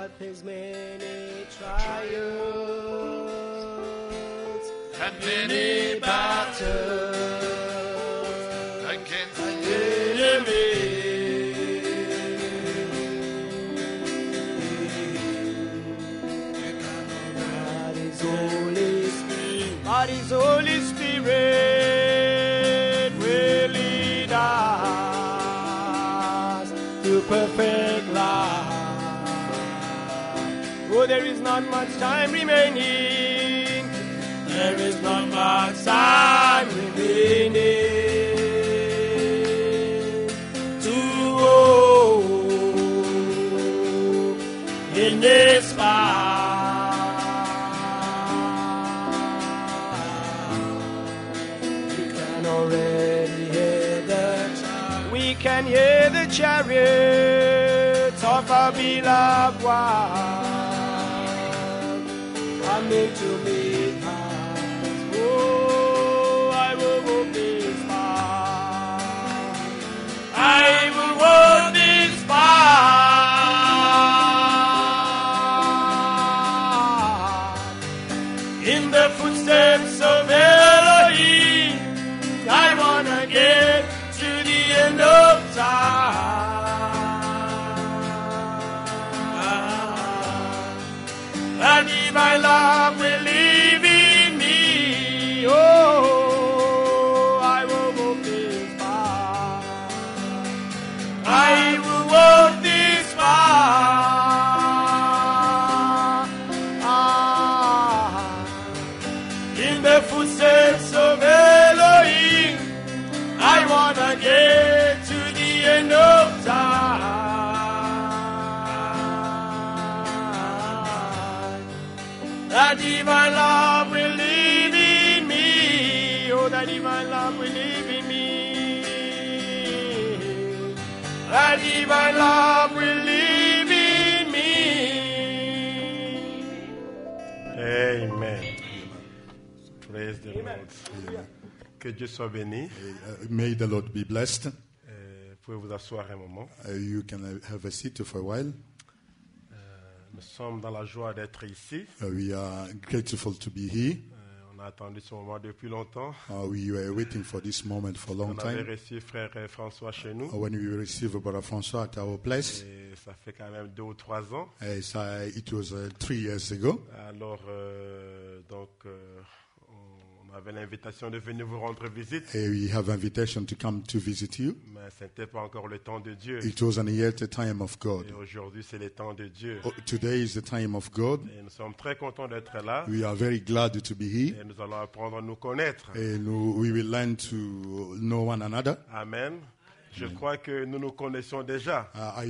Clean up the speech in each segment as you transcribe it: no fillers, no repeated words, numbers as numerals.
his many trials and many battles against the enemy. But his Holy Spirit will lead us to perfect life. Oh, there is not much time remaining. There is not much time remaining to walk in this path. We can hear the chariots of our beloved one coming to meet us. Oh, I will walk this path. I will walk this path in the footsteps of Elohim. I wanna get to the end of time. And divine love will live in me. Oh, I will walk this path. I will walk this path in the footsteps of Elohim. I wanna get to the end of time. That divine love will live in me. Oh, that divine love will live in me. That divine love will live in me. Amen. Praise the Lord. Que Dieu soit béni. May the Lord be blessed. Vous pouvez vous asseoir un moment. You can have a seat for a while. Nous sommes dans la joie d'être ici. We are grateful to be here. On a attendu ce moment depuis longtemps. We were waiting for this moment for a long On avait time. reçu frère François chez nous. When we received Brother François at our place, Et ça fait quand même 2 ou 3 ans. it was 3 years ago. Alors, on avait l'invitation de venir vous rendre visite. We have invitation to come to visit you. Mais ce n'était pas encore le temps de Dieu. It wasn't yet the time of God. Et aujourd'hui, c'est le temps de Dieu. Today is the time of God. Et nous sommes très contents d'être là. We are very glad to be here. Et nous allons apprendre à nous connaître. And we will learn to know one another. Amen. Je crois que nous nous connaissons déjà.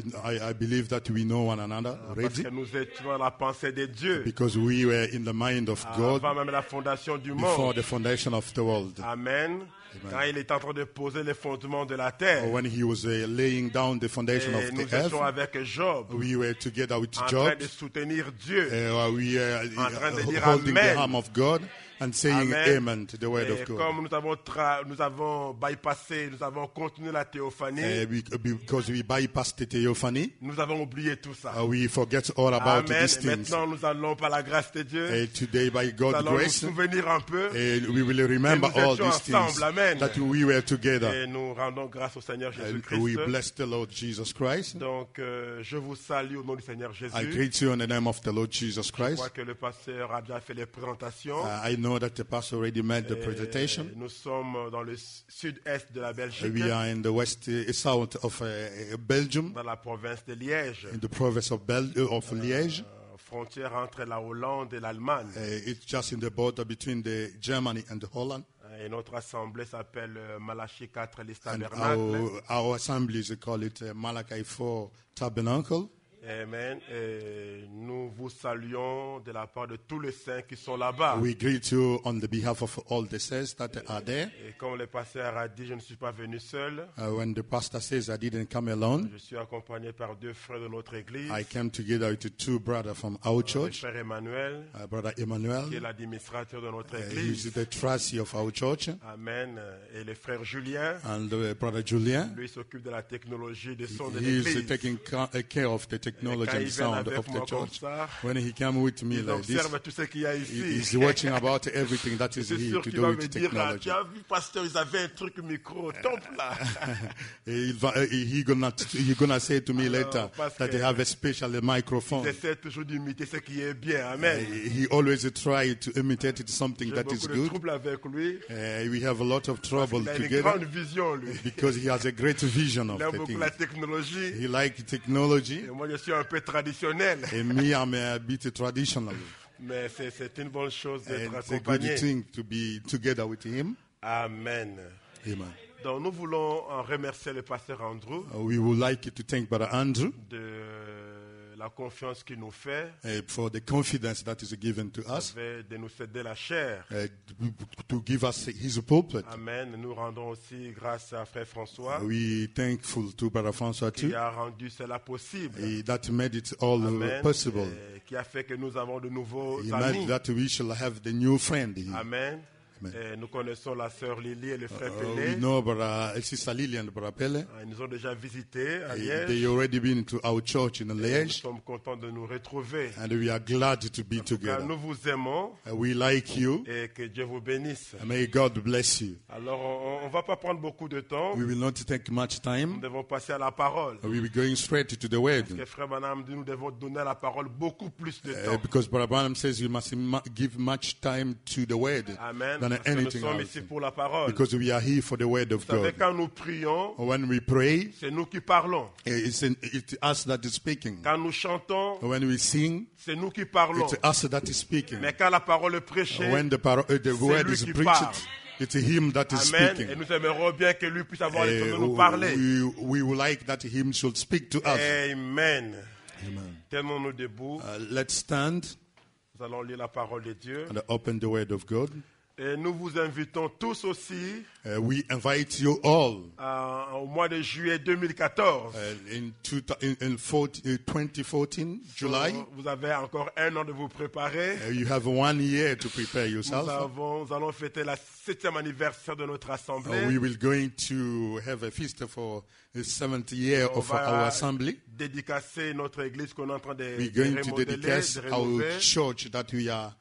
I believe that we know one another Parce already. que nous étions dans la pensée de Dieu. Because we were in the mind of God Avant même la fondation du before monde. the foundation of the world. Amen. Quand il est en train de poser les fondements de la terre. When he was laying down the foundation Et of nous the earth, étions avec Job. we were together with En Job. train de soutenir Dieu. We are En train de dire holding Amen. the arm of God and saying Amen. amen to the word Et of God. comme nous avons bypassé, nous avons continué la théophanie, Because we bypassed the theophany, nous avons oublié tout ça. we forget all about Amen. these Et things. maintenant, nous allons par la grâce de Dieu, Today, by nous God's allons nous grace, souvenir un peu. we will remember Et nous all étions these things ensemble. Amen. that we were together. Et nous rendons grâce au Seigneur We Jésus-Christ. bless the Lord Jesus Christ. Donc, je vous salue au nom du Seigneur Jésus. I greet you in the name of the Lord Jesus Je crois Christ. que le pasteur a déjà fait les présentations. I know that the pastor already made the Et presentation. nous sommes dans le sud-est de la Belgique, We are in the south of Belgium, dans la province de Liège, in the province of Liège. frontière entre la Hollande et l'Allemagne. It's just in the border between the Germany and the Holland. Et notre assemblée s'appelle Malachie 4, les And tabernacles. our assemblies, they call it Malachi 4 Tabernacle. Amen. Et nous vous saluons de la part de tous les saints qui sont là-bas. We greet you on the behalf of all the saints that are there. Et comme le pasteur a dit, je ne suis pas venu seul. When the pastor says I didn't come alone, Je suis accompagné par 2 frères de notre église. I came together with 2 brothers from our Le church. frère Emmanuel, Brother qui est Emmanuel, l'administrateur de notre he's église. the trustee of our church. Amen. Et le frère Julien, And Brother Julian, lui s'occupe de la technologie de son de he is l'église. taking care of the technology Quand and ils viennent sound avec of the moi comme church. ça, When he came with me ils like this, observent tout ce qu'il y a ici. he's watching about everything that is C'est here sûr to qu'il do va me with dire, ah, technology. tu as vu, pasteur, ils avaient un truc micro, top là. He gonna say to me later parce that que- they have a special microphone. J'essaie toujours d'imiter ce qui est bien. Amen. He always try to imitate something J'ai that is beaucoup de good. troubles avec lui. We have a lot of trouble Il a une together grande vision, lui. because he has a great vision of Il aime the beaucoup thing. la technologie. He likes technology, Et moi, je suis un peu traditionnel. and me, I'm a bit traditional. Mais c'est une bonne chose d'être And it's a good accompagné. thing to be together with him. Amen. Amen. Donc, nous voulons remercier le pasteur Andrew We would like to thank Brother Andrew de la confiance qu'il nous fait for the confidence that is given to us, de nous céder la chair. to give us his pulpit. Amen. Nous rendons aussi grâce à Frère François We thankful to Brother François qui too, a rendu cela possible. that made it all Amen. possible. Et qui a fait que nous avons de nouveaux He amis. made that we shall have the new friend here. Amen. Amen. Et nous connaissons la sœur Lily et le frère We Pelé. know Brother Sister Lily and Brother Pele. Ils nous ont déjà visités à They Liège. already been to our church in Nous Liège, sommes contents de nous retrouver. and we are glad to be Car together. nous vous aimons We like you, et que Dieu vous bénisse. and may God bless you. Alors, on ne va pas prendre beaucoup de temps. We will not take much Nous time. devons passer à la parole. We will be going straight to the word. Parce que Frère Branham dit nous devons donner à la parole beaucoup plus de temps. Because Brother Branham says we must give much time to the word Amen. than Parce que nous anything sommes else. ici pour la parole. Because we are here for the word of Vous savez, God. quand nous prions, When we pray, c'est nous qui parlons. it's us that is speaking. Quand nous chantons, When we sing, c'est nous qui parlons. it's us that is speaking. Mais quand la parole est prêchée, When the word lui is qui preached, parle. it's him that is Amen. Et speaking. nous aimerions bien que lui puisse avoir le temps de nous parler. We would like that him should speak to us. Amen. Amen. Tenons-nous debout. Let's stand Nous allons lire la parole de Dieu. and open the word of God. Et nous vous invitons tous aussi We invite you all au mois de juillet 2014. in 2014, July. Vous avez encore un an de vous préparer. You have 1 year to prepare yourself. Nous allons fêter la 7e anniversaire de notre assemblée. We will going to have a feast for the 7th year On of va our assembly. dédicacer notre église qu'on est en train de We're going to remodeler, dedicate de our rénover. church that we are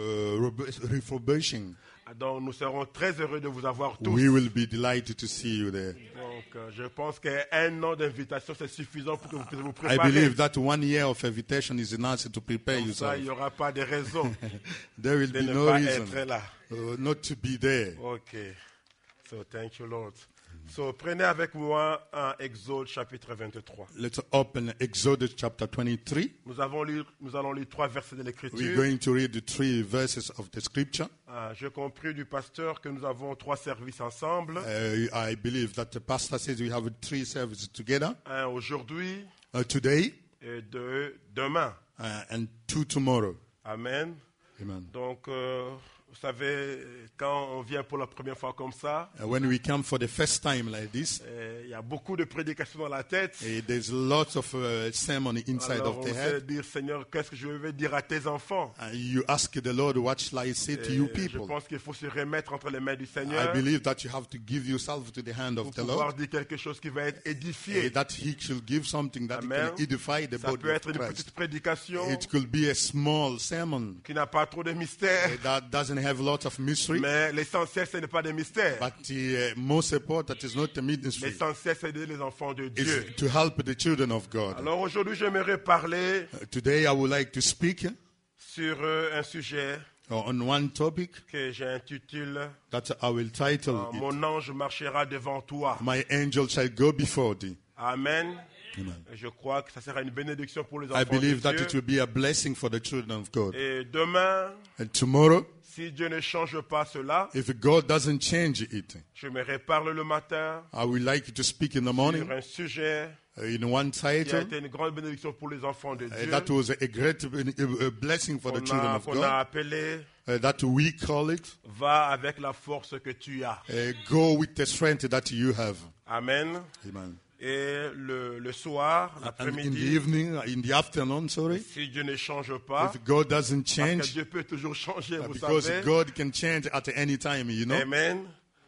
refurbishing. Donc nous serons très heureux de vous avoir tous. We will be delighted to see you there. Donc je pense qu'un an d'invitation c'est suffisant pour que vous puissiez vous I préparer. believe that 1 year of invitation is enough to prepare Comme ça, yourself. il n'y aura pas de raison There will de be ne no pas reason être là. not to be there. Ok. So thank you Lord. So prenez avec moi un Exode chapitre 23. Let's open Exodus chapter 23. Nous allons lire 3 versets de We're l'Écriture. going to read the 3 verses of the scripture. J'ai compris du pasteur que nous avons 3 services ensemble. I believe that the pastor says we have 3 services together. Un aujourd'hui Today et 2 demain. and 2 tomorrow. Amen. Amen. Donc, vous savez, quand on vient pour la première fois comme ça, When we come for the first time like this, il y a beaucoup de prédications dans la tête. there's lots of sermon inside Alors, of on the sait head. dire, Seigneur, qu'est-ce que je vais dire à tes enfants? You ask the Lord, what shall I say to Et you je people? pense qu'il faut se remettre entre les mains du I Seigneur believe that you have to give yourself to the hand pour of the pouvoir Lord, dire quelque chose qui va être édifié. that He should give something that Amen. can edify the Ça body peut of être une Christ. petite prédication It could be a small sermon qui n'a pas trop de mystère. that doesn't have a lot of mystery, Mais l'essentiel, ce n'est pas des mystères. but the most important is not the ministry. L'essentiel, c'est d'aider les enfants de It's Dieu. to help the children of God. Alors aujourd'hui, j'aimerais parler Today I would like to speak sur un sujet on one topic que j'intitule that I will title it, Mon ange marchera devant toi. My angel shall go before thee. Amen. Amen. Et je crois que ça sera une bénédiction pour les I enfants de believe that it Dieu. will be a blessing for the children of God. Et demain, And tomorrow, si Dieu ne change pas cela, if God doesn't change it, je me reparle le matin I would like to speak in the morning sur un sujet in one qui a title. été une grande bénédiction pour les enfants de Dieu. That was a great blessing for the children of Qu'on a God. appelé That we call it, Va avec la force que tu as. go with the strength that you have. Amen. Amen. Et le soir, And in the l'après-midi, evening, in the afternoon, sorry, si Dieu ne change pas, if God doesn't parce que change, Dieu peut toujours changer, vous because savez. God can change at any time, you know. Amen.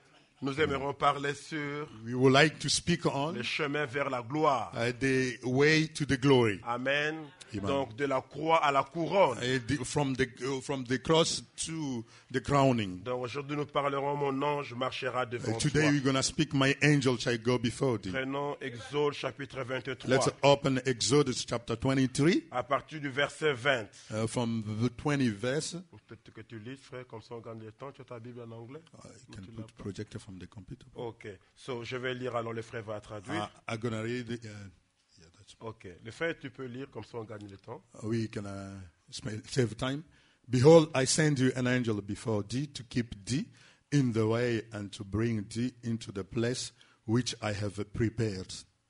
Nous aimerons parler sur We would like to speak on le chemin vers la gloire. the way to the glory. Amen. Amen. Donc de la croix à la couronne. From the cross to the crowning. Donc aujourd'hui nous parlerons mon ange marchera devant Today toi. we're going to speak, my angel shall go before thee. Prenons Exode chapitre 23 Let's open Exodus chapter 23 à partir du verset 20. from the 20 verse. Peut-être que tu lis, frère, comme ça on gagne le temps. Tu as ta Bible en anglais? I can put projector from the computer. Ok. So, je vais lire, alors le frère va traduire. I'm going to read it. Yeah, that's Ok. Le frère, tu peux lire, comme ça on gagne le temps. we can save time. Behold, I send you an angel before thee to keep thee in the way and to bring thee into the place which I have prepared.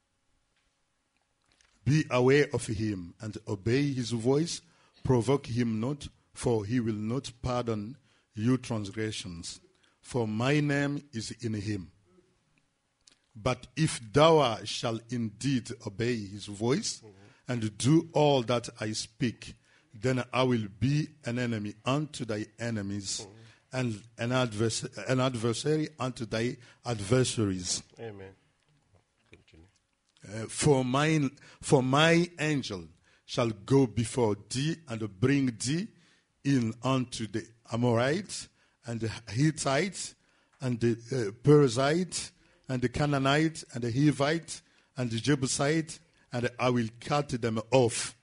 Be aware of him and obey his voice. Provoke him not, for he will not pardon your transgressions. For my name is in him. But if thou shalt indeed obey his voice and do all that I speak, then I will be an enemy unto thy enemies and an adversary unto thy adversaries. Amen. Continue. For my angel shall go before thee and bring thee in unto the Amorites and the Hittites and the Perizzites and the Canaanites and the Hivites and the Jebusites, and I will cut them off.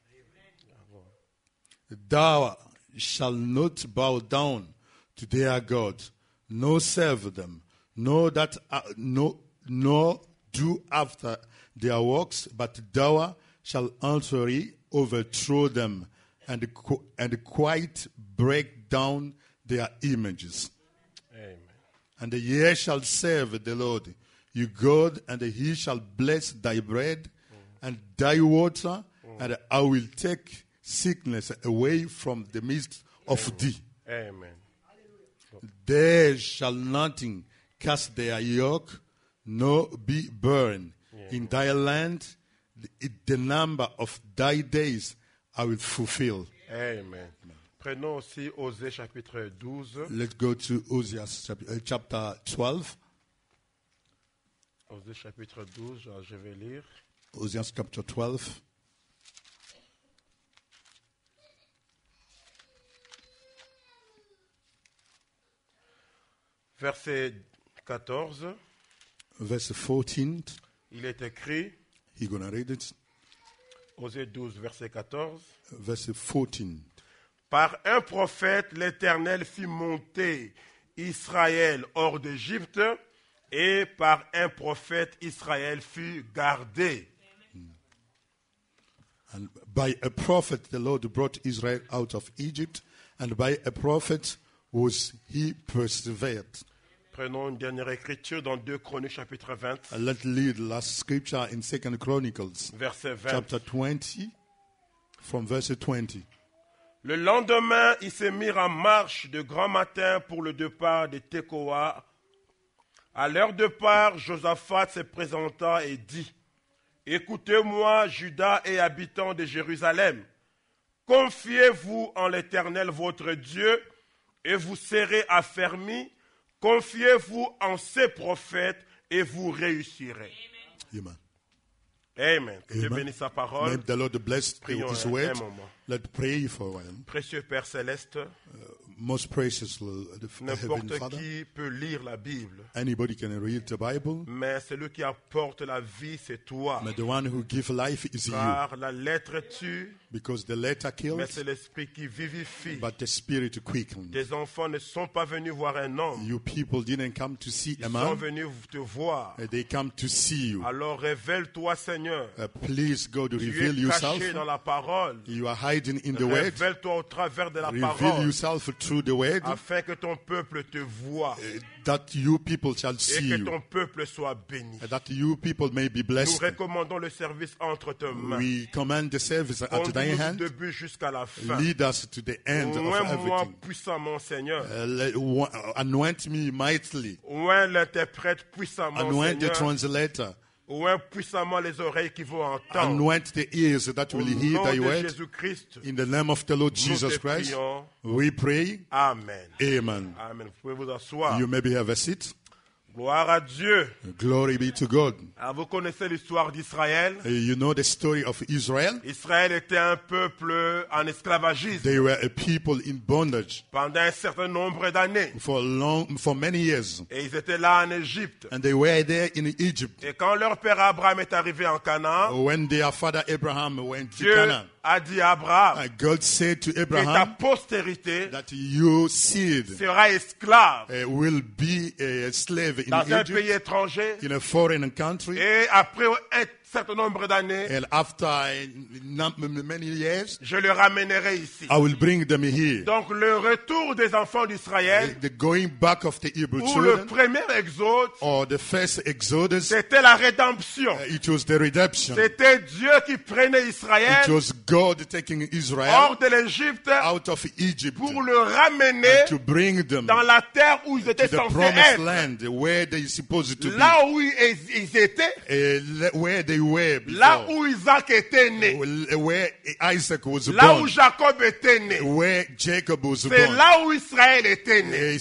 Thou shalt not bow down to their God, nor serve them, nor do after their works, but thou shalt utterly overthrow them and quite break down their images. Amen. And ye shall serve the Lord your God, and he shall bless thy bread and thy water, and I will take sickness away from the midst of thee. Amen. There shall nothing cast their yoke, nor be burned in thy land. The number of thy days I will fulfill. Amen. Prenons aussi Osée chapitre 12. Let's go to Hosea chapter 12. Osée chapitre 12, je vais lire. Hosea chapter 12. Verset 14. Verse 14. Il est écrit, He's going to read it. Osée 12, verset 14. Verse 14. Par un prophète, l'Éternel fit monter Israël hors d'Égypte, et par un prophète, Israël fut gardé. And by a prophet, the Lord brought Israel out of Egypt, and by a prophet was he persevered. Prenons une dernière écriture dans 2 Chroniques chapitre 20, Let's read the last scripture in 2 Chronicles, verset 20. chapter 20, from verse 20. Le lendemain, ils se mirent en marche de grand matin pour le départ de Tekoa. À leur départ, Josaphat se présenta et dit, « Écoutez-moi, Juda et habitants de Jérusalem. Confiez-vous en l'Éternel votre Dieu et vous serez affermis. Confiez-vous en ses prophètes et vous réussirez. » Amen. Amen. Que Dieu Amen. bénisse sa parole. May the Lord bless Prions his un word. moment. Let's pray for a while. Précieux Père Céleste, Most precious the Heavenly n'importe Father. qui peut lire la Bible, Anybody can read the Bible, mais celui qui apporte la vie, c'est toi. but the one who gives life is you. Car la lettre tue, Because the letter mais kills, c'est l'esprit qui vivifie. but the spirit quickens. Tes enfants ne sont pas venus voir un homme, You people didn't come to see ils a sont man, venus te voir. they come to see you. Alors révèle-toi, Seigneur. Please go to Tu reveal es yourself. caché dans la parole. You are hiding in the word. Révèle-toi au travers de la Reveal parole, yourself through the word, afin que ton peuple te voie that you people shall et see que you, ton peuple soit béni. that you people may be Nous blessed. recommandons le service entre tes mains. We command the service at thy Conduis-nous du hand. début jusqu'à la fin. Lead us to the end of Oins-moi everything. puissamment, Seigneur. Anoint me mightily. Oins l'interprète puissamment, Anoint the Seigneur. translator. Oins puissamment les oreilles qui vont entendre. Anoint the ears that Au will hear nom thy de word. Jésus-Christ, In the name of the Lord nous Jesus te Christ, prions. we pray. Amen. Amen. Amen. Vous pouvez vous asseoir. You maybe have a seat. Gloire à Dieu. Glory be to God. Alors, vous connaissez l'histoire d'Israël. You know the story of Israel. Israël était un peuple en esclavagisme They were a people in bondage pendant un certain nombre d'années. for many years. Et ils étaient là en Égypte. And they were there in Egypt. Et quand leur père Abraham est arrivé en Canaan, When their father Abraham went to Dieu Canaan, a dit à Abraham, God said to et ta Abraham postérité that your seed sera esclave will be a slave in dans un pays Egypt, étranger. in a foreign country. Et après un certain nombre d'années, And after many years, je le ramènerai ici. I will bring them here. Donc le retour des enfants d'Israël, The going back of the Hebrew ou le children, premier exode, or the first Exodus, c'était la rédemption. it was the redemption. C'était Dieu qui prenait Israël It was God taking Israel hors de l'Égypte out of Egypt pour le ramener to bring them dans la terre où ils to étaient the censés promised être. land where they supposed to Là où ils étaient, be, where they were là before, où Isaac était né, where Isaac was là où born, Jacob était né, where Jacob was c'est born. là où Israël était né.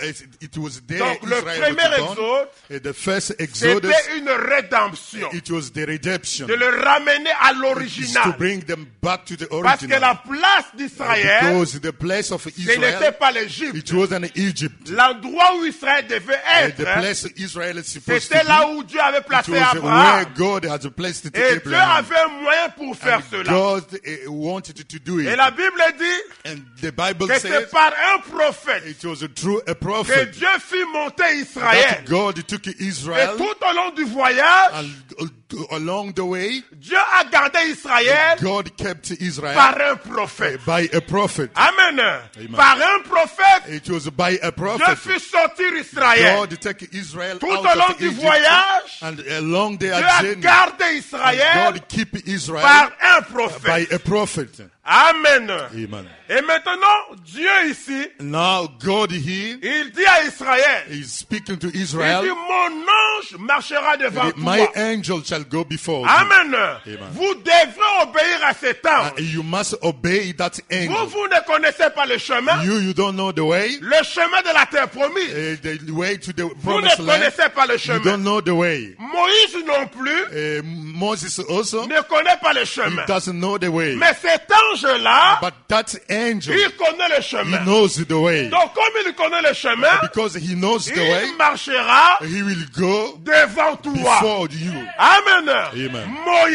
It was there Donc le Israel premier was born. exode, The first Exodus, c'était une rédemption. it was the redemption. De le ramener à It's to l'original. bring them back to the Parce que la original. place d'Israël, Because the place of ce n'était Israel, pas l'Égypte. it wasn't Egypt. L'endroit où Israël devait The être, place Israel is supposed to c'était là be. où Dieu avait It placé was where Abraham. God had placed it to Et Dieu Abraham. avait un moyen pour faire And cela. God wanted to do Et it. la Bible dit And the Bible que says c'est par un prophète it was through a que prophet Dieu fit monter Israël. that God took Et Israel, tout au long du voyage, and along the way, Dieu a gardé Israël God kept Israel par un prophète. by a prophet. Amen. Par un prophète, It was by a Dieu prophet. fit sortir Israël. God took Israel Tout out au long of du Egypt, voyage, and along their Dieu a journey, gardé and Israël God keep Israel par un by prophète. a prophet. Amen. Amen. Et maintenant, Dieu ici, Now God here il dit à Israël, is speaking to il dit, Israel. mon ange marchera devant My toi. angel shall go before you. Amen. Vous devrez obéir à cet ange. You must obey that angel. Vous ne connaissez pas le chemin, You don't know the way, le chemin de la terre promise. the way to the Vous ne promised land. connaissez pas le You chemin. don't know the way. Moïse non plus Moses also ne connaît pas le he chemin. doesn't know the way. Mais cet ange-là, But that angel, il connaît le he chemin. knows the way. Donc comme il connaît le chemin, Because he knows the way, il marchera he will go devant toi. before you. Amen. Amen.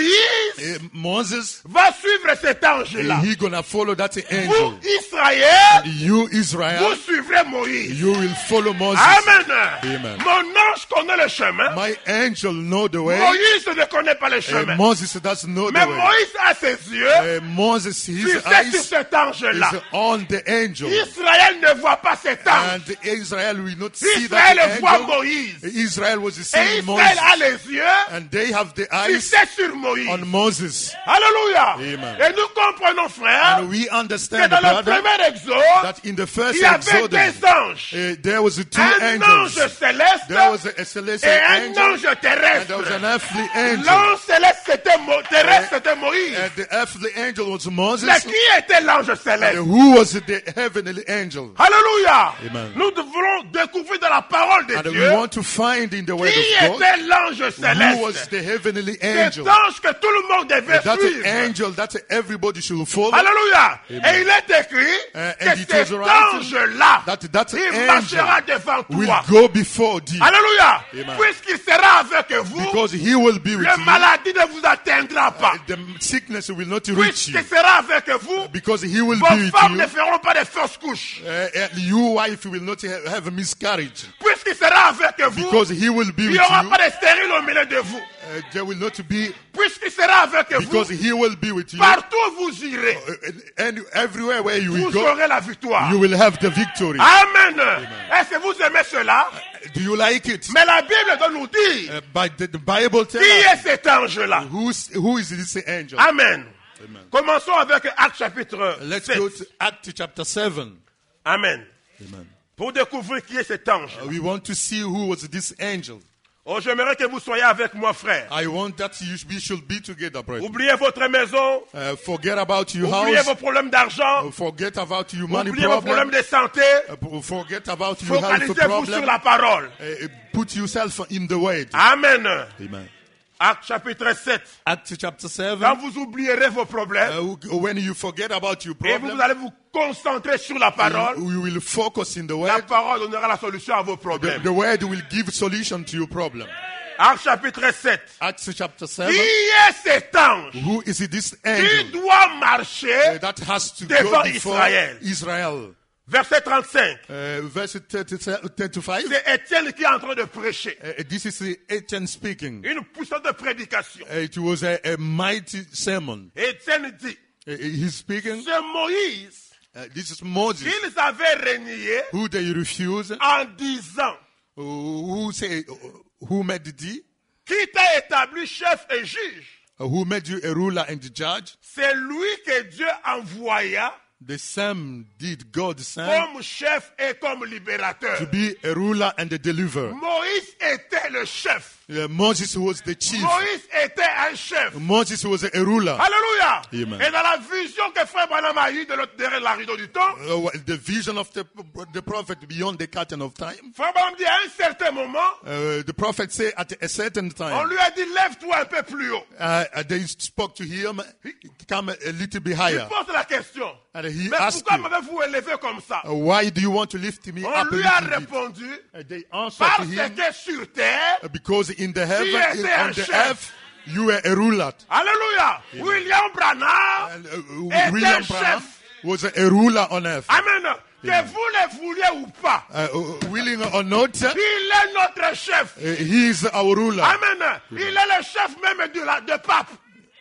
Moïse Moses, va suivre cet ange-là. he gonna follow that Vous, angel. Israël, You, vous Israel, suivrez Moïse. you will follow Moses. Amen. Amen. Mon ange connaît le chemin. My angel know the way. Moïse ne connaît pas le chemin. Moses doesn't know Mais the way. Moïse a ses yeux Moses, his fixés sur eyes cet ange-là. is on the angel. Israël ne voit pas cet ange. And Israel will not see Israël that voit angel. Moïse. Israel was Et seeing Israël Moses. a les yeux And they have the eyes fixés sur Moïse. on Moses. Alléluia. Amen. Et nous comprenons, frère, And we que understand, dans le brother, premier exode, that in the first il y avait Exodus, deux anges. there was two Un ange angels. céleste There was a celestial et un angel, ange and there was terrestre. an earthly angel. L'ange céleste, c'était terrestre, c'était Moïse. And the earthly angel was Moses. Mais qui était l'ange And céleste? who was the heavenly angel? Alléluia. Amen. Nous devons découvrir dans la parole de And we Dieu want to find in the word qui of God était l'ange who was céleste. the heavenly Cet angel. ange que tout le monde devait That suivre. angel that everybody should follow. Alléluia. Amen. Et il est écrit And que it was cet written ange-là, that il marchera angel devant will toi. go before thee. Alléluia. Amen. Puisqu'il sera avec vous, Because he will be with la you. maladie ne vous atteindra pas. The sickness will not reach you. Puisqu'il sera avec vous, Because he will vos be with femmes you. ne feront pas de fausses couches. Your wife will not have a miscarriage. Puisqu'il sera avec vous, Because he will be il with n'y aura you. pas de stérile au milieu de vous. There will not be, Puisqu'il sera avec because vous, he will be with you. partout où vous irez, And everywhere where you will vous go, aurez la victoire. you will have the victory. Amen. Est-ce que vous aimez cela? Do you like it? Mais la Bible doit nous dire But the Bible tells qui us est cet ange-là. who is this angel. Amen. Amen. Commençons avec Actes chapitre Let's 7. go to Acts chapter 7. Amen. Amen. Pour découvrir qui est cet ange. We want to see who was this angel. Oh, j'aimerais que vous soyez avec moi, frère. I want that we should be together, brother. Oubliez votre maison. Forget about your Oubliez house. vos problèmes d'argent. Forget about your money Oubliez vos problèmes problem. de santé. Forget about your health Focalisez-vous sur problem. la parole. put yourself in the word. Amen. Amen. Acte chapitre 7. Acts chapter 7. Quand vous oublierez vos problèmes, When you forget about your et vous problem, allez vous concentrer sur la parole, you will focus in the la word. parole donnera la solution à vos problèmes. The word will give solution to your problem. Acte chapitre 7. Acts chapter Qui 7. est cet ange Who is this qui angel doit marcher that has to devant go before Israël? Israel? Verset 35. Verse 35. C'est Étienne qui est en train de prêcher. This is Etienne speaking. Une puissante prédication. It was a mighty sermon. Étienne dit, He's speaking. c'est Moïse This is Moses, qu'ils avaient renié who they refuse, en disant, who made thee, qui t'a établi chef et juge. who made you a ruler and a judge. C'est lui que Dieu envoya The same did God send comme chef et comme libérateur. to be a ruler and a deliverer. Moïse était le chef. Moses was the chief. Moïse était un chef. Moses was a ruler. Alléluia. Amen. Et dans la vision que Frère Branham a eue de l'autre derrière la rideau du temps, The vision of the prophet beyond the curtain of time. Frère Branham dit à un certain moment, The prophet said at a certain on time, lui a dit lève-toi un peu plus haut. they spoke to him, come a little bit Il higher. pose la question, And he mais asked pourquoi you, m'avez-vous élevé comme ça? why do you want to lift me On up a lui a little bit? répondu, They answered to parce him, que sur terre, because in the heaven, était un on the chef. earth, you were a ruler. alléluia, William Branham And, était William chef. Branham was a ruler on earth. Amen. Que vous le vouliez ou pas, Willing or not, il est notre chef. he is our ruler. Amen. Il est le chef même de pape.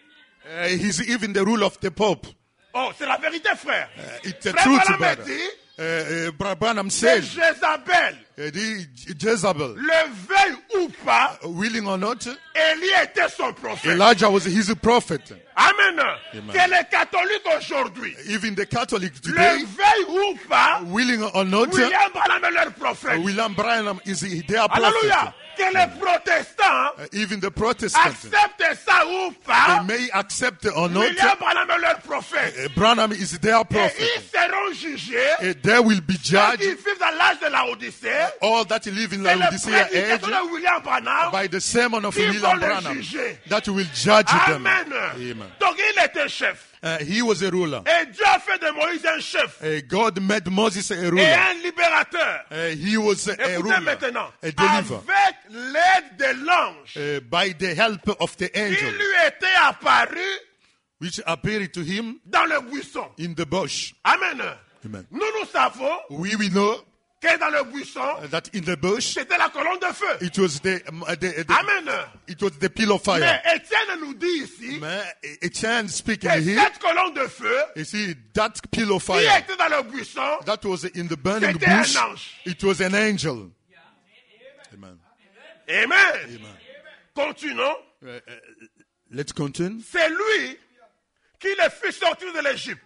He's even the ruler of the Pope. Oh, c'est la vérité, frère. It's the Frère truth, Branham a brother. dit, Branham c'est said, Jézabel. Jezebel, Le veuille ou pas, willing or not, Élie était son prophète. Elijah was his prophet. Amen. Que les catholiques aujourd'hui, Even the Catholic le today, veuille ou pas, willing or not, William Branham est leur prophète. William Branham is their Alléluia. prophet. Que les protestants Even the Protestants, acceptent ça ou they pas, may accept it or not. William Branham est leur prophète. Branham is their Et prophet. ils seront jugés. They will be Ceux judged, qui vivent dans l'âge de la Odyssée, all that live in c'est le Laodicea age, prédicateur de William Branham by the sermon of qui vont William les Branham, juger. that will judge them. Amen. Amen. Donc il était chef. He was a ruler. Et Dieu a fait de Moïse un chef God made Moses a et ruler. un libérateur. He was a Écoutez ruler, maintenant, a deliverer. avec l'aide de l'ange, By the help of the il angel, lui était apparu which appeared to him dans le buisson. in the bush. Amen. Amen. Nous savons We know que dans le buisson, that in the bush, c'était la colonne de feu. it was the Amen. it was the pillar of Mais fire. Étienne nous dit ici Etienne speaking que here, cette colonne de feu you see that pillar of qui fire était dans le buisson, that was in the burning c'était un bush. ange. It was an angel. Amen. Amen. Continuons. Let's continue. C'est lui qui les fit sortir de l'Égypte.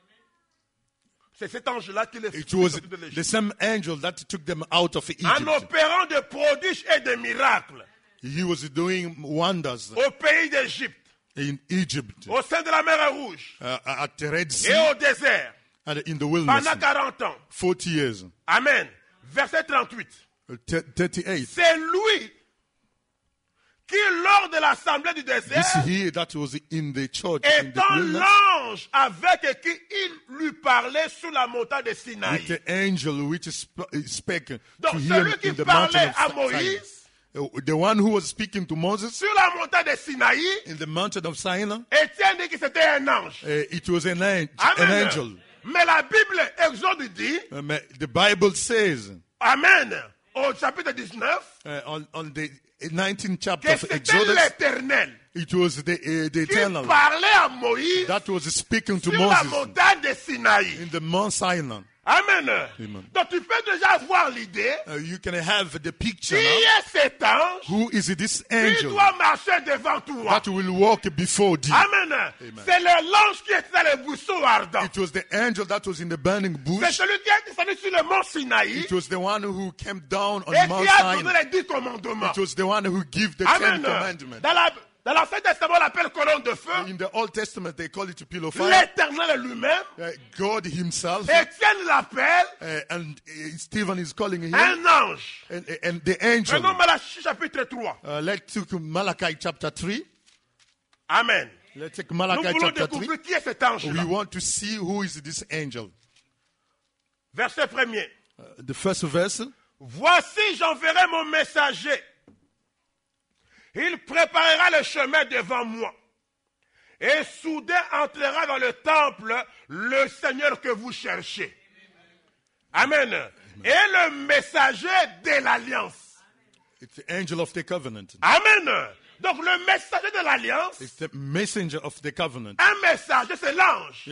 C'est cet ange-là qui les fit It was sortir de the l'Égypte. same angel that took them out of En Egypt. opérant de prodiges et de miracles He was doing wonders au pays d'Égypte, in Egypt, au sein de la mer Rouge at the Red et Sea, au désert and in the wilderness. pendant 40 ans. 40 years. Amen. Verset 38. 38. C'est lui qui, lors de l'assemblée du This désert, here that was in the church in the étant wilderness, l'ange avec qui il lui parlait sous la montagne de Sinaï. with the angel which spake to Donc him celui qui in the mountain parlait à of Sinai. Moïse The one who was speaking to Moses sur la montagne de Sinaï, in the mountain of Sinai, Étienne dit que c'était un ange. it was an Amen. angel. Mais la Bible, Exode dit, The Bible says Amen, au chapitre 19, on the 19th chapter que of c'était Exodus, l'Éternel it was the qui eternal parlait à Moïse that was speaking to sur la Moses montagne de Sinaï. in the Mount Sinai. Amen. Amen. Donc tu peux déjà avoir l'idée. You can have the picture Qui now. est cet ange Who is this qui angel doit marcher devant toi? that will walk before thee? Amen. C'est l'ange qui était dans le buisson ardent. It was the angel that was in the burning C'est bush. celui qui est descendu sur le mont Sinaï It was the one who came down on et Mount qui a donné Sinai. les 10 commandements. It was the one who gave the 10 Amen. commandments. Dans Dans l'Ancien Testament, on l'appelle colonne de feu. In the Old Testament, they call it a pillar of fire. L'Éternel lui-même. God himself. Étienne l'appelle And Stephen is calling him. un ange. And the angel. Prenons Malachie chapitre 3. Let's take Malachi chapter 3. Amen. Let's take Nous Malachi voulons chapter 3. découvrir qui est cet ange-là. We want to see who is this angel. Verset 1er. The first verse. Voici, j'enverrai mon messager. Il préparera le chemin devant moi. Et soudain entrera dans le temple le Seigneur que vous cherchez. Amen. Et le messager de l'alliance. It's the angel of the covenant. Amen. Donc le messager de l'alliance. It's the messenger of the covenant. Un messager, c'est l'ange.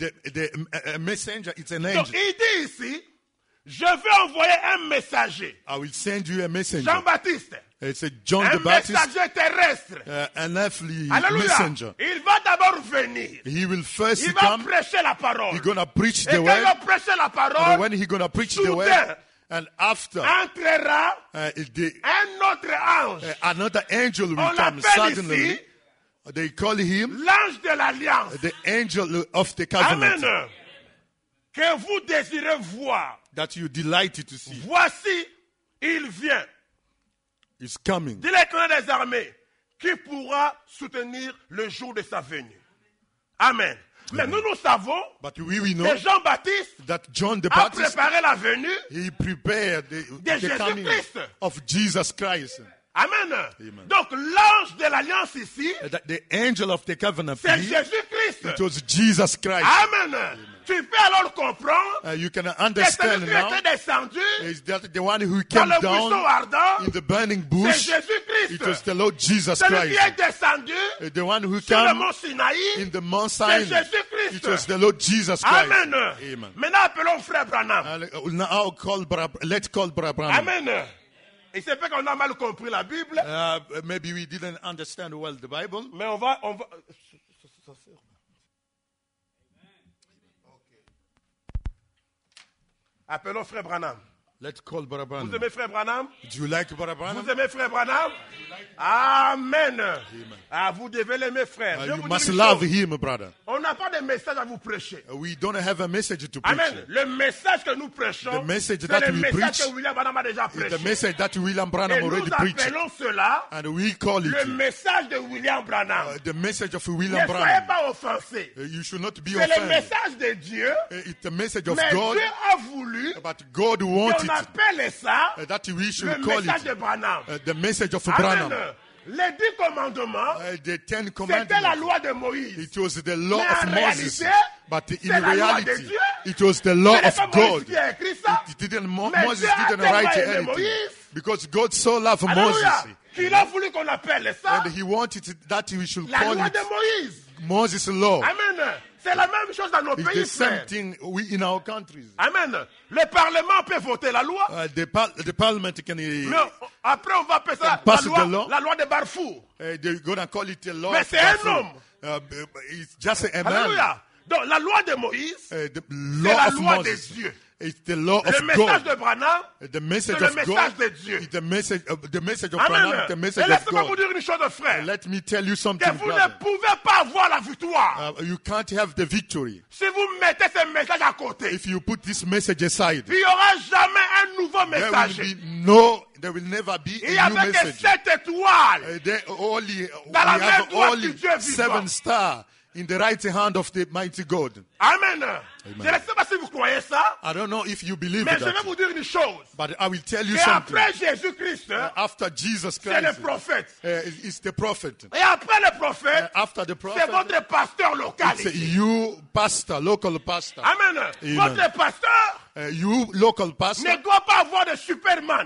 A messenger, it's an Donc angel. il dit ici, je vais envoyer un messager. I will send you a messenger. Jean-Baptiste. It's a John Un the Baptist, messager terrestre. an earthly Alléluia. messenger. Il va d'abord venir. He will first Il va come. prêcher la parole. He's gonna preach Et the quand il word. va prêcher la And parole, when he's gonna preach the soudain, word, and after entrera un autre ange. another angel will On come l'appelle suddenly. ici They call him l'ange de l'alliance. the angel of the covenant. Amen. Que vous désirez voir. That you delighted to see. Voici, il vient. Is coming. Dit l'Éternel des armées, qui pourra soutenir le jour de sa venue. Amen. Mais nous savons But we know que Jean-Baptiste that John the a Baptist, préparé la venue. he prepared the coming Jésus-Christ. of Jesus Christ. Amen. Amen. Donc l'ange de l'alliance ici, That the angel of the covenant, c'est here, Jésus-Christ. it was Jesus Christ. Amen. Tu peux alors comprendre You can que understand celui qui now était descendu is that the one who dans came le buisson down ardent, in the burning c'est bush, Jésus-Christ. it was the Lord Jesus Celui qui Christ. est descendu The one who sur le came mont Sinaï, in the Mount c'est Sinai, Jésus-Christ. it was the Lord Jesus Christ. Amen. Amen. Maintenant appelons frère Branham. Now let's call Brother Branham. Amen. Il se fait qu'on a mal compris la Bible, Maybe we didn't understand well the Bible. mais on va. Appelons frère Branham. Let's call Brother Vous Branham. aimez frère Branham? Do you like Brother Branham? Vous aimez frère Branham? Amen. Ah, vous devez l'aimer, frère. Je You vous must dis une love chose. him, brother. On n'a pas de message à vous prêcher. We don't have a message to preach. Amen. Le message que nous prêchons, The message c'est that le we message preach que William Branham a déjà It's prêché. the message that William Et Branham nous already preached. appelons cela And we call le it message de William Branham. the message of Ne William soyez Branham. pas offensés. You should not be C'est le offended. message de Dieu, It's the message of mais God, Dieu a voulu but God qu'on wanted appelle ça that we le should call message de it Branham. the message of Amen. Branham. Les 10 commandements, The Ten c'était la Commandments. loi de Moïse. It was the law Mais of en Moses, réalité, but c'est in la loi de reality, Dieu. it was the law Ce n'est of pas Moïse God. qui a écrit ça. Mais Moses Dieu a didn't tellement write aimé anything Moïse. because God so loved Alléluia. Moses, Qu'il a voulu qu'on appelle ça and He wanted that we should la call loi it de Moïse. Moses' law. Amen. C'est la même chose dans nos It's pays, the same frère. thing in our countries. Amen. Le Parlement peut voter la loi. The parliament can Mais après, on va appeler ça pass the law. la loi de Barfour. they're gonna call it a law. Mais of c'est un Balfour. homme. It's just a man. Alléluia. Donc, la loi de Moïse, The c'est law la of loi Moses. des dieux. It's the law Le of message God. de Branham, The message c'est le of message God. de Dieu. It's the message of Amen. Branham, the Et message of laissez-moi vous God. dire une chose, frère. Let me tell you something, Que vous ne brother. pouvez pas avoir la victoire You can't have the victory si vous mettez ce message à côté. if you put this message aside. Il n'y aura jamais un nouveau There messager. will never be Il n'y a new avait que message. 7 étoiles. We Dans la main have droite only du Dieu vivant. 7 stars in the right hand of the mighty God. Amen. Je ne sais pas si vous croyez ça, I don't know if you believe mais je vais that, vous dire une chose. but I will tell you Et something. après Jésus-Christ, After Jesus c'est le Christ, prophète. it's the prophet. Et après le prophète, After the c'est prophet, votre pasteur local. it's ici. you, pastor, local pastor. Amen. Amen. Votre pasteur You, local pastor, ne doit pas avoir de Superman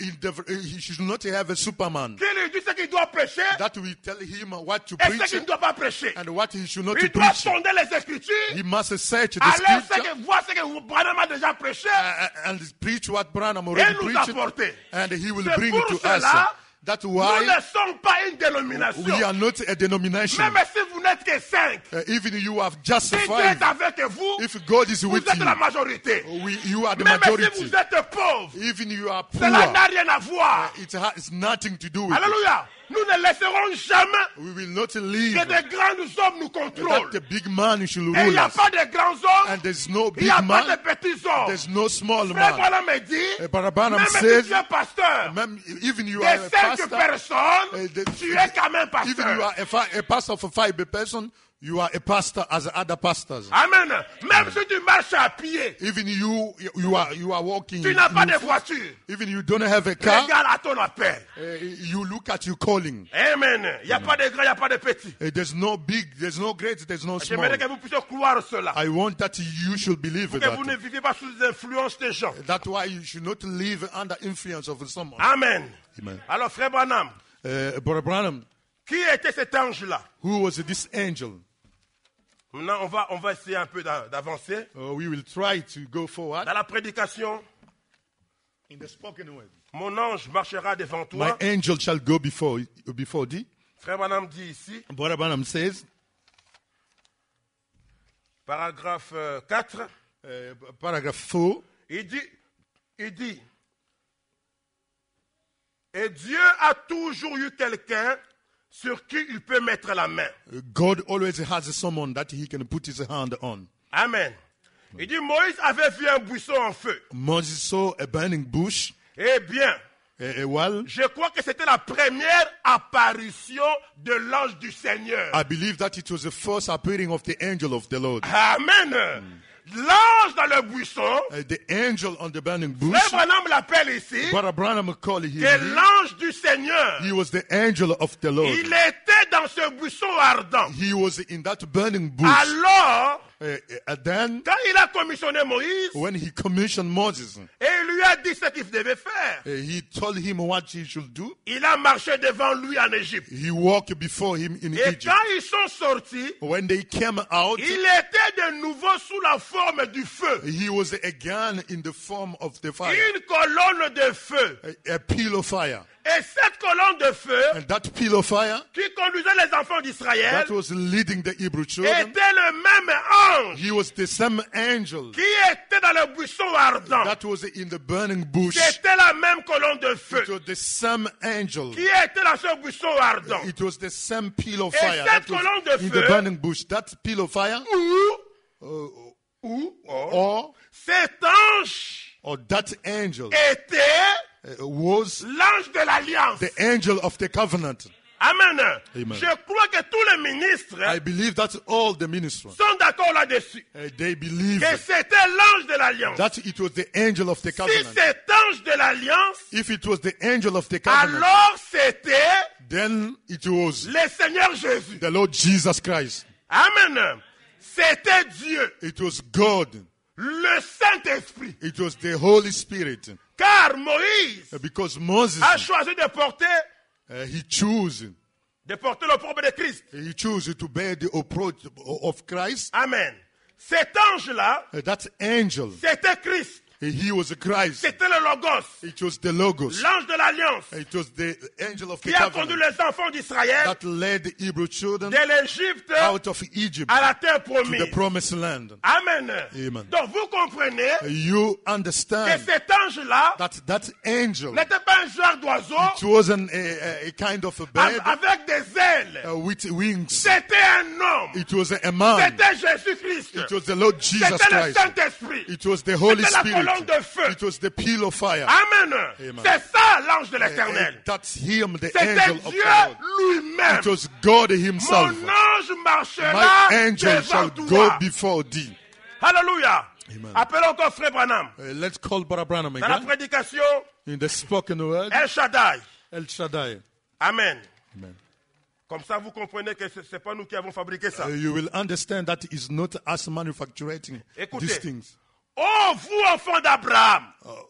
he should not have a Superman qui lui dit ce qu'il doit prêcher that will tell him what to et ce preach qu'il ne doit pas prêcher. and what he should not Il doit preach. sonder les Écritures, He must search the aller scripture voir ce que Branham a déjà prêché and preach what Branham et already nous preached, apporter. and he will C'est bring pour it to cela, us. That's Nous why ne sommes pas une dénomination. we are not a denomination. Même si vous n'êtes que 5, Even you have just si Dieu 5, est avec vous, if God is vous with êtes la you, majorité. you are the Même si majority. vous êtes pauvre, Even you are cela n'a poor, rien à voir. it has nothing to do with it. Alléluia. nous ne laisserons jamais We will not que leave des grands hommes nous contrôlent. that the big man should Et il rule n'y a us. pas de grands hommes, And there's no il big n'y a pas de man, petits hommes. there's no small Frère man. Branham me dit, Brother Branham même si says, tu es pasteur, even you are des a 5 pastor, personnes, tu es quand même even you pasteur. are a pastor for 5 person, you are a pastor as other pastors. Amen. Même si tu marches à pied, Even you are walking. tu n'as pas you- de voiture. Even you don't have a car, Regarde à ton appel. you look at your calling. Amen. Il n'y a pas de grand, il n'y a pas de petit. There's no big, there's no great, there's no small. J'aimerais que vous puissiez croire cela. I want that you should believe Que vous ne that. viviez pas sous l'influence des gens. That's why you should not live under influence of someone. Amen. Amen. Alors, frère Branham, Brother Branham, qui était cet ange-là? who was this angel? Maintenant, on va essayer un peu d'avancer. We will try to go forward Dans la prédication, in the spoken word. mon ange marchera devant My toi. angel shall go before thee. Frère Branham dit ici, Brother Branham says, paragraphe 4, paragraph 4, il dit, et Dieu a toujours eu quelqu'un sur qui il peut mettre la main. God always has someone that he can put his hand on. Amen. Il dit, Moïse avait vu un buisson en feu. Moses saw a burning bush, Eh bien, a well. je crois que c'était la première apparition de l'ange du Seigneur. I believe that it was the first appearing of the angel of the Lord. Amen. L'ange dans le buisson, The angel on the burning bush, Frère Branham l'appelle ici, Brother Branham called him. que l'ange du Seigneur, He was the angel of the Lord. il était dans ce buisson ardent. He was in that burning bush. Alors, And then, quand il a commissionné Moïse, when he commissioned Moses, et il lui a dit ce qu'il devait faire, he told him what he should do. il a marché devant lui en Égypte. He walked before him in Et Egypt. quand ils sont sortis, When they came out, il était de nouveau sous la forme du feu. he was again in the form of the fire, Une colonne de feu. a pillar of fire. Et cette colonne de feu And that pillar of fire qui conduisait les enfants d'Israël that was leading the Hebrew children, était le même ange he was the same angel qui était dans le buisson ardent. that was in the burning bush. C'était la même colonne de feu It was the same angel. qui était dans ce buisson ardent. It was the same pillar of Et fire cette that was colonne de in feu- the burning bush. That pillar of fire, or Cet ange that angel était was l'ange de l'alliance. the angel of the covenant. Amen. Amen. Je crois que tous les ministres I believe that all the ministers, sont d'accord là-dessus. they believe Que c'était l'ange de l'alliance. that it was the angel of the Si covenant. cet ange de l'alliance, If it was the angel of the covenant, alors c'était then it was le Seigneur Jésus. the Lord Jesus Christ. Amen. C'était Dieu, It was God. le Saint-Esprit. It was the Holy Spirit. Car Moïse Because Moses, a choisi de porter he chose l'opprobre de Christ. He chose to bear the approach of Christ. Amen. Cet ange-là, That angel, c'était Christ. he was Christ. C'était le Logos, It was the Logos. l'ange de l'Alliance, It was the angel of the qui a conduit covenant les enfants d'Israël that led the Hebrew children de l'Égypte out of Egypt à la terre to the promise. promised land. Amen. Amen. Donc vous comprenez You que understand cet ange-là that angel, n'était pas un genre d'oiseau it wasn't a kind of a bird avec des ailes. with wings. C'était un homme. It was a man. C'était Jésus-Christ. It was the Lord Jesus C'était le Christ. Saint-Esprit. It was the Holy C'était la Spirit. colonne de feu. It was the pillar of fire. Amen. Amen. C'est ça l'ange de l'éternel. That's him, the C'était angel of Dieu the Lord. lui-même. It was God Mon himself. ange marchera My angel devant shall toi. go before thee. Alléluia. Amen. Appelons encore Frère Branham. Let's call Brother Branham Dans la again. prédication, In the spoken word, El Shaddai. El Shaddai. Amen. Amen. Comme ça, vous comprenez que ce n'est pas nous qui avons fabriqué ça. You will understand that it's not us manufacturing Écoutez. these things. Oh, vous, enfants d'Abraham,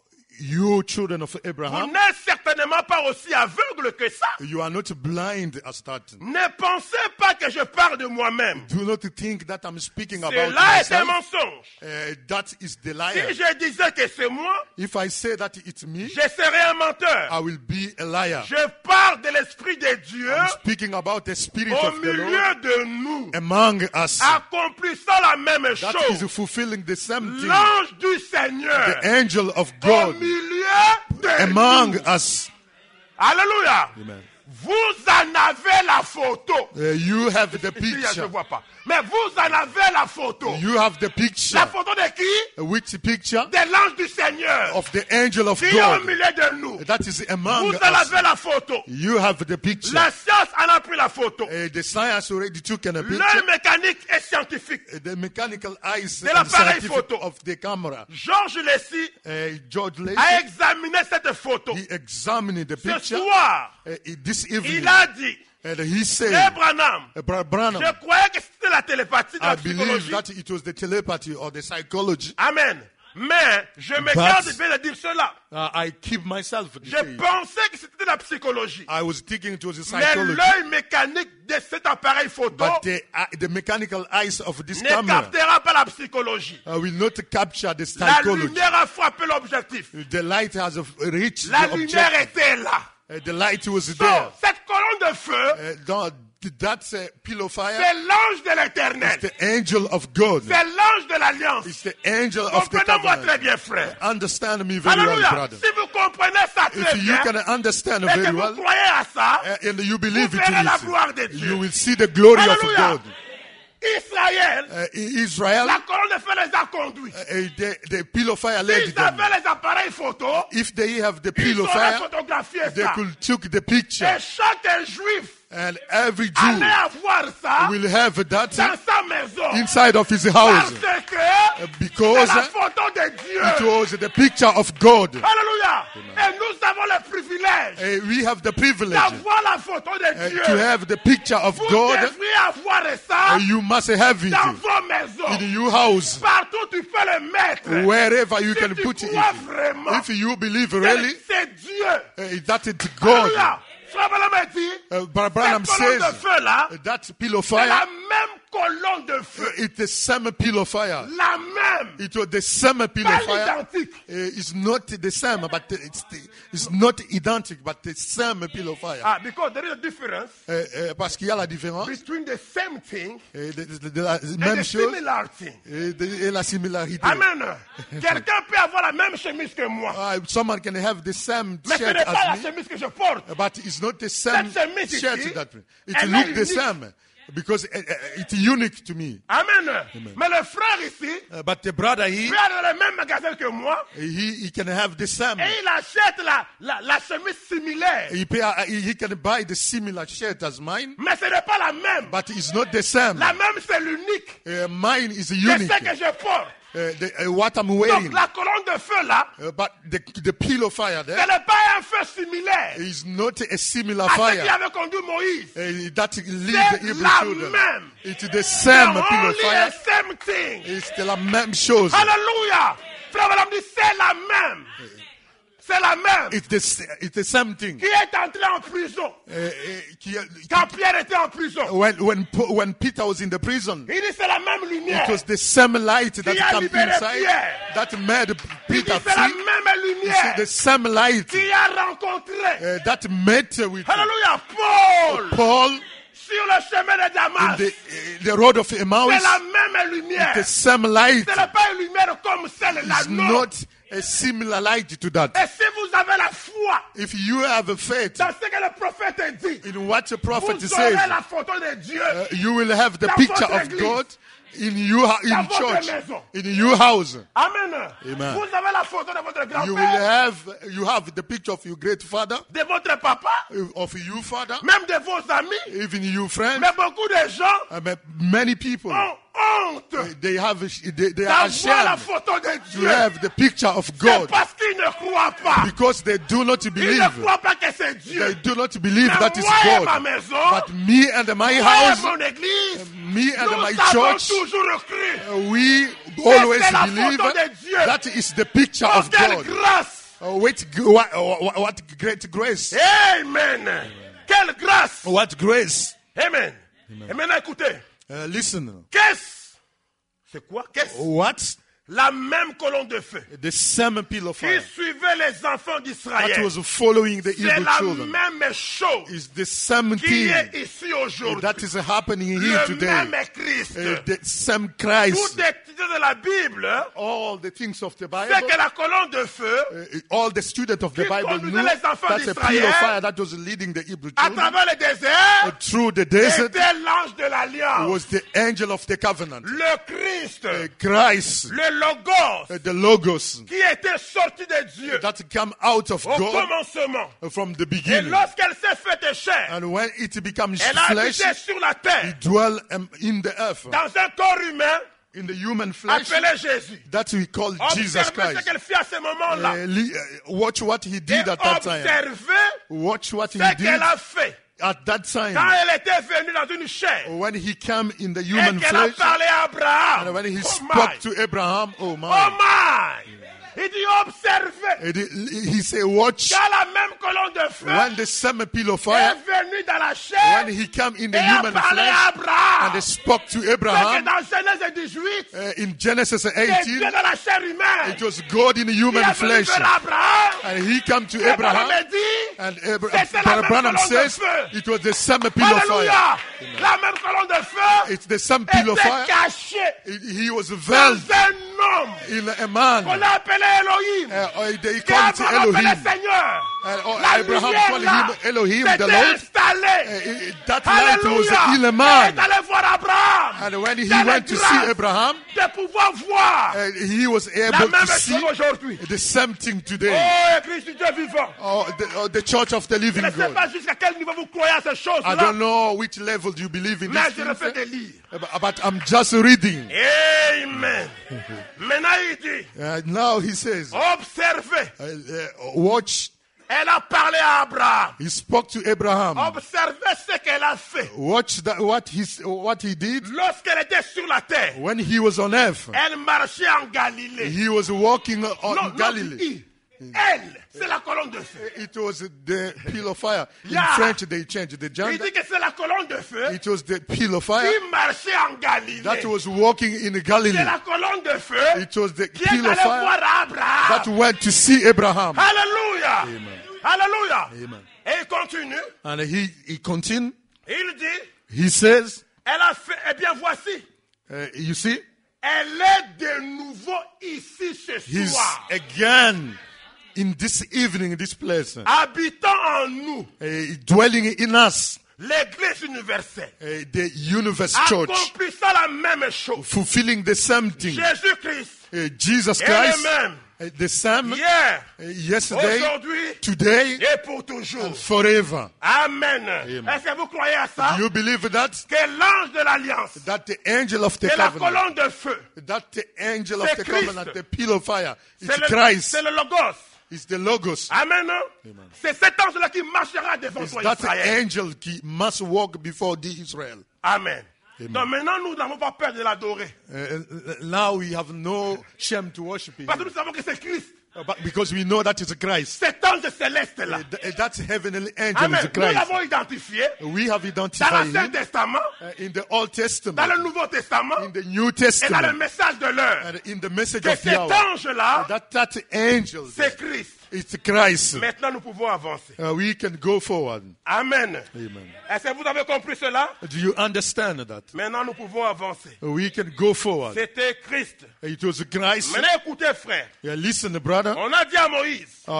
You children of vous Abraham, n'êtes certainement pas aussi aveugles que ça. you are not blind as that. Ne pensez pas que je parle de moi-même. Do not think that I'm speaking about Cela est un myself. mensonge. That is the Si liar. je disais que c'est moi, If I say that it's me, je serais un menteur. I will be a liar. Je parle de l'Esprit de Dieu I'm speaking about the Spirit au of the Lord milieu de nous, among us. accomplissant la même That chose. is fulfilling the same thing. L'ange du Seigneur The angel of au God milieu de among nous. us. Alléluia. Amen. Vous en avez la photo. You have the Je ne picture. vois pas. Mais vous en avez la photo. You have the picture. La photo de qui? Which picture? De l'ange du Seigneur. Of the angel of Qui est au God. milieu de nous. That is among Vous en us. avez la photo. You have the picture. La science en a pris la photo. The science already took a L'œil picture. mécanique et scientifique. The mechanical eyes De l'appareil and scientific photo. of the camera. Georges Lessy George a Lacey, examiné cette photo. he examined the Ce picture soir, this evening. il a dit, And he said, Branham, Branham, je croyais que c'était la télépathie de I la believe psychologie. that it was the telepathy or the psychology. Amen. Mais je me garde bien de dire cela. I keep myself. Je pensais que c'était la psychologie. I was thinking it was the Mais psychology. l'œil mécanique de cet appareil photo But the mechanical eyes of this ne camera captera pas la psychologie. will not capture the La psychology. lumière a frappé l'objectif. The light has reached La the lumière objective. était là. The light was So, there. cette colonne de feu, That pillow fire c'est l'ange de l'éternel. is the angel of God. C'est l'ange de l'alliance. It's the angel of the Comprenez-moi très covenant. bien, frère. Understand me very well, Alléluia. brother. Si vous comprenez ça très If you bien, can understand et que very vous well, croyez à ça, and you believe vous it, verrez la is, gloire de Dieu. you will see the glory of Alléluia. God. Israël, Israel, la colonne de feu les a conduits. the pillow fire led S'ils them. avaient les appareils photo, If they have the ils pillow auraient fire, photographié they ça. could took the picture, Et chaque juif and every allait Jew avoir ça will have that dans sa maison. inside of his Parce house, que c'est because la photo de it Dieu. was the picture of God. Alléluia. Et nous avons le privilège We have the privilege d'avoir la photo de Dieu. to have the picture of Vous God. devriez avoir ça You must have it dans vos maisons. in your house, Partout tu peux le mettre. wherever you Si can tu put it. crois vraiment, If you believe really c'est Dieu. that it's God. Alléluia. Frère Branham a dit, Branham cette colonne de says feu là, that pillow c'est la fire, même colonne de feu. it's the same pillow fire. La même. It was the same pillow Pas fire. identique. It's not the same, but it's not identical, but the same pillow fire. Ah, because there is a difference Parce qu'il y a la différence. between the same thing La and même the chose similar thing. et la similarité. Amen. Quelqu'un peut avoir la même chemise que moi. Someone can have the same Mais ce shirt n'est pas la as me, chemise que je porte. but it's not the same Cette chemise shirt ici, that it elle look est the unique. same because it's unique to me. Amen. Mais le frère ici, But the brother he peut aller dans le même magasin que moi he can have the same. et il achète la chemise similaire. He can buy the similar shirt as mine, Mais ce n'est pas la même. but it's not the same. La même, c'est l'unique. Mine is C'est unique. ce que je porte. What I'm wearing, Donc la colonne de feu là, but the pillow fire ce there n'est pas un feu similaire is not a similar à ce qui fire avait conduit Moïse. that lead C'est the Hebrew la children. même. It's the same The pillow only fire. same thing. It's la même chose. Alléluia. Frère Branham dit c'est la même. C'est la même. It's the same thing. Qui est entré en prison quand Pierre était en prison. When Peter was in the prison, Il dit c'est la même lumière. it was the same light that Qui a came libéré inside Pierre. that made Il dit Peter c'est la free. même It's lumière the same light qui a rencontré. that met with Alléluia. Paul Paul sur le chemin de in Damas. the road of Emmaus. C'est la même lumière. The same light Ce n'est pas une lumière comme celle de la is nôtre. not a similar light to that. Et si vous avez la foi If you have a faith dans ce que le prophète dit, in what the prophet vous aurez says, la photo de Dieu. you will have the Dans picture votre of église. God in your Dans in votre church, maison. in your house. Amen. Amen. Vous avez la photo de votre You will grand-père, you have the picture of your great father, de votre papa, of you father, même de vos amis. even you friends. Mais beaucoup de gens But many people ont honte they are d'avoir la ashamed photo de to Dieu. have the picture of C'est God parce qu'ils ne croient pas. because they do not Ils believe. ne croient pas que c'est Dieu. They do not believe Mais that is moi et ma God. maison, But me and my moi et house, mon église, me and nous my avons church, toujours cru. we always c'est la believe photo de Dieu. that is the picture Oh, of quelle God. grâce. What great grace. Amen. Quelle grâce. What grace. Amen. Et maintenant, écoutez. Listen. Qu'est-ce? C'est quoi? Qu'est-ce? What? la même colonne de feu the same pillar of qui fire suivait les enfants that d'Israël. was following the C'est Hebrew la children même chose is the same qui thing est ici aujourd'hui. that is happening here Le today. même Christ. The same Christ. Toutes les titres de la Bible, All the things of the c'est Bible, que la colonne de feu, all the students of the qui Bible conduisait knew les enfants that's a d'Israël pillar of fire that was leading the Hebrew à children travers le désert, through the desert. était l'ange de l'alliance. Was the angel of the covenant, Le Christ, Christ, le Logos, the Logos qui était sorti de Dieu that came out of au God commencement. from the Et beginning. lorsqu'elle s'est faite chair, And when it becomes elle a flesh, habité sur la terre, it dwell in the earth, dans un corps humain in the human flesh appelé Jésus. that we call Jesus Observez ce Christ. qu'elle fit à ce moment-là. Watch what he Et did at that time. observez Watch what he ce did qu'elle a fait at that quand time elle était venue dans une chair when he came in the et human qu'elle a flesh parlé à Abraham. and when he Oh spoke my. to Abraham. Oh Oh my! my! Il dit observez And he said, watch quand la même colonne de feu when the same pillar of est fire, venue dans la chair when he came in the et a human parlé flesh à Abraham. and they spoke to C'est que Abraham dans Genèse 18, in Genesis c'est Dieu 18, dans la chair humaine. it was God in the Il human est venu flesh. vers Abraham. And he came to Et Abraham Abraham, a dit, and c'était la Brother même Branham colonne de says feu. it was the same pillar of fire. Alléluia. La même colonne de feu It's the same pillar of était fire. cachée He was dans veiled un homme in a man. qu'on a appelé Elohim. They Que called it Abraham appelait Elohim. Seigneur. La Abraham lumière called là him Elohim, the s'était Lord. installée. That light was Alléluia. in a Et man. est allé voir Abraham. And when he Dans la went to see grâce Abraham, de pouvoir voir he was la able même to see chose aujourd'hui. the same thing today. Oh, Église du Dieu vivant. The church of the Je living ne sais pas God. jusqu'à quel niveau vous croyez à ces I choses-là, don't know which level you believe in mais this je le fais thing, de lire. but I'm just reading. Amen. Maintenant, il dit, Now he says, observez. watch. Elle a parlé à Abraham. He spoke to Abraham. Observez ce qu'elle a fait. Watch what he did Lorsqu'elle était sur la terre, when he was on earth. elle marchait en Galilée. He was walking on Non, Galilee. elle, c'est la colonne de feu. It was the pillar of fire. In Yeah. French, they changed the Il gender. dit que c'est la colonne de feu It was the pillar of fire qui marchait en Galilée. that was walking in Galilee. C'est la colonne de feu It was the qui est pillar allée of voir fire Abraham. that went to see Abraham. Alléluia. Alléluia. Amen. Et il continue. And he continued. Il dit, He says, elle a fait, eh bien voici, you see, elle est de nouveau ici ce he's soir, again in this evening, in this place, habitant en nous, dwelling in us, l'église universelle, the universe church, accomplissant la même chose. fulfilling the same thing. Jésus-Christ Jesus est Christ, le même, the same hier, yesterday, aujourd'hui today, et pour toujours. forever. Amen. Est-ce que vous croyez à ça? Do you believe that? Que l'ange de l'alliance, That the angel of the c'est la covenant, colonne de feu, that the angel of C'est the Christ. covenant, the pillar of fire, it's c'est Christ, le Logos. it's the Logos. Amen. C'est cet ange-là qui marchera devant It's toi, that Israël. angel qui must walk before the Israel. Amen. Donc maintenant, nous n'avons pas peur de l'adorer. Now we have no shame to worship him. Parce que nous savons que c'est Christ. But because we know that it's Christ. Cet ange céleste-là. That heavenly angel Amen. is Nous Christ. l'avons identifié We have dans identified l'Ancien him Testament, in the Old dans Testament, le Nouveau Testament in the New et dans le Testament, message de l'heure. and in the message Que of the cet hour. ange-là, That angel, c'est Christ. it's Christ. Maintenant, nous pouvons avancer. We can go forward. Amen. Amen. Est-ce que vous avez compris cela? Do you understand that? Maintenant, nous pouvons avancer. We can go forward. C'était Christ. It was Christ. Maintenant, écoutez, frère. Yeah, listen, brother. On a dit à Moïse,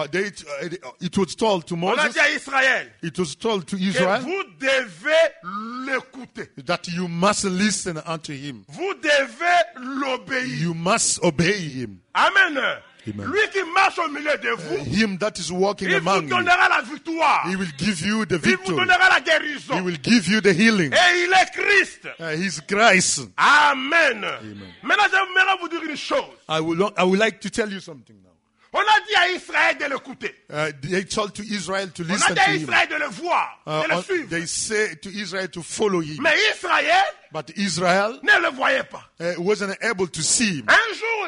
It was told to on a Moses, dit à Israël, it was told to que Israel vous devez l'écouter. that you must listen unto him. Vous devez l'obéir. You must obey him. Amen. Amen. Lui qui marche au milieu de vous, Him that is walking il vous among you. donnera la victoire. He will give you the Il vous victory. donnera la He guérison. will give you the healing. Et il est Christ. He's Christ. Amen. Maintenant, j'aimerais vous dire une chose. I would like to tell you something now. On a dit à Israël de l'écouter. They told to Israel to On a listen dit to à him. Israël de le voir, de le suivre. They say to Israel to follow him. Mais Israël But Israel ne le voyait pas. wasn't able to see him. Un jour,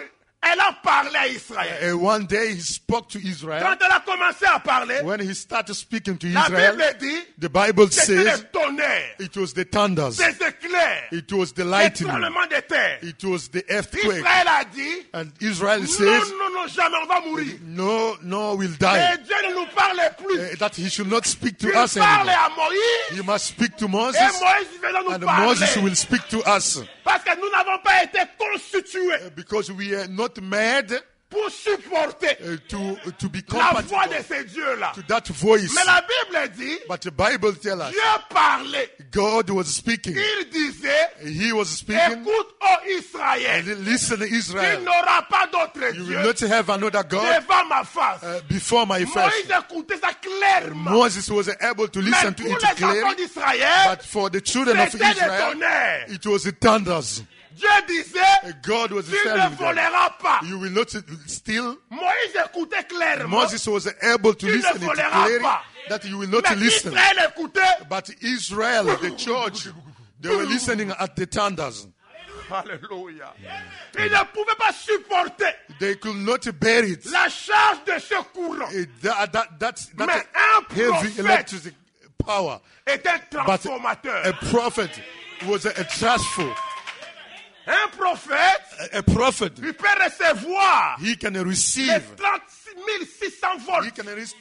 elle a parlé à Israël. One day he spoke to Quand Israel. elle a commencé à parler, When he started speaking to la Israel, Bible dit, the Bible c'était says le tonnerre, it was the thunders, des éclairs, it was the des lightning, tremblements de terre. it was the earthquake. Israël a dit, And Israel non, says, non, jamais on va mourir. no, we'll Et die. Dieu ne nous parle plus. That he should not speak to Il us parle anymore. à Moïse, He must speak to et Moses, Moïse va nous and parler. Moses will speak to us. Parce que nous n'avons pas été constitués Because we are not made pour supporter to be la voix de compatible ces dieux-là. to that voice. Mais la Bible dit, But the Bible tells us Dieu parlait. God was speaking. Il disait, He was speaking. écoute, ô Israël, Listen, il Israel. n'aura pas d'autre You Dieu will not have another God devant ma face. before my face. Moïse écoutait ça clairement. Moses was able to Mais listen to pour it les enfants clearly. d'Israël, But for the children of c'était des Israel, tonnerres. it was the thunders. Dieu disait, God was tu ne telling them, voleras pas. you will not steal. Moïse écoutait clairement. Moses was able to Tu ne listen it voleras clearly pas. that you will not Mais listen. Israël écoutait. But Israel, the church, they were listening at the thunders. Alléluia. Ils ne pouvaient pas supporter They could not bear it. la charge de ce courant. That Mais un heavy prophète electric power. est un But transformateur. a prophet was a transfer. Un prophète, A prophet, il peut recevoir he can les receive. 3600 He volts can receive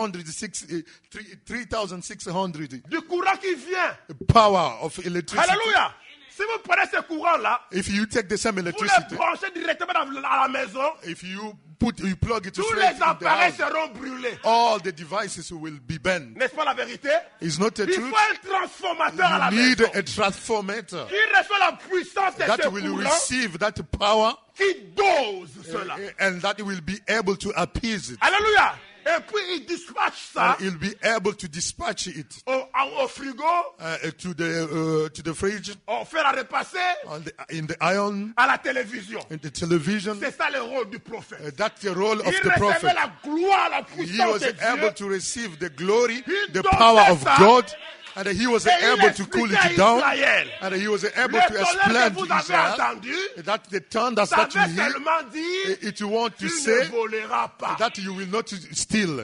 3,600 du courant qui vient. power of electricity. Alléluia. Si vous prenez ce courant-là, If you take the same vous le electricity, branchez directement à la maison, if you plug it tous straight les in the appareils house, seront brûlés. all the devices will be burned. N'est-ce pas la vérité? It's not the Il truth. faut un transformateur à la You need maison a transformator qui reçoit la puissance de ce that will courant receive that power qui dose cela. and that will be able to appease it. Alléluia. Et puis il dispatche ça And he'll be able to dispatch it au frigo, to the fridge, on fait la repasser in the iron, à la télévision. in the television. C'est ça le rôle du prophète. That's the role of Il the recevait prophet. la gloire, la He puissance was de Dieu. able to receive the glory, He the donnait power of ça. God, and he was Et il able to cool expliquait it down, à Israël. and he was able Le to tonnerre explain que vous to avez Israel entendu, that the thunders ça that you veut hear, seulement dire, it want tu to ne say voleras pas. that you will not steal.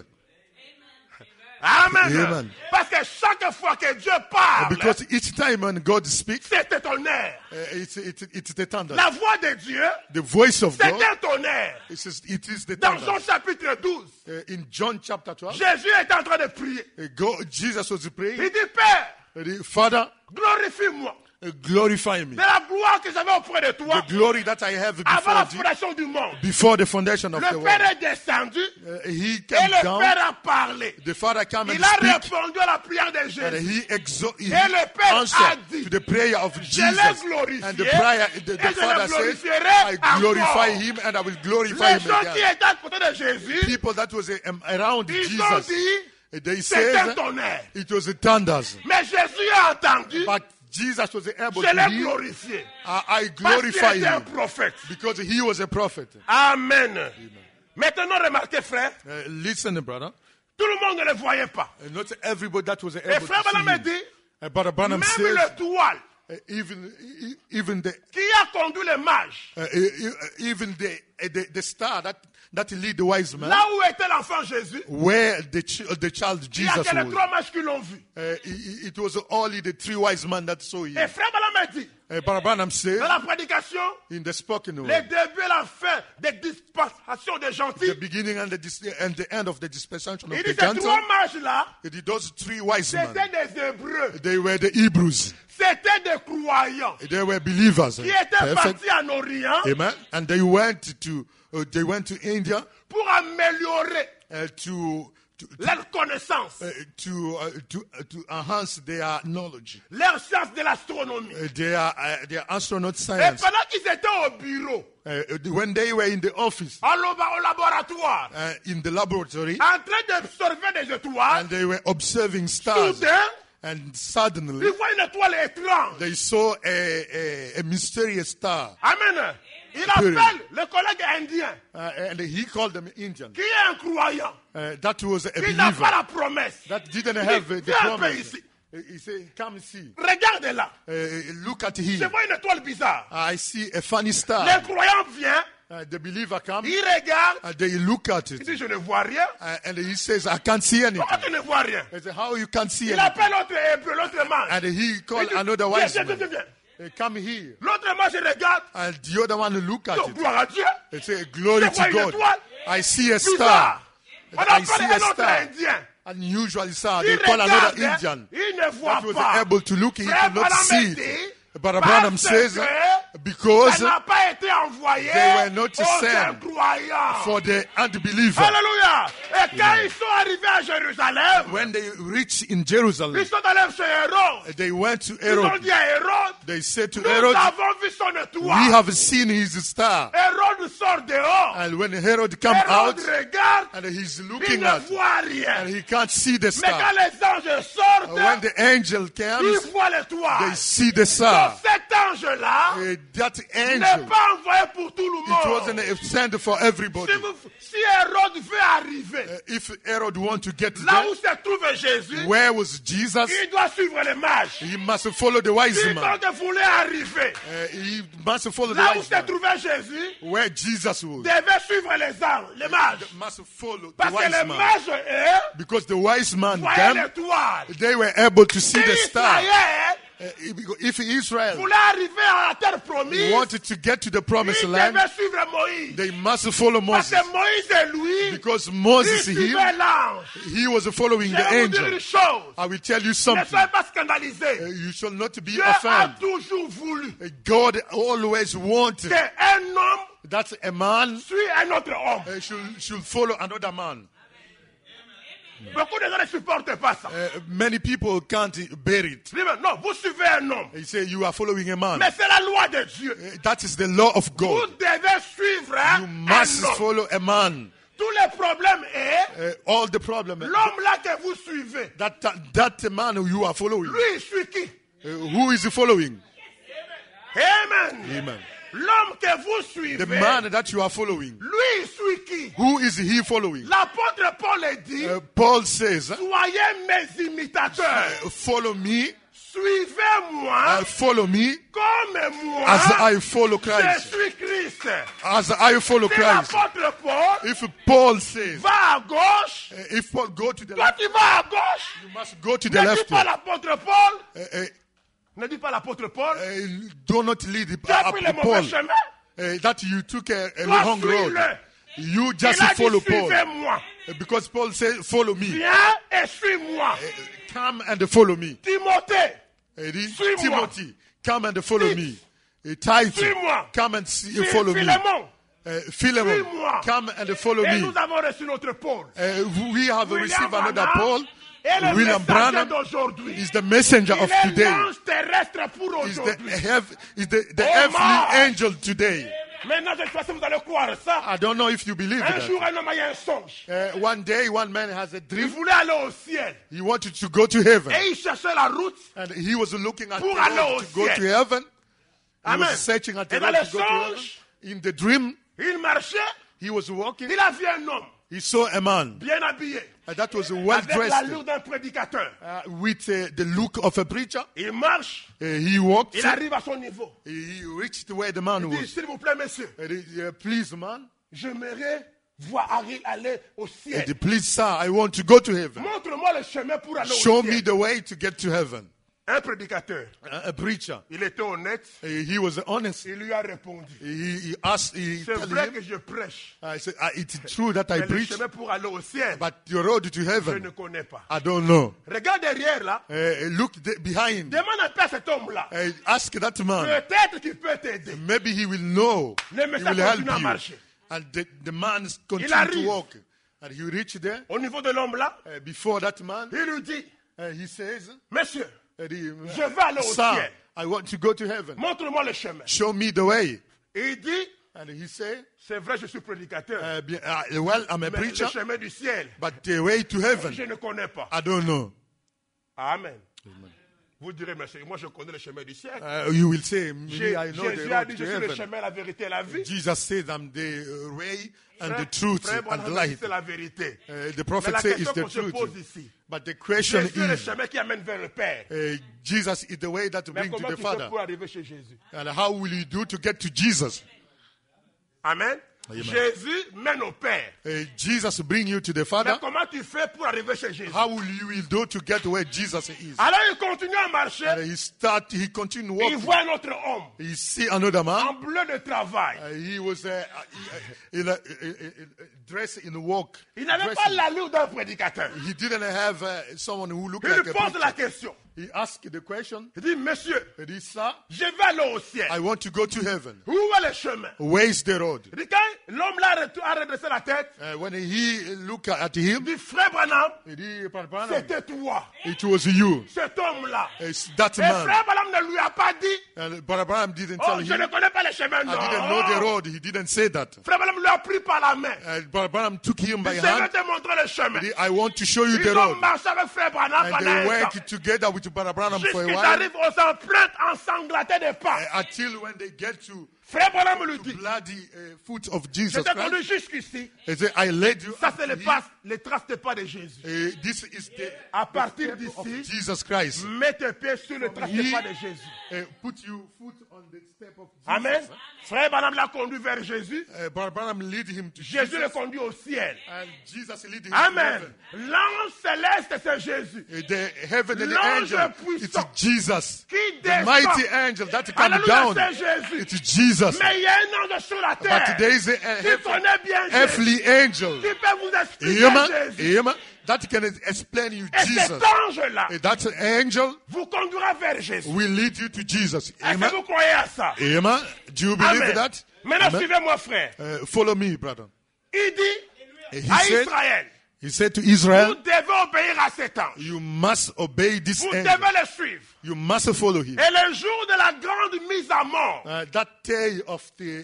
Amen. Amen. Parce que chaque fois que Dieu parle, Because each time when God speaks, c'est un tonnerre. it's the thunder. La voix de Dieu, The voice of c'est God, un tonnerre. it is the Dans Jean thunder. chapitre 12, In John chapter 12, Jésus est en train de prier. Jesus was praying, Il dit, Père, Father, glorifie-moi glorify me. de la gloire que j'avais auprès de toi The glory that I have avant la before thee, fondation du monde. before the foundation of the Le world. Père est descendu He et came le down. Père a parlé. The Father came and Il a speak, répondu à la prière de and Jésus. he le Père a answered dit, to the prayer of Je l'ai Jesus. glorifié And the prayer, et the je le Father said, glorifierai I glorify encore. him and I will glorify Les him gens qui again. étaient à côté de Jésus, People that was around ils ont Jesus, dit, they c'est un said tonnerre. it was the thunders. Mais Jésus a entendu, But Jesus was able je to l'ai hear. glorifié. I Parce qu'il glorify était un him prophète. because he was a prophet. Amen. Maintenant, remarquez, frère, Listen, brother. tout le monde ne le voyait pas. Not everybody that was Et able frère to see Branham a him. dit, Brother Branham même says, l'étoile even the qui a conduit les mages, even the star that lead the wise man, là où était l'enfant Jésus, where the child il y a Jesus que les was, trois mages qui l'ont vu. it was only the three wise men that saw him. Et frère Branham a dit, Brother Branham says dans la prédication, in the spoken le word, début et la fin des dispensations des the gentils, beginning and the end of the dispensation of il the dit ces gentle, trois mages-là, those three wise men, c'était des Hébreux, they were the Hebrews, c'était des croyants they were believers. qui étaient Perfect. partis en Orient Amen. And they went to India pour améliorer to leur connaissance, enhance their knowledge, leur science de l'astronomie. their astronaut Et science. pendant qu'ils étaient au bureau, When they were in the office, au laboratoire, in the laboratory, en train d'observer des étoiles, and they were observing stars, soudain, and suddenly ils voient une étoile étrange. they saw a mysterious star, Amen. Il appelle le collègue indien, and he called them Indian. qui est un croyant, That was a qui n'a pas believer la promesse. that didn't Il have dit, the viens un peu promise. ici. He said, "Come see. Regarde là. Look at Je him. vois une étoile bizarre. I see a funny star." Le croyant vient, The believer comes il regarde, and they look at il it. dit je ne vois rien. And he says, I can't see anything. Pourquoi tu ne vois rien? I say, how you can't see Il anything? appelle l'autre hébreu, l'autre manche. And he Il called dit, another viens, wise viens, man. viens, viens. Come here. L'autre manche regarde, And the other one look at donc it. gloire à Dieu. They say, glory Je vois to une God. étoile. I see a Bizarre. star. On I appelle see un a autre star. Indien. Unusual star. Il They call another regarde, Indian. il ne voit That was pas. able to look. He Frère could not Branham see dit, it. But Branham parce says, que because ça n'a pas été envoyé they were not aux sent incroyants. for the unbeliever. Alléluia. Et quand ils sont arrivés à Jérusalem, When they reached in Jerusalem, ils sont allés chez Hérode. they went to Ils ont Herod. dit à Hérode, They said to nous Herod, avons vu son we étoile. have seen his star. Hérode sort dehors. And when Herod come out, Hérode regarde, and he's il looking ne at, voit rien. and he can't see the Mais quand star. les anges sortent, When the angel ils comes, voient they l'étoile. see the Donc star. cet ange-là That n'est angel, pas envoyé pour tout le it monde. wasn't sent for everybody. Si Hérode veut arriver If Herod want to get là there, où se trouve Jésus, where was Jesus? il doit suivre les mages. He must follow the wise Si man. donc voulait arriver He must follow the là où wise se man. trouvait Jésus, Where Jesus was. devait suivre les anges, les mages. Must follow the Parce que wise les man. mages, eux, Because the wise man, voyaient them, l'étoile. they were able to see Si the star. Israël If Israel voulait arriver à la terre promise, wanted to get to the promised il land, devait suivre Moïse. they must follow Parce Moses. que Moïse et lui, Because il Moses, suivait l'ange. he was following Je the vais vous dire angel. une chose. I will tell you Ne something. soyez pas scandalisés. You shall not be Dieu a offended. toujours voulu God always wanted qu'un homme that a man suit un autre homme. should follow another man. Beaucoup de gens ne supportent pas ça. Many people can't bear it. Dis, mais non, vous suivez un homme. They say you are following a man. Mais c'est la loi de Dieu. That is the law of Vous God. devez suivre You un must homme. follow a man. Tous les problèmes est All the problem. l'homme là que vous suivez. That man who you are following. Lui, il suit qui? Who is he following? Amen. Amen. L'homme que vous suivez, The man that you are following. lui, il suit qui? Who is he following? L'apôtre Paul a dit, Paul says, soyez mes imitateurs. follow me, Suivez-moi follow me comme moi. as I follow Je Christ. suis Christ. As I follow Si Christ. l'apôtre Paul If Paul says, va à gauche, if Paul go to the toi left, tu vas à gauche. you must go to the Ne dis left. pas l'apôtre Paul. Uh, Ne dis pas l'apôtre Paul. do not lead Tu as pris le mauvais Paul. chemin. That you took a Toi, wrong road. suis-le. You Il just a dit, follow Paul. suivez-moi. Because Paul said, follow me. Viens et suis-moi. Come and follow me. Timothée, Suis-moi. Timothy, come and follow me. Titus, Suis-moi. come and follow me. Philémon. Philemon, Suis-moi. come and follow Et me. nous avons reçu notre Paul. We have William received another Branham Paul. est le William messager Branham d'aujourd'hui. is the messenger Il of est today. l'ange terrestre pour Is the, aujourd'hui. the Oh, earthly my. angel today. Maintenant, je ne sais pas si vous allez croire ça. I don't know if you believe Un that. jour, un homme a eu un songe. One day, one man has a Il dream. voulait aller au ciel. He wanted to go to heaven. Et il cherchait la route. And he was looking at the Pour aller road au to go ciel. to heaven. He Amen. was searching at the Et dans road le to go to heaven. songe, In the dream, il marchait. he was walking. Il a vu un homme He saw a man bien habillé. that was well Avec dressed l'allure d'un prédicateur. with the look of a preacher. Il marche. He walked. Il arrive à son niveau. He reached where the man Il dit, was. s'il vous plaît, monsieur, Please, man. j'aimerais voir Harry aller au ciel. Please, sir, I want to go to heaven. Montre-moi le chemin pour aller Show au me ciel. the way to get to heaven. Un prédicateur. A preacher. Il était honnête. He was honest. Il lui a répondu. He asked. He C'est told vrai him, que je prêche. I said, it's true that I Mais le preach, chemin pour aller au ciel, but the road to je heaven, ne connais pas. I don't know. Regarde derrière là. Look behind. Demande un peu à cet homme-là. Ask that man. Peut-être qu'il peut t'aider. Maybe he will know. Le He message will help continue à you. marcher. And the man continued arrive. to walk. And he reached there. Au niveau de l'homme là, Before that man, il lui dit, he says, monsieur, je je veux aller au ciel. I want to go to heaven. Montre-moi le chemin. Show me the way. Et il dit, And he said, c'est vrai, je suis prédicateur. well, I'm a Mais preacher, le chemin du ciel, but the way to heaven, je ne connais pas. I don't know. Amen. Vous direz, monsieur, moi je connais le chemin du ciel. You will say, me, I know Jésus the a road dit, to je suis le heaven. chemin, la vérité et la vie. Jesus said, I'm the way and the Frère- truth Frère and the Branham light. dit, c'est la vérité. The Mais prophet la said question it's the qu'on se truth. pose ici, But the question Jésus est le is, chemin qui amène vers le Père. Jesus is the way that Mais brings to comment the tu fais Father. pour arriver chez Jésus? And how will you do to get to Jesus? Amen. Amen. Jésus mène au Père. Jesus bring you to the Mais Father. comment tu fais pour arriver chez Jésus? How will do to get where Jesus is? Alors il continue à marcher. And he continued Il walking. voit un autre homme He see another en man. bleu de travail. He was dressed in work. Il n'avait pas dressing. l'allure d'un prédicateur. He didn't have someone who looked Il like lui a pose la preacher. question. He asked the question. Il dit, monsieur, He said, sir, je vais aller au ciel. I want to go to heaven. Où est le chemin? Where is the road? Il dit, quand l'homme là a redressé la tête, When he looked at il him, dit, frère Branham, he did, "Branham, c'était toi, it was you. cet homme-là. It's that Et man. frère Branham ne lui a pas dit, And Branham didn't oh, tell je him. ne connais pas le chemin. I didn't know the road. He didn't say that. Frère Branham lui a pris par la main. Branham took him by Je vais hand. te montrer le chemin. He said, I want to show you the Ils ont road. marché avec frère Branham And pendant they un temps. worked together with Branham for a Jusqu'ils while arrivent aux empreintes ensanglantées des pas. until when they get to Frère Branham lui dit, bloody foot of je Jesus t'ai conduit Christ. jusqu'ici. He said, I led you. Ça, up c'est to les traces de pas de Jésus. here. This is the À partir step of d'ici, Jesus Christ. mets tes pieds sur le trace de pas de Jésus. Put you foot on the step of Jesus. Amen. Frère Branham l'a conduit vers Jésus. Branham lead him to Jésus le Jesus. conduit au ciel. And Jesus lead him to Amen. heaven. L'ange céleste, c'est Jésus. The heaven and the L'ange angel, puissant it's Jesus. qui The descend. mighty angel that come Alléluia, down, c'est Jésus. it's Jesus. Mais il y a un ange sur la But terre there is qui a connaît bien Jésus. earthly angel, Qui peut vous expliquer Jésus. that can explain you Et Jesus. cet ange-là That angel vous conduira vers Jésus. will lead you to Jesus. Est-ce Amen. que vous croyez à ça? Amen. Do you believe Amen. that? Maintenant, Amen. suivez-moi, frère. Follow me, brother. Il dit He à said, Israël, he said to vous Israel, devez obéir à cet ange. you must obey this Vous angel. devez le suivre. You must follow him. Et le jour de la grande mise à mort, That day of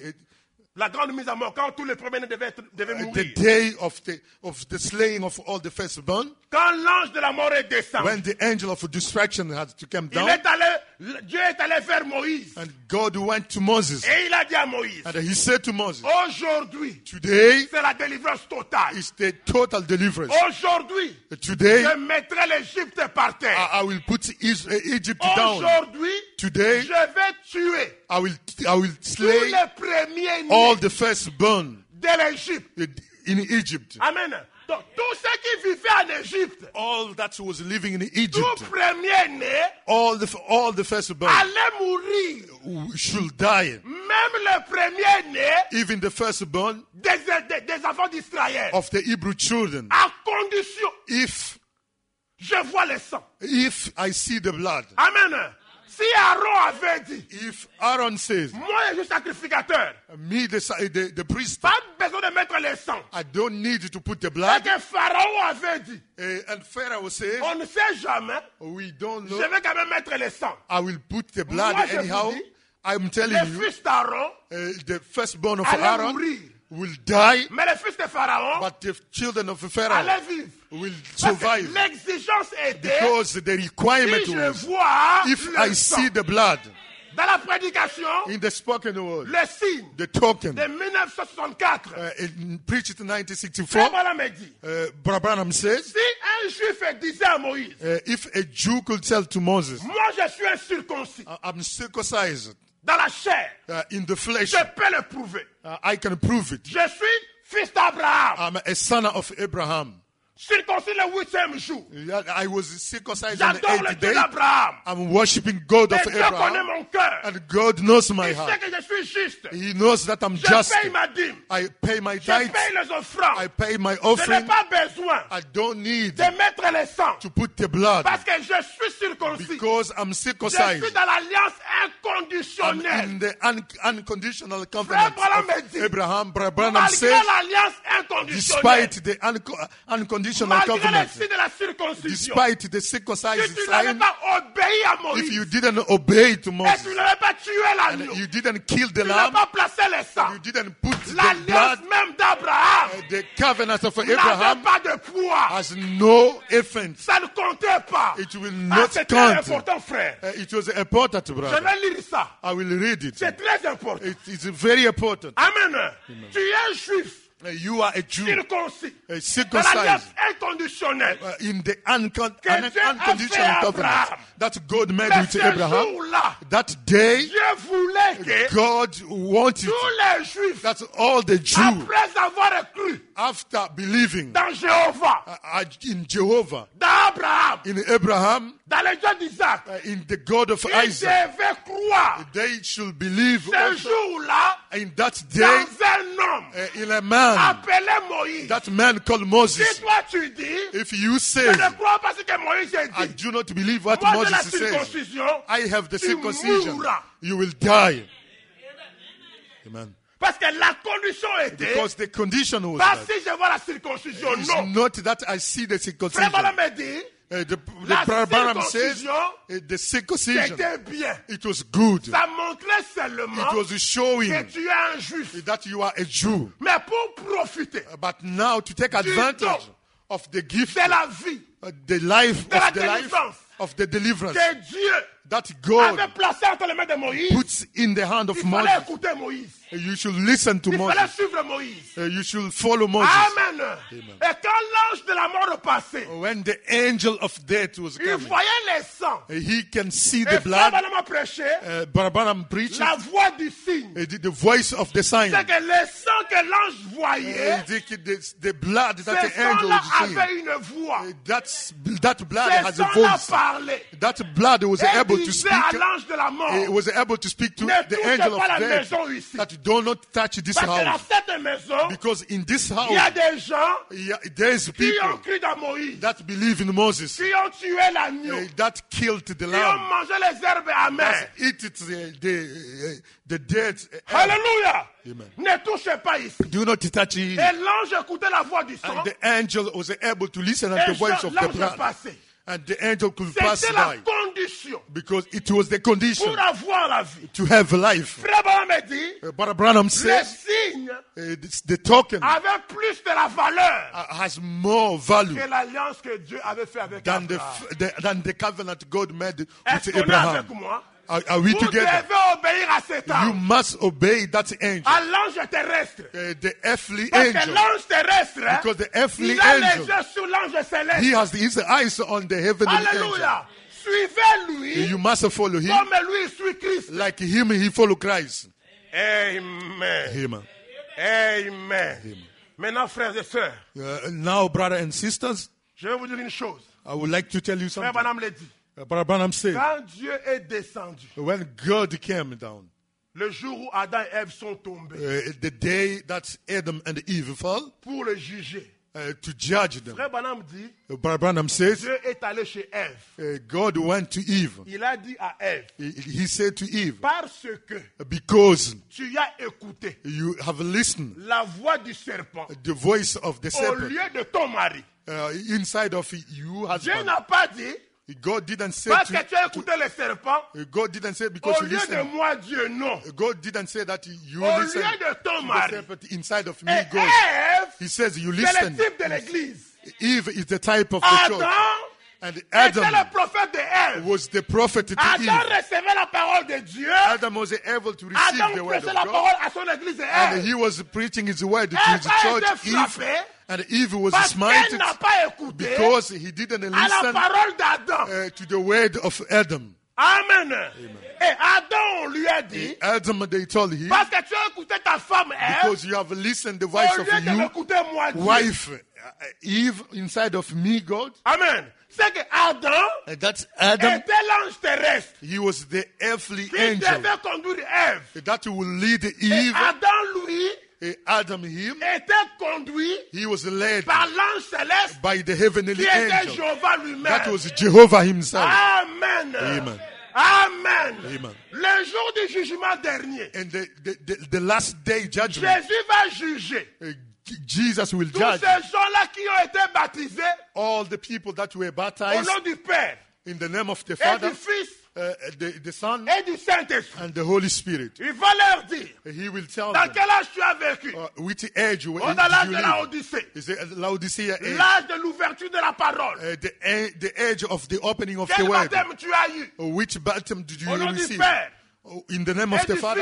la grande mise à mort, quand tous les premiers-nés devaient the mourir, day of the slaying of all the firstborn, quand l'ange de la mort est descendu, when the angel of destruction had to come down, Dieu est allé vers Moïse. and God went to Moses, Et il a dit à Moïse, and he said to Moses, aujourd'hui, today c'est la délivrance totale. is the total deliverance. Aujourd'hui, Today, je mettrai l'Égypte par terre. I will put Egypt down. Aujourd'hui, Today, je vais tuer I will tous slay les premiers-nés all the firstborn de l'Égypte. in Egypt. Amen. Donc, tous ceux qui vivaient en Égypte, All that was living in tout Egypt, premier-né all the firstborn allait mourir. should die. Même le premier-né Even the firstborn des enfants d'Israël. of the Hebrew children. À condition, If je vois le sang. I see the blood, Amen. Si Aaron avait dit, if Aaron says, moi je suis sacrificateur, me the priest, pas besoin de mettre le sang. I don't need to put the Et blood. que Pharaon avait dit, And Pharaoh says, on ne sait jamais, we don't je know. vais quand même mettre le sang. I will put the blood Moi, je anyhow. vous dis, I'm telling Les you, fils d'Aaron the firstborn of allaient Aaron mourir. will die, Mais les fils de Pharaon but the children of Pharaoh allaient vivre. will Parce que survive. l'exigence était, Because the requirement si je was, vois if le I sang see the blood dans la prédication, in the spoken word, le signe the token, de 1964, preached in Frère 1964, Branham me dit, Branham says, si un juif disait à Moïse, if a Jew could tell to Moses, moi je suis un circoncis, I'm circumcised dans la chair, in the flesh, je peux le prouver. I can prove it. Je suis fils d'Abraham, I'm a son of Abraham. circoncis le 8e jour. I was circumcised on the J'adore le 8th Dieu day. d'Abraham. I'm worshiping God Et of Dieu connaît Abraham. mon cœur. And God knows my Il sait heart. que je suis juste. He knows that I'm Je just. paye ma dîme. I pay my Je tithes. paye les offrandes. I pay my Je n'ai offering. pas besoin I don't need de mettre le sang. to put the blood Parce que je suis circoncis. because I'm Je circumcised. suis dans l'alliance I'm inconditionnelle. in the unconditional Frère covenant Branham me of dit, Abraham. Branham malgré says, l'alliance inconditionnelle, despite the unconditional malgré le covenant, signe de la circoncision, despite the si circumcised tu n'avais sign, pas obéi à if Moïse, you didn't obey to et Moses, tu n'avais pas tué l'agneau, and you didn't kill the tu n'as lamb, pas placé le sang, you didn't put the l'alliance blood, même d'Abraham the covenant of n'avait Abraham pas de poids. has no effect. Ça ne comptait pas. It will Ah, not c'est très count. important, frère. It was important, Je brother. vais lire ça. I will read it. C'est très important. It is very important. Amen. Tu es juif. You are a Jew, circoncis, dans circumcised. l'alliance inconditionnelle. In the Que Dieu a fait unconditional à covenant Abraham. that God made Mais with ce Abraham, jour-là, that day Dieu voulait que God wanted tous les Juifs, that all the Jews, après avoir cru after believing dans Jéhovah, in Jehovah, dans Abraham, in Abraham, dans le Dieu d'Isaac, in the God of ils Isaac, devaient croire they should believe ce also jour-là in that dans day un homme in a man, appelé Moïse. that man called Si Moses. toi tu dis, If you je say, ne crois pas ce que Moïse a I dit, do not believe what moi j'ai la Moses says, circoncision, I have the tu circumcision, mourras. you will die. Amen. Parce que la condition était, Because the condition was pas that. si je vois la circoncision, It's non. not that I see the Frère circumcision. Balaam me dit, The la Balaam says circoncision, the circumcision, c'était bien. it was good. Ça montrait seulement It was showing que tu es un juif. that you are a Jew. Mais pour profiter But now to take advantage of the gift, de la vie the life de la of the life délivrance of the deliverance que Dieu that God avait placé entre les mains de Moïse, puts in the hand of il fallait Moses, écouter Moïse. you should listen to Il fallait Moses. suivre Moïse. You should follow Moses. Amen. Et quand l'ange de la mort passait, When the angel of death was il coming, voyait les sangs. he can see Et the Frère blood. Balaam a prêché Balaam preached la voix du signe. the voice of the sign. C'est que les sangs que l'ange voyait, The blood that ces the angel sangs-là was seeing. avaient une voix. That blood Ces has a sangs-là voice. parlaient. That blood was Et able to disait speak. à l'ange de la mort, It was able to speak to ne the touchez angel pas la of death maison ici. that do not touch this Parce que dans house. cette maison, Because in this il y a house, des gens there's qui ont people cru dans Moïse, that believe in Moses, qui ont tué l'agneau, that killed the qui ont lamb, mangé les herbes amères. eat the dead. Alléluia. Amen. Ne touchez pas ici. Do not touch it. Et l'ange écoutait la voix du sang. And the angel was able to listen Et at the voice of the l'ange blood. passait. And the angel could pass C'était la by. condition Because it was the condition pour avoir la vie. to have life. Frère Balaam me dit, But Branham le says signe the token avait plus de la valeur has more value que l'alliance que Dieu avait fait avec than Abraham. than the covenant God made Est-ce with qu'on est Abraham. avec moi? Are we Vous together? devez obéir à cet You ange, must obey that angel, à l'ange terrestre. the earthly Parce que angel, l'ange terrestre, because the earthly il a les angel, yeux sur l'ange céleste. he has his eyes on the heavenly angel. Alléluia. Suivez-lui You must follow him comme lui suit Christ. like him. He follow Christ. Amen. Amen. Amen. Maintenant, frères et sœurs, Now, brothers and sisters, Je vais vous dire une chose. I would like to tell you Frère something. Branham l'a dit. Brother Branham said, Quand Dieu est descendu, when God came down, le jour où Adam et Ève sont tombés, the day that Adam and Eve fell, pour le juger, to judge them, Frère Branham dit, Brother Branham says, Dieu est allé chez Ève. God went to Eve. Il a dit à Ève, He said to Eve, parce que because tu as écouté you have listened la voix du serpent the voice of the au serpent lieu de ton mari. inside of you, Dieu husband. n'a pas dit, God didn't say parce que to, tu as écouté le serpent, God didn't say because au you lieu de listen. moi, Dieu, non. God didn't say that you Au listen lieu de ton to the mari. serpent inside of me, Et God. Ève, He says you c'est le listen. type de l'église. Eve is the type of the church. Adam And était Adam le prophète de Ève. was the prophet to Adam Eve. recevait la parole de Dieu. Adam was able to receive Adam the word of prêchait la God. parole à son église et And Ève. he was preaching his word to Ève his a church, été Eve. frappée And Eve was parce qu'elle smited n'a pas écouté because he didn't à la listen parole d'Adam. to the word of Adam. Amen. Et Adam, on lui a dit, Adam, they told him, parce que tu as écouté ta femme Ève, because you have listened the voice au of lieu de you, m'écouter moi, Dieu. wife, Eve, inside of me, God. Amen. C'est que Adam And that's Adam. était l'ange terrestre He was the earthly qui angel devait conduire Ève. that will lead Et Eve. Adam, lui, Adam, him, était conduit he was led par l'ange céleste by the heavenly qui était angel. Jéhovah That lui-même. was Jehovah himself. Amen. Amen. Amen. Amen. Le jour du jugement dernier, And the last day judgment, Jésus va juger Jesus will tous judge ces gens-là qui ont été baptisés all the people that were au baptized nom du Père in the name of the et Father, du Fils the Son, et du Saint-Esprit. and the Holy Spirit. Il va leur dire, He will tell dans them quel âge tu as vécu? which age On did a l'âge you de la live. Odyssée, Is it Laodicea age? l'âge de l'ouverture de la parole. The age of the opening of the Quel word. baptême tu as eu? Which baptism did you Au nom du receive? Père In the name of et the du Father, Fils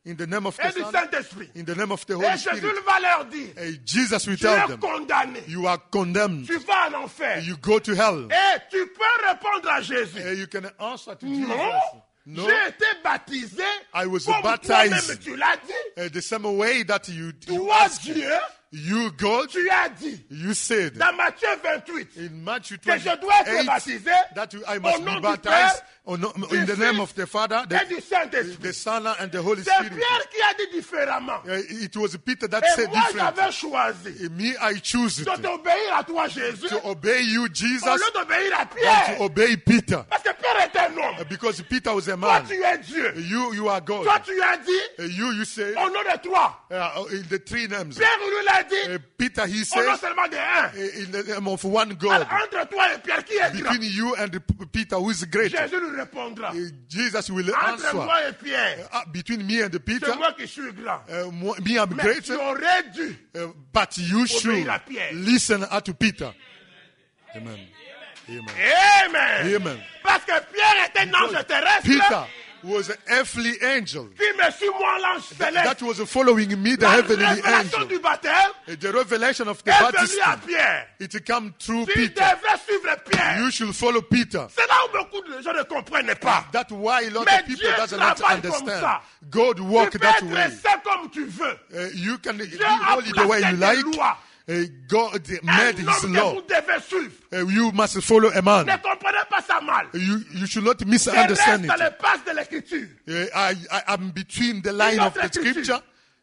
in the name of et the du Son, Saint-Esprit. in the name of the Et Holy Jésus Spirit. va leur dire, Jesus will tu tell es them, condamné, you are condemned. tu vas en enfer. You go to hell. Et tu peux répondre à Jésus. You can answer to Non, Jesus. No, j'ai été baptisé I was comme baptized. toi-même tu l'as dit. the same way that you Toi, asked, Dieu, you God, tu as dit you said dans Matthieu 28 in Matthew que je dois être 28 baptisé that I au must nom be du baptized Père, in the du name Fils of the Father, et du the Saint-Esprit. Son, and the Holy C'est Spirit. Pierre qui a dit différemment. It was Peter that Et said moi, different. j'avais choisi Me, I choose it de t'obéir à toi, Jésus, to obey you, au Jesus, lieu d'obéir à than Pierre. to obey Peter. Parce que Pierre est un homme. Because Peter was a Toi, man. tu es Dieu. You are God. Toi, tu as dit, You say au nom de toi. in the three names. Pierre lui l'a dit, Peter, he au nom says seulement de un. in the name of one God. Alors, entre toi et Pierre, qui est grand? Between you and Peter, who is great? Jésus lui répondra. Jesus will Entre answer. moi et Pierre, Between me and Peter, c'est moi qui suis grand. me I'm Mais great, tu aurais dû. but you should à Pierre. listen to Peter. Amen. Amen. Amen. Amen. Parce que Pierre était un ange terrestre Peter was an earthly angel qui me suit moi l'ange céleste. that was following me, the La heavenly révélation angel. du baptême The revelation of the est venue baptism, à Pierre. it come through Tu Peter. devrais suivre Pierre. You should follow Peter. C'est là où beaucoup de gens ne comprennent pas. That's why a lot Mais of people Dieu doesn't not travaille comme understand. ça. God walk Tu peux that être way. saint comme tu veux. You can be Dieu a holy the way placé you des like. lois. God Un made his homme que law. vous devez suivre. You must follow a Ne man. comprenez pas ça mal. You should not Je reste misunderstand dans it. les passes de l'écriture. I'm between the line of the scripture,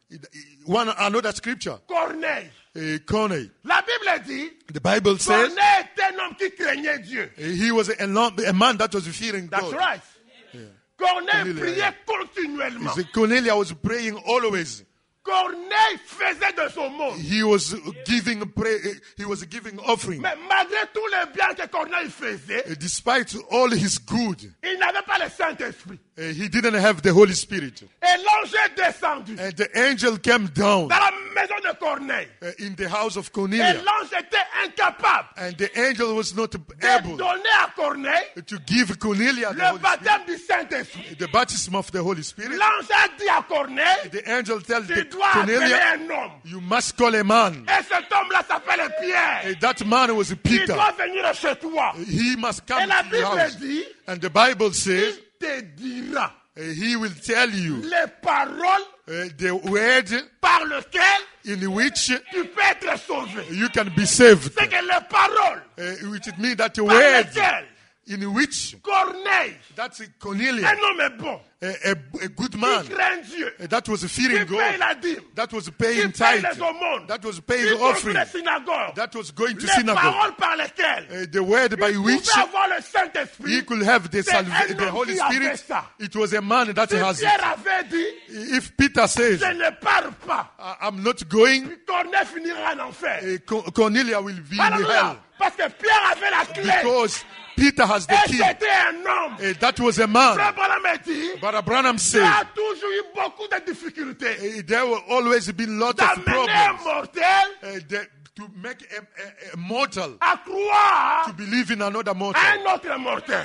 another scripture. Corneille. Corneille. La Bible dit, The Bible says Corneille était un homme qui craignait Dieu. he was a man that was fearing That's God. right. Corneille Corneille, priait continuellement. Cornelia was praying always. Corneille faisait de son monde. He was giving offering. Mais malgré tous les biens que Corneille faisait, Despite all his good, il n'avait pas le Saint-Esprit. he didn't have the Holy Spirit. Et l'ange est descendu And the angel came down dans la maison de Corneille. in the house of Et Cornelia. l'ange était incapable And the angel was not de able donner à Corneille to give Cornelia the le Holy Spirit, baptême du Saint-Esprit. the baptism of the Holy Spirit. L'ange a dit à Corneille, The angel tells tu dois appeler Cornelia, un homme. you must call a man. Et cet homme-là s'appelle Pierre. That man was Il Peter. doit venir chez toi. He must come Et la to your Bible house. dit, And the Bible says il te dira he will tell you les paroles the word par lesquelles in which tu peux être sauvé. you can be saved. C'est que les paroles Which it means that the par word lesquelles in which Corneille, that's Cornelia, un homme est bon, a good man, qui craint Dieu, that was qui fearing paye God, la dîme, that was qui paying paye tithe, les aumônes, that was qui paying construit offering, les synagogues, that was going to les synagogue. paroles par lesquelles The word by il which pouvait avoir le he Saint-Esprit. could have the, C'est un the homme Holy qui avait Spirit. ça. It was a man that Si has Pierre it. avait dit, If Peter says, je ne pars pas, I'm not going, Corneille finira en enfer. Cornelia will be in Alléluia. hell. Parce que Pierre avait la clé. Because Peter has the Et key. c'était un homme. That was a man. Frère Branham a dit, But Branham il said a toujours eu beaucoup de difficultés. there will always be lots of D'amener un problems mortel to make a mortal à croire to believe in another à mortal. un autre mortel.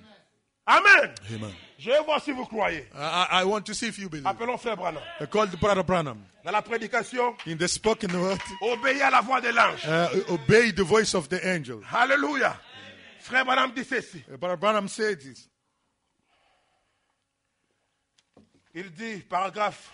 Amen. Amen. Je vais voir si vous croyez. I want to see if you believe. Appelons Frère Branham. Call Brother Branham. Dans la prédication, In the spoken word, obéis à la voix de l'ange. obey the voice of the angel. Alléluia. Frère Branham dit ceci. Brother Branham said this. Il dit, paragraphe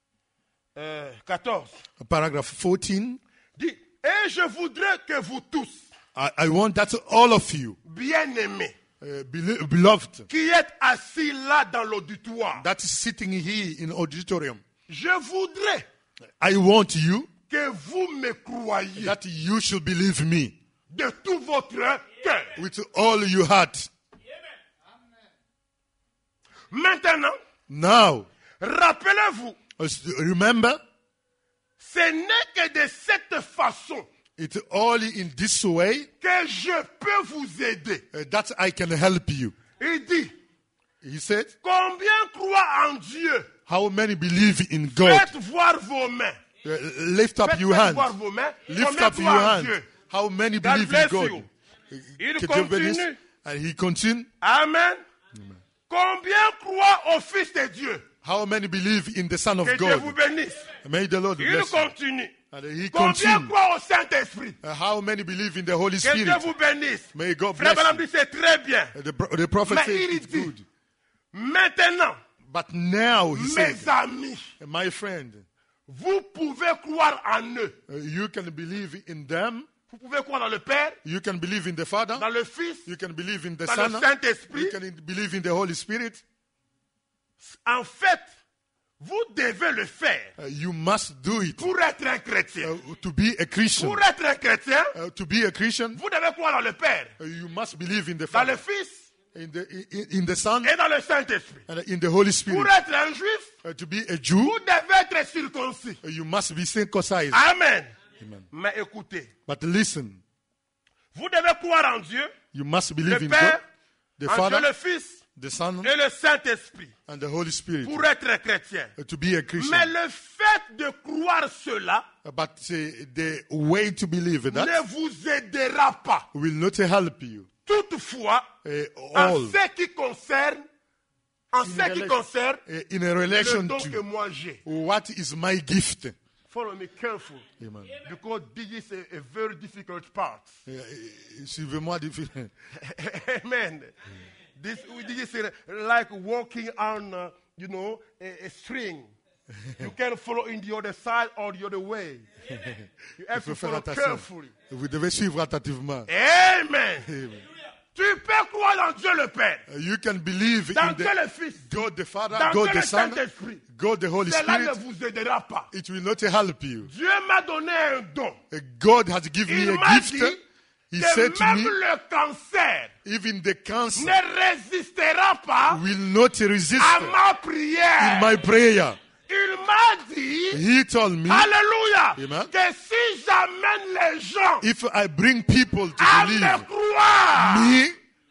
14, Paragraph 14. dit, et je voudrais que vous tous, I want that all of you, bien-aimés, beloved, qui êtes assis là dans l'auditoire, that is sitting here in auditorium, je voudrais I want you que vous me croyiez that you should believe me de tout votre cœur. with all your heart. Maintenant, Now, rappelez-vous, remember, ce n'est que de cette façon it's only in this way que je peux vous aider. that I can help you. Il dit, He said, combien croient en Dieu? how many believe in God? Faites voir vos mains. Lift up your Faites hand. voir vos mains. Lift Combien up your croient en hand. Dieu? How many God believe in bless God? you. Il Que Dieu bénisse. continue. And he continued. Amen. Combien croient au Fils de Dieu? How many believe in the Son of Que Dieu vous God? bénisse. May the Lord Il bless you. continue. And he Combien continues. croient au Saint-Esprit? How many believe in the Holy Que Dieu Spirit? vous bénisse. May God Frère bless Branham you. dit c'est très bien. The prophet Mais said il it's dit, good. maintenant, But now he said, mes amis, my friend, vous pouvez croire en eux. you can believe in them. Vous pouvez croire dans le Père, You can believe in the Father. dans le Fils, You can believe in the dans Son. le Saint-Esprit. You can believe in the Holy Spirit. En fait, vous devez le faire You must do it pour être un chrétien. to be a Christian. Pour être un chrétien, To be a Christian, vous devez croire dans le Père, you must believe in the dans le Father, Fils in the Son, et dans le Saint-Esprit. and in the Holy Spirit. Pour être un juif, To be a Jew, vous devez être circoncis. you must be circumcised. Amen. Amen. Mais écoutez, But listen, vous devez croire en Dieu, you must le believe in Père, God, the en Dieu Father, le Fils the Son, et le Saint-Esprit and the Holy Spirit pour être un chrétien. to be a Mais Christian. le fait de croire cela But the way to believe that ne vous aidera pas. will not help you. Toutefois, en All ce qui concerne, in a le relation don que to moi j'ai. what is my gift. Follow me careful, Amen. because this is a very difficult part. Suivez-moi difficile. Amen. This is like walking on, a string. You can follow in the other side or the other way. You have to Il faut faire follow attention. carefully. Vous devez suivre attentivement. Amen. Amen. Tu peux croire dans Dieu le Père, You can believe dans in Dieu the le Fils, God the Father, dans God Dieu le the Son, Saint-Esprit. God the Holy Cela ne Spirit. vous aidera pas. It will not help you. Dieu m'a donné un don. God has given me Il a m'a gift. dit He que said to même me, le cancer even the cancer ne résistera pas will not resist à ma in prière. my prayer. Il m'a dit, He told me, alléluia, Amen. que si j'amène les gens if I bring people to à believe me croire, me,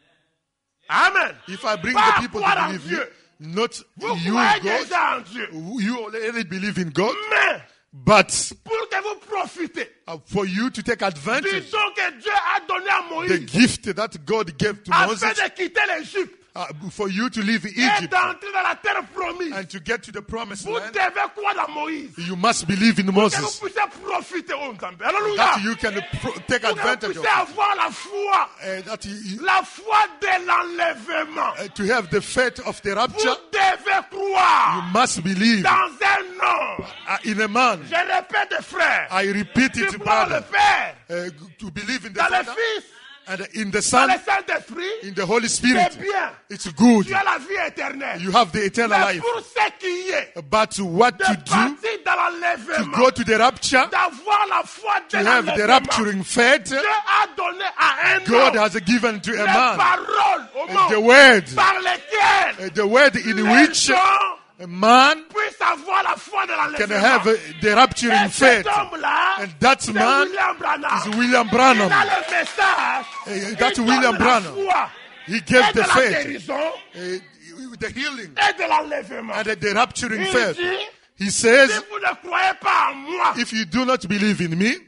amen, if I bring pas the people croire to en believe Dieu. me, not Vous you, croyez God, déjà en Dieu, you already believe in God, mais but pour que vous profitez for you to take du advantage, don que Dieu a donné à the Moïse gift that God gave to afin Moses, de quitter l'Égypte for you to leave et Egypt d'entrer dans la terre promise, and to get to the promised vous land, devez croire dans Moïse. you must believe in Que vous Moses, puissiez profiter, oh Nzambe. Alléluia. that you can take Pour que vous advantage puissiez of, avoir la foi. that you, La foi de l'enlèvement. to have the faith of the Vous rapture. devez You croire must believe dans un nom. in a man. Je répète, frère. I repeat Tu it, crois dans le brother. Père, To believe in the dans le Father Fils, and in the dans Son, le Saint-Esprit. in the Holy C'est Spirit. bien. It's good. Tu as la vie éternelle. You have the eternal Mais life. pour ce qui est But what de to do partir dans to l'enlèvement, go to the rapture, d'avoir la foi de to have the l'enlèvement, rapturing faith, Dieu a donné à un God homme has given to les a man paroles au monde the word, par lesquelles the word in les which gens a man puissent avoir la foi de can l'enlèvement. have the rapturing Et cet faith. homme-là, And that c'est man William Branham. is William Il Branham. a le message. That's Il William donne la Branham. foi He et gave de the la faith, guérison the healing, et de l'enlèvement. and the rapturing Il faith. dit, He si says, vous ne croyez pas en moi, if you do not believe in me,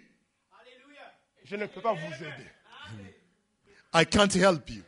je ne peux pas vous aider. I can't help you.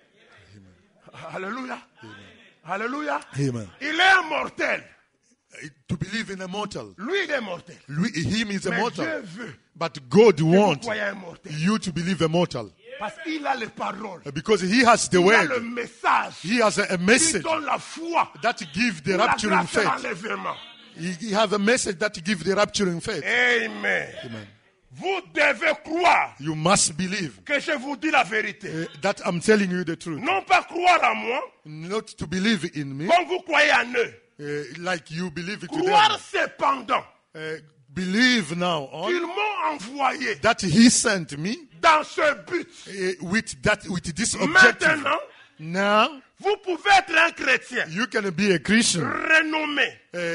Alléluia. Alléluia. Amen. Il est immortel. To believe in a mortal. Lui, il est mortel. Him is a Mais mortal. Dieu veut But God que vous wants croyez immortel. you to believe a mortal. Parce qu'il a les paroles. Because he has the Il a le word. message. He has a Il message donne la foi. that gives the La rapturing grâce de faith. l'enlèvement. He has a message that gives the rapturing faith. Amen. Amen. Vous devez croire You must believe que je vous dis la vérité. that I'm telling you the truth. Non pas croire en moi Not to believe in me comme vous croyez en eux. like you believe it to Croire them. cependant Believe now qu'ils on m'ont envoyé that he sent me dans ce but. with this objective. Maintenant, Now vous pouvez être un chrétien you can be a Christian, renommé,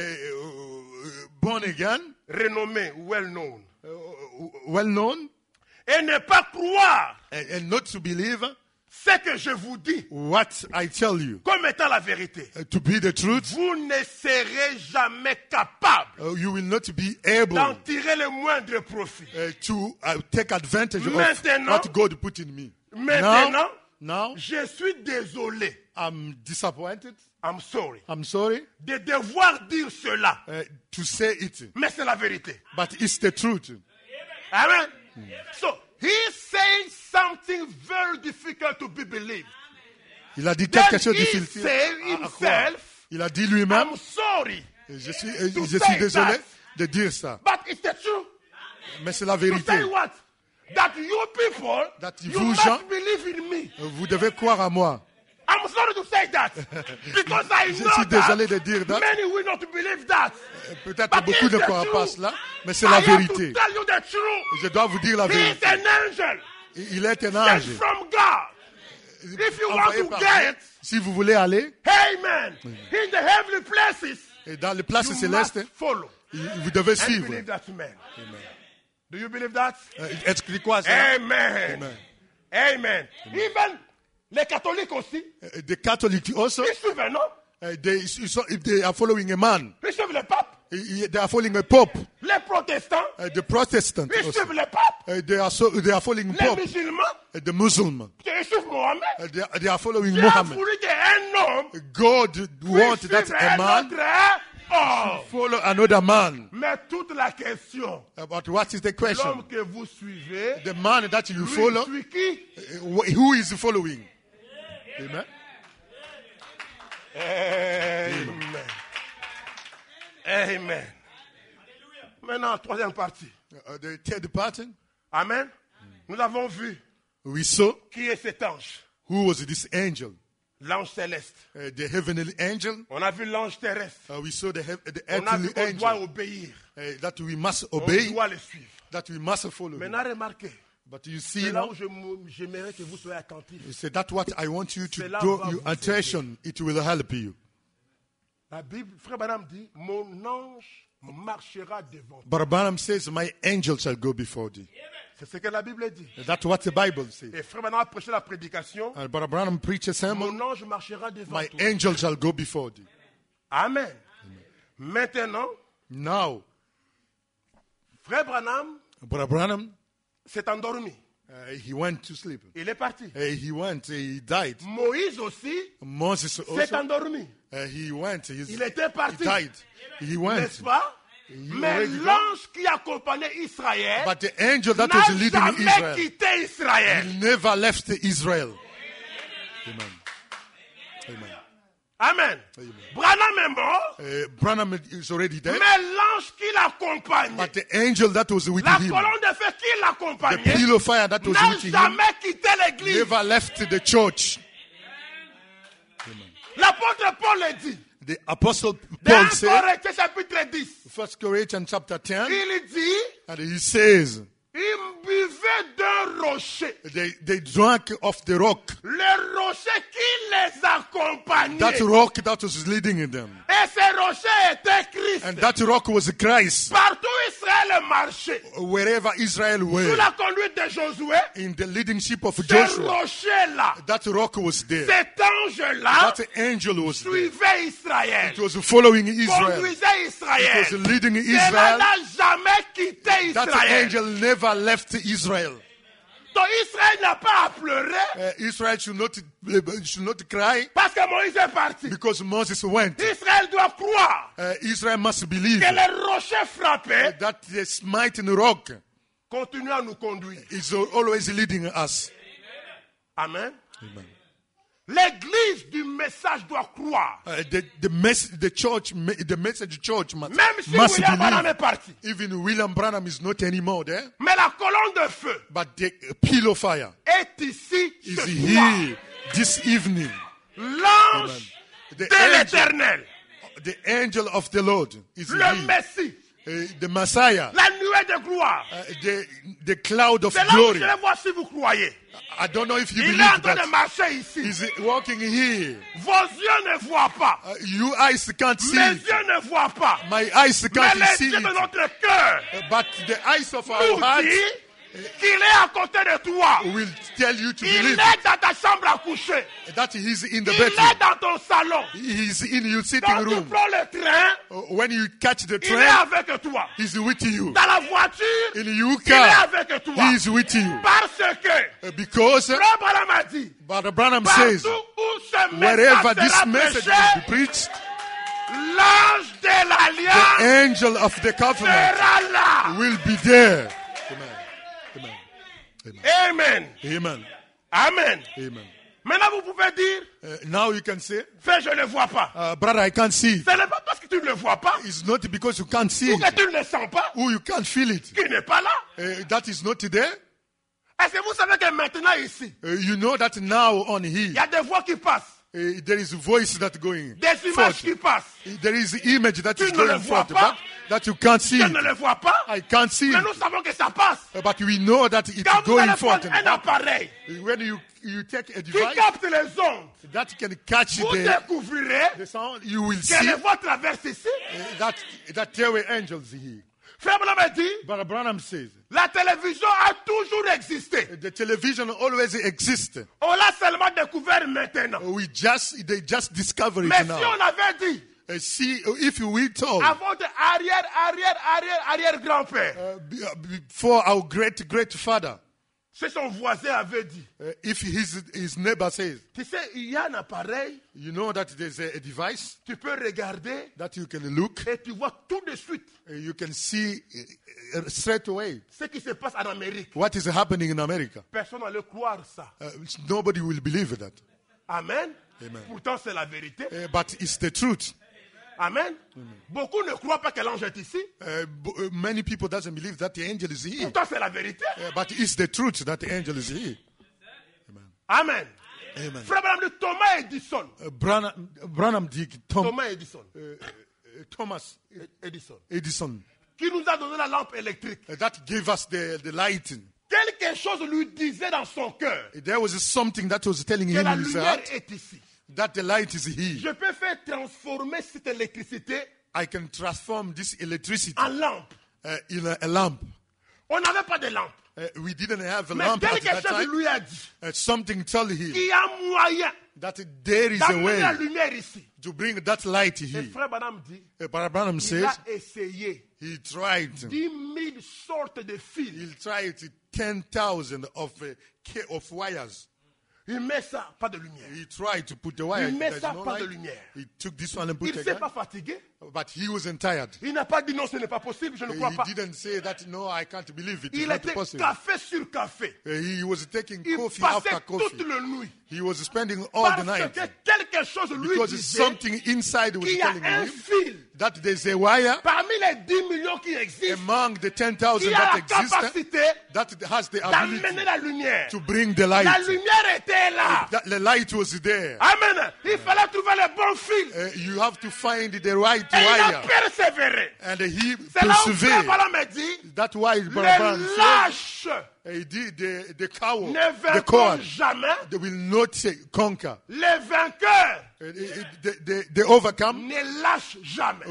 born again, renommé, well known, well known, et ne pas croire and not to believe ce que je vous dis what I tell you comme étant la vérité. to be the truth. Vous ne serez jamais capable You will not be able d'en tirer le moindre profit. to take advantage of Maintenant- what God put in me. Maintenant, Now, je suis désolé. I'm disappointed. I'm sorry. I'm sorry De devoir dire cela. to say it. Mais c'est la vérité. But it's the truth. Amen. So, he's saying something very difficult to be believed. Il a dit Then quelque chose de he difficile said à croire. himself, Il a dit lui-même, I'm sorry. je to suis say désolé that. de dire ça. But it's the truth. Mais c'est la To say vérité. what? That you people, That you vous must gens- believe in me. Vous devez croire à moi. I'm sorry to say that. Because I Je know suis désolé that de dire that. many will not believe that. Peut-être But beaucoup it's ne the croient pas truth. cela, mais c'est I la have vérité. to tell you the truth. Je dois vous dire la He is vérité. an angel. Il est un Sent ange. from God. If you want Envoyé to par get, Si vous voulez aller amen, in the heavenly places, et dans les places you célestes, must follow vous devez and suivre. believe that man. Do you believe that? Est-ce que tu crois ça? Amen. Amen. Even les catholiques aussi, The Catholics also, ils suivent, non? they are following a man. Ils suivent le pape. They are following a pope. Les protestants, The Protestants ils also. suivent le pape. They are following Les pope. musulmans, The Muslims. ils suivent Mohammed. They are following Dieu a Muhammad. voulu qu'un homme God wants puisse that suivre a un man autre homme. follow another man. Mais toute la question, But what is the question? l'homme que vous suivez, The man that you lui, follow, suis qui? who is following? Amen. Amen. Amen. Maintenant, troisième partie. The third part, Amen. Nous avons vu we saw qui est cet ange, who was this angel, l'ange céleste. the heavenly angel. On a vu l'ange terrestre. We saw the On a vu earthly qu'on doit angel obéir. that we must On obey, doit le suivre. that we must follow. Him. Maintenant, remarquez. But you see C'est là now, où j'aimerais que vous soyez attentifs. so that's what I want you to Cela do. va Your vous attention, it will help you. La Bible, Frère Branham dit, mon ange marchera devant toi. But Branham says, my angel shall go before thee. C'est ce que la Bible dit. That's what the Bible says. Et Frère Branham a prêché la prédication. And Brother Branham preached a sermon, Mon ange marchera devant my toi. angel shall go before thee. Amen. Maintenant, Now, Frère Branham Brother Branham, s'est endormi. he went to sleep. Il est parti. He died. Moïse aussi Moses s'est also, endormi. he went. Il était parti. He died. He went. N'est-ce pas? Mais already gone. l'ange qui accompagnait Israël But the angel that n'a was leading jamais Israel, quitté Israël. he never left Israel. Amen. Amen. Amen. Amen. Branham est mort, Branham is already dead. mais l'ange qui l'accompagnait, But the angel that was with la him, colonne de feu qui the l'accompagnait, pillar of fire that was n'a with him, jamais quitté l'église. never left the church. L'apôtre Paul le dit. The apostle Dans Paul 1 said, Corinthiens chapitre 10, 1 Corinthians chapter 10, il dit, and he says, il buvait d'un rocher. they drank of the rock, Le rocher qui les accompagnait. that rock that was leading them. Et ce rocher était Christ. And that rock was Christ. Partout Israël marchait. Wherever Israel Sous were, la conduite de Josué, in the leadership of ce Joshua, rocher-là, that rock was there. cet ange-là, That angel was there. suivait Israël. It was following Israel. Conduisait It Israël. was leading Cela Israel. n'a jamais quitté That Israël. angel never left Israel. Donc Israël n'a pas à pleurer Israel should not cry parce que Moïse est parti. because Moses went. Israël doit croire Israel must believe que le rocher frappé that the smiting rock continue à nous conduire. is always leading us. Amen. Amen. L'église du message doit croire. The message church must Même si must William Branham est believe. parti. Even William Branham is not anymore there, Mais la colonne de feu but the pillar of fire est ici is ce soir. here this evening. L'ange The de angel, l'éternel, the angel of the Lord is le here. Messie, The Messiah, la nuée de gloire. the cloud of C'est là où glory. je vais voir si vous croyez. I don't know if you Il est en believe train de that. marcher ici. He's walking here. Vos yeux ne voient pas. Your eyes can't see Mes it. yeux ne voient pas. My eyes Mais can't les see yeux de it. notre cœur But the eyes of our nous hearts disent qu'il est à côté de toi. will tell you to Il believe est dans ta chambre à coucher. that he's in the Il est bedroom. dans ton salon. He's in your sitting Quand tu room. prends le train, When you catch the il est train, avec toi. he's with you. Dans la voiture, In your il est car, avec toi. he's with you. Parce que Because Frère Branham a dit, Brother Branham says, partout où ce wherever message this sera message prêché, will be preached, l'ange de the l'alliance angel of the covenant sera là. will be there. Amen. Amen. Amen. Amen. Amen. Maintenant, vous pouvez dire, Now you can say, frère, je ne le vois pas. brother, I can't see it. Ce n'est pas parce que tu ne le vois pas, It's not because you can't see ou que it tu ne le sens pas, or you can't feel it. qu'il n'est pas là. That is not there. Est-ce que vous savez que maintenant ici, You know that now on il here, y a des voix qui passent, there is a voice that going des images forth. qui passent. There is an image that Tu is ne le going vois forth, pas. but that you can't see Je it. ne le vois pas, I can't see mais it. nous savons que ça passe. But we know that it's Quand vous going allez forth. prendre un appareil When you take a qui device capte les ondes, that can catch vous the découvrirez sound, you will que see les voix traversent ici. that there were angels here. Frère Branham a dit, But Branham says la télévision a toujours existé. the television always exists. On l'a seulement découvert maintenant. They just discover Mais it si now. on avait dit, See, if we told à votre arrière-grand-père, before our great father, ce que son voisin avait dit, if his neighbor says, tu sais, il y a un appareil, you know that there's a device tu peux regarder that you can look, et tu vois tout de suite you can see straight away ce qui se passe en Amérique. what is happening in America. Personne n'allait croire ça. Nobody will believe that. Amen. Amen. Pourtant, c'est la vérité. But it's the truth. Amen. Beaucoup ne croient pas que l'ange est ici. Many people doesn't believe that the angel is here. Pourtant, c'est la vérité. But it's the truth that the angel is here. Amen. Amen. Frère Branham dit Thomas Edison. Branham dit Thomas Edison. Thomas Edison. Edison Qui nous a donné la lampe électrique. that gave us the lighting. Quelque chose lui disait dans son cœur There was something that was telling que him la in his lumière heart est ici. that the light is here. Je peux faire transformer cette électricité I can transform this electricity en lampe. in a lamp. On n'avait pas de lampe. We didn't have a Mais lamp at quelque that chose time. lui a dit Something told him qu'il y a moyen that there is a d'amener la way lumière ici. to bring that light Et here. frère Branham dit, Branham il says a essayé he tried. 10 000 sortes de fils. He tried 10,000 of wires. Il met ça, pas de lumière. He tried to put the wire. Il met There's ça, no pas de light. lumière. He took this one and put Il it ne s'est again. pas fatigué. But he wasn't tired. Il n'a pas dit non, ce n'est pas possible, je ne crois pas. He didn't say that, no, I can't believe it. It's Il not était possible. café sur café. He was taking Il coffee passait after toute coffee. la nuit. He was spending all the Parce night. que quelque chose lui Because disait something inside was qu'il y a telling un him fil that there's a wire parmi les 10 millions qui existent among the 10,000 qui a that la exist capacité that has the d'amener ability la lumière. to bring the light. La lumière était là. The light was there. Amen. Il fallait trouver le bon fil. You have to find the right Et il a wire. persévéré. And he C'est là où Frère persevered. Branham me dit, That's why les Branham said, lâches he did the cow, ne the vaincront cord, jamais. they will not conquer. Les vainqueurs The overcome ne lâchent jamais.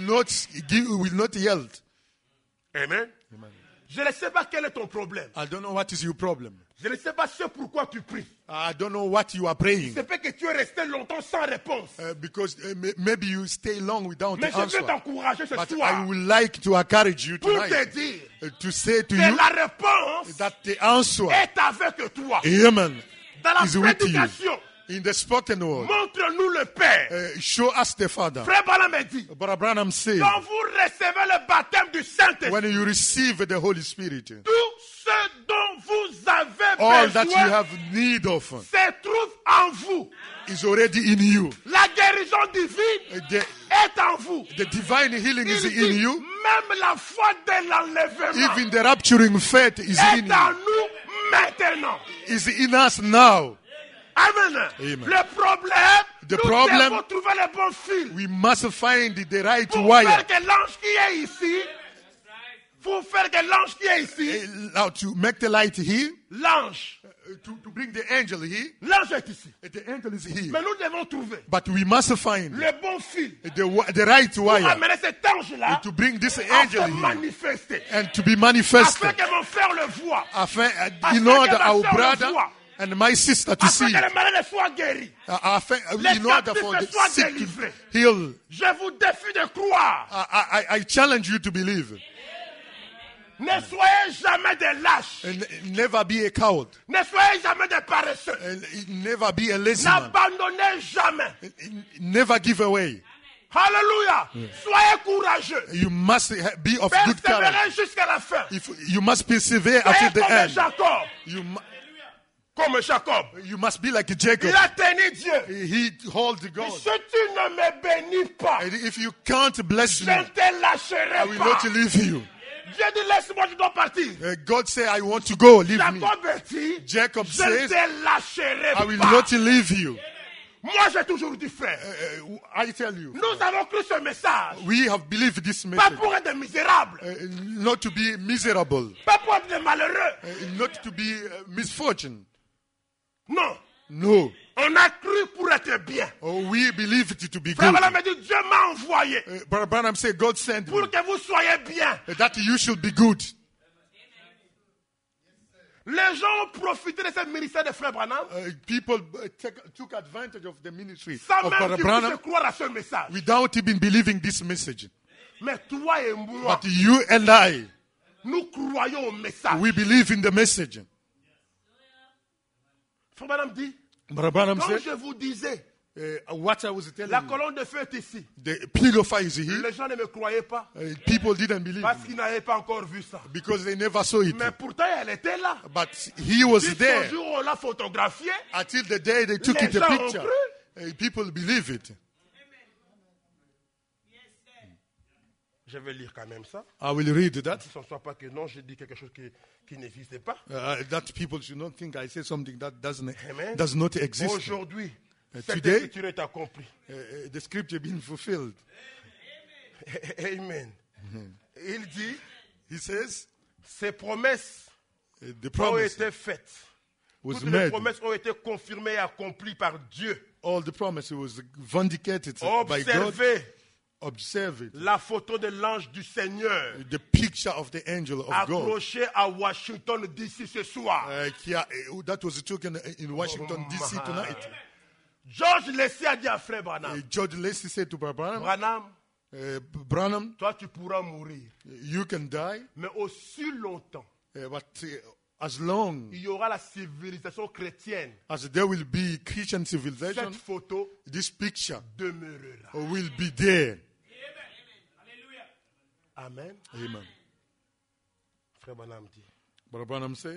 will not yield. Amen. Je ne sais pas quel est ton problème. I don't know what is your problem. Je ne sais pas ce pourquoi tu pries. I don't know what you are praying. C'est fait que tu es resté longtemps sans réponse. Because maybe you stay long without Mais the je answer. veux t'encourager ce But I soir would like to encourage you pour te tonight dire to say to que you la réponse that the answer, est avec toi. amen, Dans la is with you. prédication, In the spoken word, montre-nous le Père. show us the Father. Frère Branham me dit, But Branham says, quand vous recevez le baptême du Saint-Esprit, when you receive the Holy Spirit, tout ce dont vous avez all that you besoin have need of se trouve en vous. is already in you. La guérison divine est en vous. The divine healing is Il in dit, you. même la foi de l'enlèvement Even the rapturing faith is in est en you. nous maintenant. Is in us now. Amen. Amen. Le problème, The nous problem- devons trouver le bon fil. We must find the right Pour wire. faire que l'ange qui est ici, pour faire que l'ange qui est ici, Now to make the light here, l'ange, to bring the angel here, l'ange est ici. the angel is here. Mais nous devons trouver But we must find le bon fil the right pour wire amener cet ange-là to bring this à angel se here manifester. and to be Afin manifested. que mon frère le voie. In order our brother and my sister to Afin see que it. les malades soient guéris. In order for the sick to heal. Je vous défie de croire. I challenge you to believe. Ne soyez jamais des lâches. And never be a coward. Ne soyez jamais des paresseux. And never be a lazy man. N'abandonnez jamais. Never give away. Alléluia. Soyez courageux. You must be of good Persévérez courage. jusqu'à la fin. You must persevere Soyez until the comme end. Jacob. Comme Jacob. You must be like Jacob. Il a tenu Dieu. He hold God. Si tu ne me bénis pas, And if you can't bless je me, ne te lâcherai I will pas. not leave you. Dieu dit, laisse-moi, je dois partir. God say, I want to go. Leave me. Jacob dit, Jacob je ne says, te lâcherai I will pas. not leave you. Moi, j'ai toujours dit, frère, I tell you, nous avons cru ce message. we have believed this Pas message. pour être des misérables. Not to be miserable. Pas pour être des malheureux. Not to be misfortune. Non. No. On a cru pour être bien. Oh, we believe it to be Frère good. Branham dit, Dieu m'a envoyé Brother Branham said, God sent me pour que vous soyez bien. that you should be good. Les gens ont profité de ce ministère de Frère Branham People took advantage of the ministry sans of même Brother qu'ils puissent Branham croire à ce message. without even believing this message. Mais toi et moi, But you and I, nous croyons au message. we believe in the message. Frère Branham dit, Brother Branham quand said, je vous disais, what I was telling la you, colonne de feu est ici. the pillar of fire is here. Les gens ne me croyaient pas People didn't believe parce me qu'ils n'avaient pas encore vu ça. because they never saw it. Mais pourtant, elle était là. But he was Jusqu'au there jour où on l'a photographié, until the day they took les it a gens ont picture. cru. People believe it. Je vais lire quand même ça. I will read that. Ce ne soit pas que non, je dis quelque chose qui n'existait pas. That people should not think I say something that Amen. does not exist. Aujourd'hui, cette today, écriture est accomplie. The scripture being fulfilled. Amen. Il dit, He says, ces promesses the ont promise été faites. was Toutes les made. promesses ont été confirmées et accomplies par Dieu. All the promise was vindicated by God. Observez Observe it. la photo de l'ange du Seigneur The picture of the angel of God. accrochée à Washington d'ici ce soir. That was taken in Washington, D.C. tonight. George Lacey a dit à Frère Branham, George Lacey said to Brother Branham, Branham, toi tu pourras mourir, you can die, mais aussi longtemps, but as long il y aura la civilisation chrétienne. as there will be Christian civilization, Cette photo this picture demeurera. will be there. Amen. Amen. Frère Branham dit, Brother Branham says,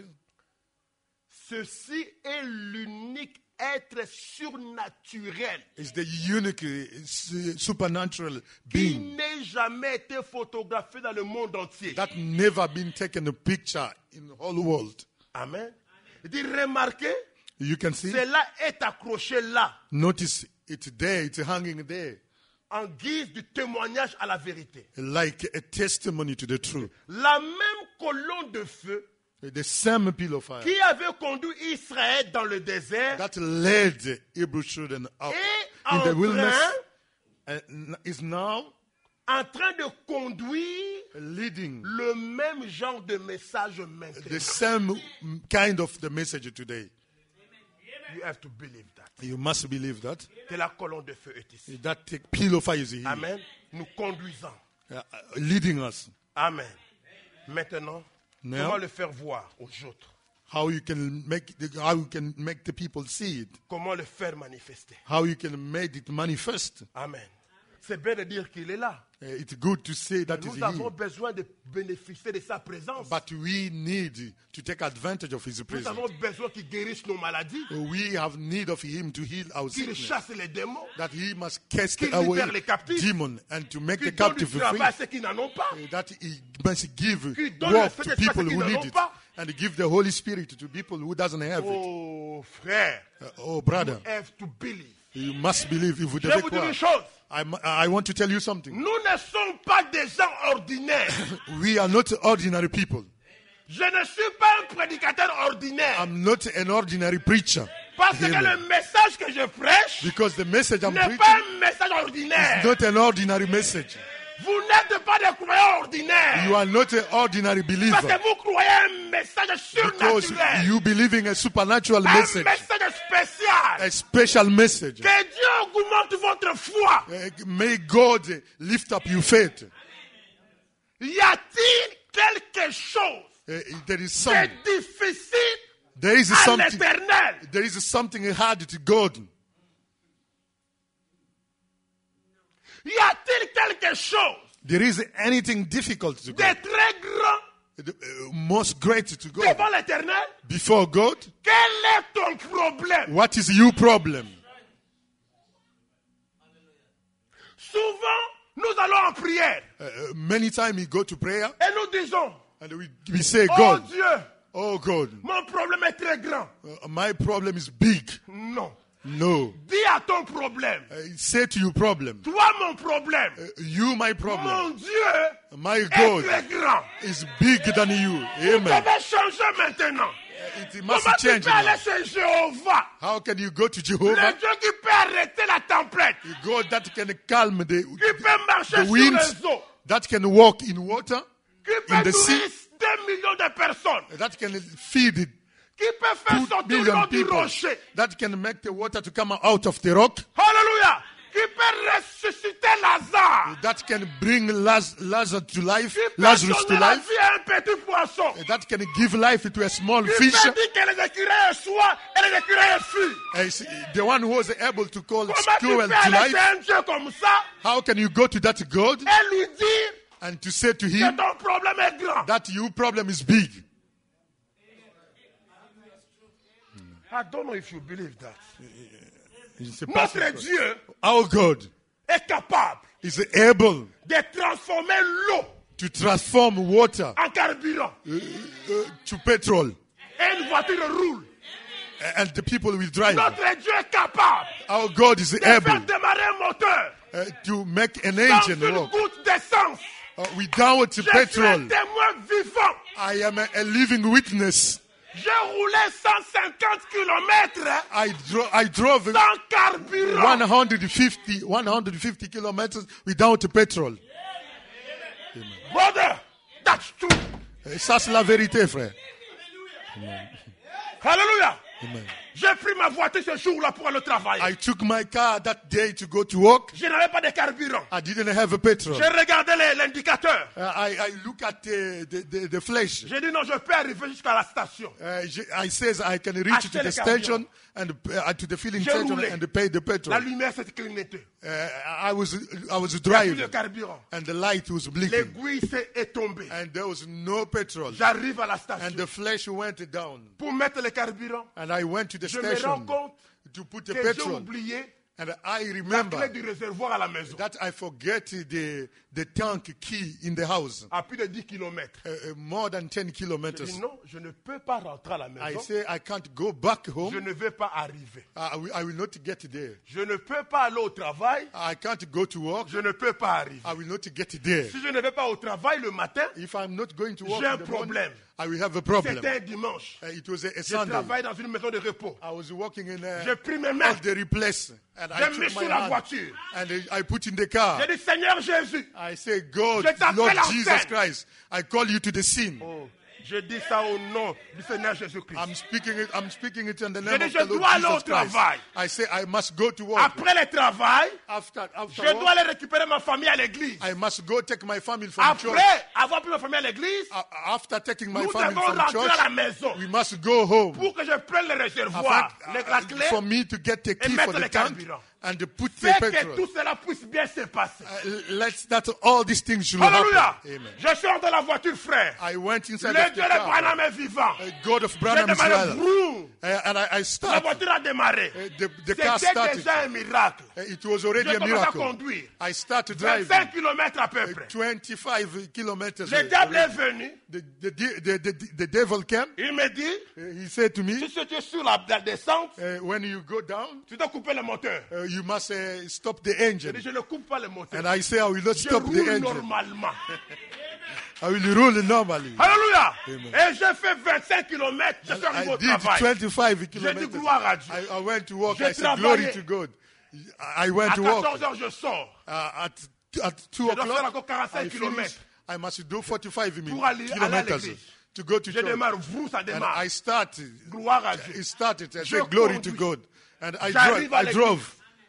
ceci est l'unique être surnaturel it's the unique supernatural qui being n'ait jamais été photographié dans le monde entier. that never been taken a picture in the whole world. Amen. Il dit, remarquez, You can see, cela est accroché là, notice it's there, it's hanging there, en guise de témoignage à la vérité. like a testimony to the truth. La même colonne de feu The same pillar of fire qui avait conduit Israël dans le désert that led the Hebrew children out est in en the wilderness is now en train de conduire leading le même genre de message the maintenant. same kind of the message today. You have to believe that. You must believe that. Que la colonne de feu est ici. That pillar of fire is here, Amen. Nous conduisons. leading us. Amen. Maintenant, Now, comment le faire voir aux autres? how you can make the people see it, Comment le faire manifester? how you can make it manifest. Amen. C'est bien de dire qu'il est là. It's good to say that is Nous avons here, besoin de bénéficier de sa présence. but we need to take advantage of his Nous presence. avons besoin qu'il guérisse nos maladies, We have need of him to heal our qu'il sickness, chasse les démons, that he must cast qu'il away libère les captifs, demon and to make the qu'il donne du captive free, travail à ceux qui n'en ont pas. that he must give Qu'il donne le work to Saint-Esprit à people ceux qui who n'en need ont it, pas. and give the Holy Spirit to people who doesn't have it. Oh, frère, Oh, brother, you have to believe. you must believe. If vous Je devez vous dis une croire. chose. I want to tell you something. Nous ne sommes pas des gens ordinaires. We are not ordinary people. Je ne suis pas un prédicateur ordinaire. I'm not an ordinary preacher. Parce que Amen. le message que je prêche Because the message I'm n'est preaching pas un message ordinaire. is not an ordinary message. Vous n'êtes pas des croyants ordinaires. You are not an ordinary Parce believer. que vous croyez un message Because surnaturel. you believe in a supernatural Un message, message spécial. a special message. Que Dieu augmente votre foi. May God lift up your faith. Y a-t-il quelque chose There is de something. difficile There is à something. l'Éternel. There is something hard to God. Y a-t-il quelque chose There is anything difficult to de God. très grand Most great to God. devant l'Éternel? Before God, Quel est ton problème? what is your problem? Souvent, nous allons en prière Many times we go to prayer et nous disons, and we say, oh God, Dieu, oh God, mon problème est très grand. my problem is big. Non. No. Dis à ton problème, Say to your problem, toi mon problème, you my problem, mon Dieu my est God très grand. is bigger than you. Tu Amen. devais changer maintenant. It Comment must tu change peux aller now. chez Jéhovah, How can you go to le Jehovah? Dieu qui peut arrêter la tempête, God that can calm qui peut marcher the sur wind, les eaux, that can walk in water, qui in peut the sea, nourrir 2 millions de personnes, that can feed it. qui peut faire 2 sortir l'eau million du people, rocher. that can make the water to come out of the rock, Alléluia. Qui peut ressusciter Lazare. that can bring Lazarus to life, Qui peut Lazarus to donner la life, vie à un petit poisson. that can give life to a small Qui fish. peut dire que les écureuils soient et les écureuils fuient. The one who was able to call Comment tu squirrel peux to aller life, chez un Dieu comme ça how can you go to that God et lui dire and to say to que him ton problème est grand? that your problem is big? I don't know if you believe that. It's a Notre person. Dieu Our God est capable is able de transformer l'eau to transform water en carburant. to petrol, Et une voiture roule. and the people will drive. Notre Dieu est capable Our God is de faire able démarrer un moteur to make an sans engine une work goutte d'essence. without Je suis un petrol. témoin vivant. I am a living witness. J'ai roulé 150 kilomètres I drove sans carburant. 150 kilometers without petrol. Brother, that's true. Ça, c'est la vérité, frère. Hallelujah. Amen. J'ai pris ma voiture ce jour-là pour aller au travail. I took my car that day to go to work. Je n'avais pas de carburant. I didn't have a petrol. J'ai regardé l'indicateur. I look at the flash. J'ai dit non, je peux arriver jusqu'à la station. I says I can reach Acheter to the le station and to the filling J'ai station roulé. and pay the La petrol. lumière s'est clignotée. I was Il n'y a plus de driving carburant. and the light was blinking L'aiguille est tombée. and there was no petrol J'arrive à la and station the flash went down pour mettre le carburant. and I went to the Je me rends station compte to put the que j'ai petrol oublié and I la remember clé du réservoir à la maison. that I forget the tank key in the house. À plus de 10 kilomètres. More than 10 Je kilometers. dis non, je ne peux pas rentrer à la I maison. say I can't go back Je home. ne vais pas arriver. I will not get there. Je ne peux pas aller au travail. I can't go to work. Je ne peux pas arriver. I will not get there. Si je ne vais pas au travail le matin, If I'm not going to work j'ai un in the morning, problème. I will have a problem. C'était un dimanche. It was a Je Sunday. travaille dans une maison de repos. I was working in J'ai pris mes mains. the place and I J'ai mis took sur my la hand voiture. and I put in the car. J'ai dit Seigneur Jésus. I say, God, Je t'appelle Lord en Jesus scène. Christ, I call you to the scene. Oh, je dis ça au nom du Seigneur Jésus-Christ. I'm speaking it in the Je name dis of je the Lord dois aller au Jesus Christ. travail. I say I must go to work. Après le travail, After je work, dois aller récupérer ma famille à l'église. I must go take my family from church. Après avoir pris ma famille à l'église, After taking my nous family devons from rentrer church, à la maison we must go home. pour que je prenne le réservoir, la clé, For me to get the key mettre for the le tank carburant. and to put the fait que petrol. tout cela puisse bien se passer. Let's that all these things should Alléluia. happen. Amen. Je suis dans la voiture, frère. I went inside Le of the Dieu de car. Branham est vivant. God of J'ai Branham is démarré, well. vroom. And I La started. voiture a démarré. The car C'était started. déjà un miracle. It was already J'ai a commencé à miracle. conduire. I started 25 driving kilomètres à peu près. 25 kilometers. Le diable est venu. The devil came. Il me dit, He said to me, si tu es sur la descente, when you go down, tu dois couper le moteur. you must stop the Je engine. dis, je ne coupe pas le moteur. And I say, I will not Je stop the roule engine. normalement. I will rule normally. Alléluia. Amen. Et j'ai fait 25 kilomètres. Je suis arrivé I au did travail. 25 J'ai dit kilometers. gloire à Dieu. I went to work. J'ai I said, glory travaillé. to God. I went À to work. 14 heures, je sors. At 2 Je dois faire o'clock, encore 45 I kilomètres. finished. I must do 45 Pour aller à kilometers l'église. to go to Je church. démarre, vous, ça And démarre. I started. Gloire à Dieu. It started. I Je said, glory to conduis. God. And I J'arrive à drove.